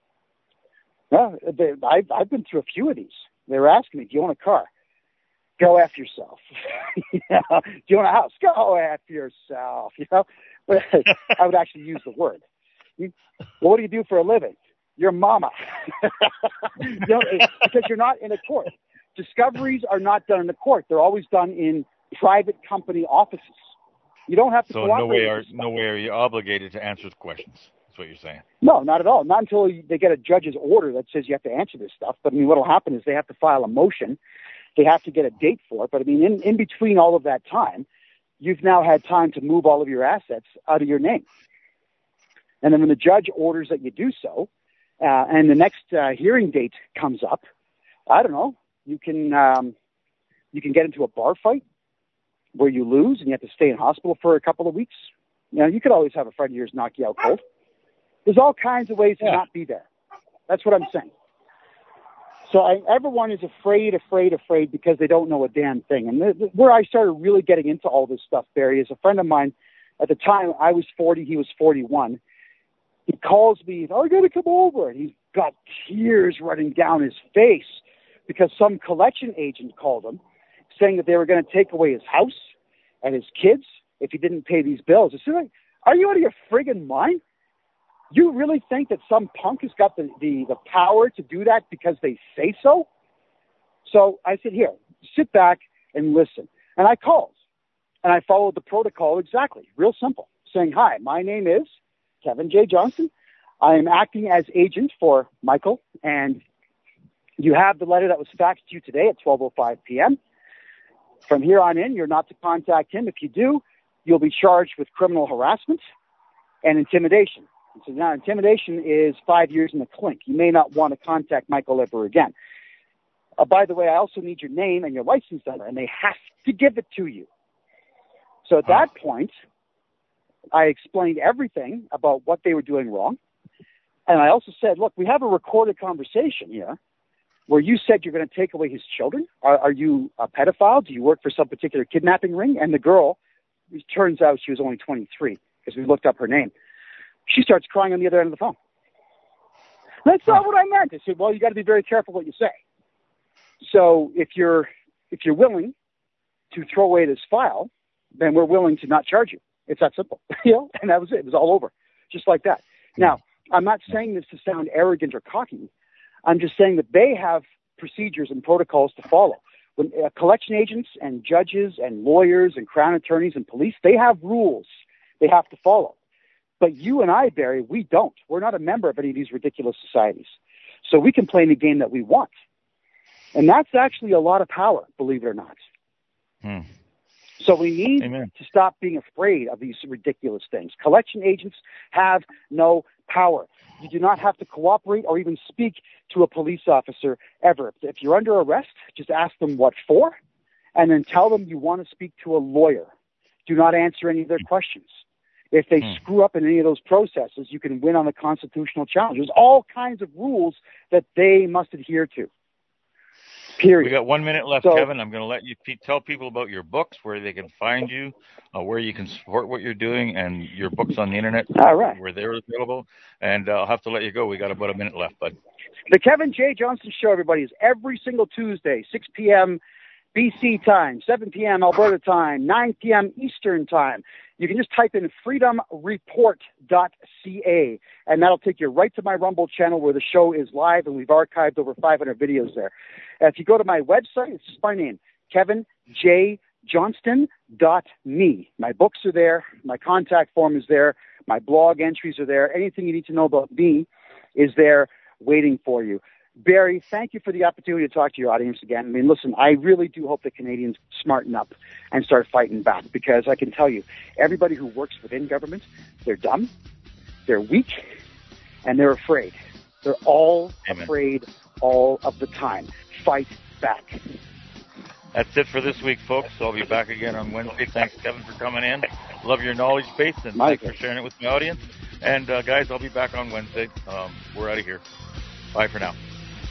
Well, they, I've, I've been through a few of these. They were asking me, do you own a car? Go F yourself. you know, do you own a house? Go F yourself. You know, but I would actually use the word. You, well, what do you do for a living? Your mama. you know, because you're not in a court. Discoveries are not done in the court. They're always done in private company offices. You don't have to so cooperate. no way are no way are you obligated to answer the questions. That's what you're saying. No, not at all. Not until they get a judge's order that says you have to answer this stuff. But I mean, what will happen is they have to file a motion. They have to get a date for it. But I mean, in, in between all of that time, you've now had time to move all of your assets out of your name. And then when the judge orders that you do so, uh, and the next uh, hearing date comes up, I don't know, you can um, you can get into a bar fight where you lose and you have to stay in hospital for a couple of weeks. You know, you could always have a friend of yours knock you out cold. There's all kinds of ways yeah. to not be there. That's what I'm saying. So I, everyone is afraid, afraid, afraid because they don't know a damn thing. And the, the, where I started really getting into all this stuff, Barry, is a friend of mine. At the time, I was forty, he was forty-one. He calls me, oh, I got to come over. And he's got tears running down his face because some collection agent called him, saying that they were going to take away his house and his kids if he didn't pay these bills. I said, like, are you out of your friggin' mind? You really think that some punk has got the, the, the power to do that because they say so? So I said, here, sit back and listen. And I called. And I followed the protocol exactly. Real simple. saying, hi, my name is Kevin J. Johnston. I am acting as agent for Michael, and you have the letter that was faxed to you today at twelve oh five p.m. From here on in, you're not to contact him. If you do, you'll be charged with criminal harassment and intimidation. So now intimidation is five years in the clink. You may not want to contact Michael ever again. Uh, by the way, I also need your name and your license number, and they have to give it to you. So at that point, I explained everything about what they were doing wrong. And I also said, look, we have a recorded conversation here where you said you're going to take away his children. Are, are you a pedophile? Do you work for some particular kidnapping ring? And the girl, it turns out she was only twenty-three because we looked up her name. She starts crying on the other end of the phone. That's not what I meant. I said, well, you got to be very careful what you say. So if you're if you're willing to throw away this file, then we're willing to not charge you. It's that simple. You know? And that was it. It was all over. Just like that. Now, I'm not saying this to sound arrogant or cocky. I'm just saying that they have procedures and protocols to follow. When uh, collection agents and judges and lawyers and crown attorneys and police, they have rules they have to follow. But you and I, Barry, we don't. We're not a member of any of these ridiculous societies. So we can play any game that we want. And that's actually a lot of power, believe it or not. Hmm. So we need Amen. to stop being afraid of these ridiculous things. Collection agents have no power. You do not have to cooperate or even speak to a police officer ever. If you're under arrest, just ask them what for, and then tell them you want to speak to a lawyer. Do not answer any of their questions. If they hmm. screw up in any of those processes, you can win on a constitutional challenge. There's all kinds of rules that they must adhere to. Period. We got one minute left, so, Kevin. I'm going to let you pe- tell people about your books, where they can find you, uh, where you can support what you're doing, and your books on the internet. All right. Where they're available. And uh, I'll have to let you go. We got about a minute left, bud. The Kevin J. Johnston Show, everybody, is every single Tuesday, six p.m. B C time, seven p.m. Alberta time, nine p.m. Eastern time. You can just type in freedom report dot c a, and that'll take you right to my Rumble channel where the show is live, and we've archived over five hundred videos there. If you go to my website, it's just my name, Kevin J. Johnston dot me. My books are there. My contact form is there. My blog entries are there. Anything you need to know about me is there waiting for you. Barry, thank you for the opportunity to talk to your audience again. I mean, listen, I really do hope that Canadians smarten up and start fighting back, because I can tell you, everybody who works within government, they're dumb, they're weak, and they're afraid. They're all Amen. afraid all of the time. Fight back. That's it for this week, folks. I'll be back again on Wednesday. Thanks, Kevin, for coming in. Love your knowledge base, and My thanks for sharing it with my audience. And, uh, guys, I'll be back on Wednesday. Um, we're out of here. Bye for now.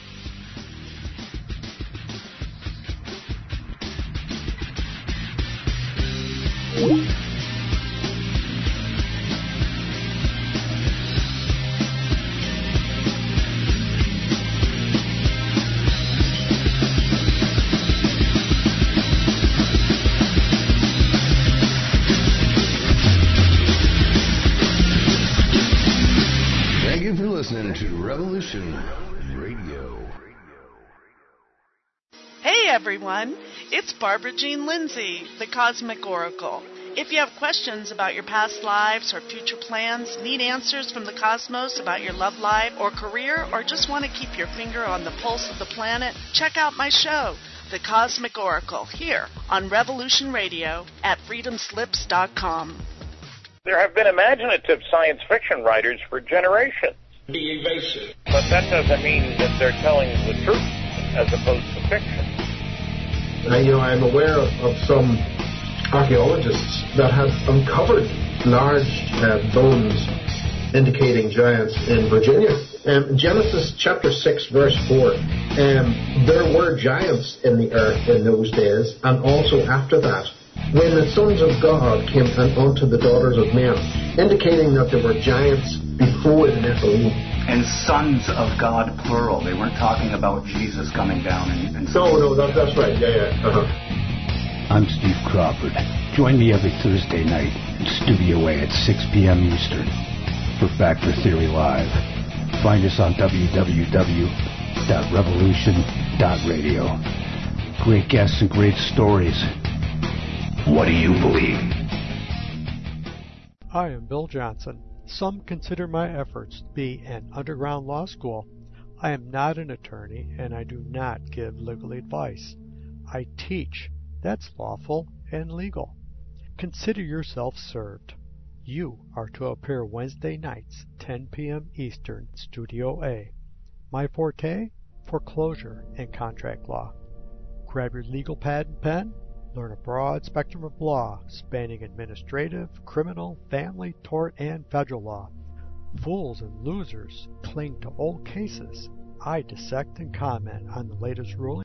Thank you for listening to Revolution Radio. Hey everyone, it's Barbara Jean Lindsay, the Cosmic Oracle. If you have questions about your past lives or future plans, need answers from the cosmos about your love life or career, or just want to keep your finger on the pulse of the planet, check out my show, The Cosmic Oracle, here on Revolution Radio at freedom slips dot com. There have been imaginative science fiction writers for generations. Be evasive. But that doesn't mean that they're telling the truth as opposed to fiction. Uh, you know, I'm aware of, of some archaeologists that have uncovered large uh, bones indicating giants in Virginia. Um, Genesis chapter six, verse four, um, there were giants in the earth in those days, and also after that, when the sons of God came unto the daughters of men, indicating that there were giants before the Nephilim. And sons of God, plural. They weren't talking about Jesus coming down and... and no, no, that, that's right. Yeah, yeah. Uh-huh. I'm Steve Crawford. Join me every Thursday night in Studio A at six p.m. Eastern for Factor Theory Live. Find us on w w w dot revolution dot radio. Great guests and great stories. What do you believe? I am Bill Johnson. Some consider my efforts to be an underground law school. I am not an attorney, and I do not give legal advice. I teach. That's lawful and legal. Consider yourself served. You are to appear Wednesday nights, ten p.m. Eastern, Studio A. My forte? Foreclosure and contract law. Grab your legal pad and pen. Learn a broad spectrum of law spanning administrative, criminal, family, tort, and federal law. Fools and losers cling to old cases. I dissect and comment on the latest rulings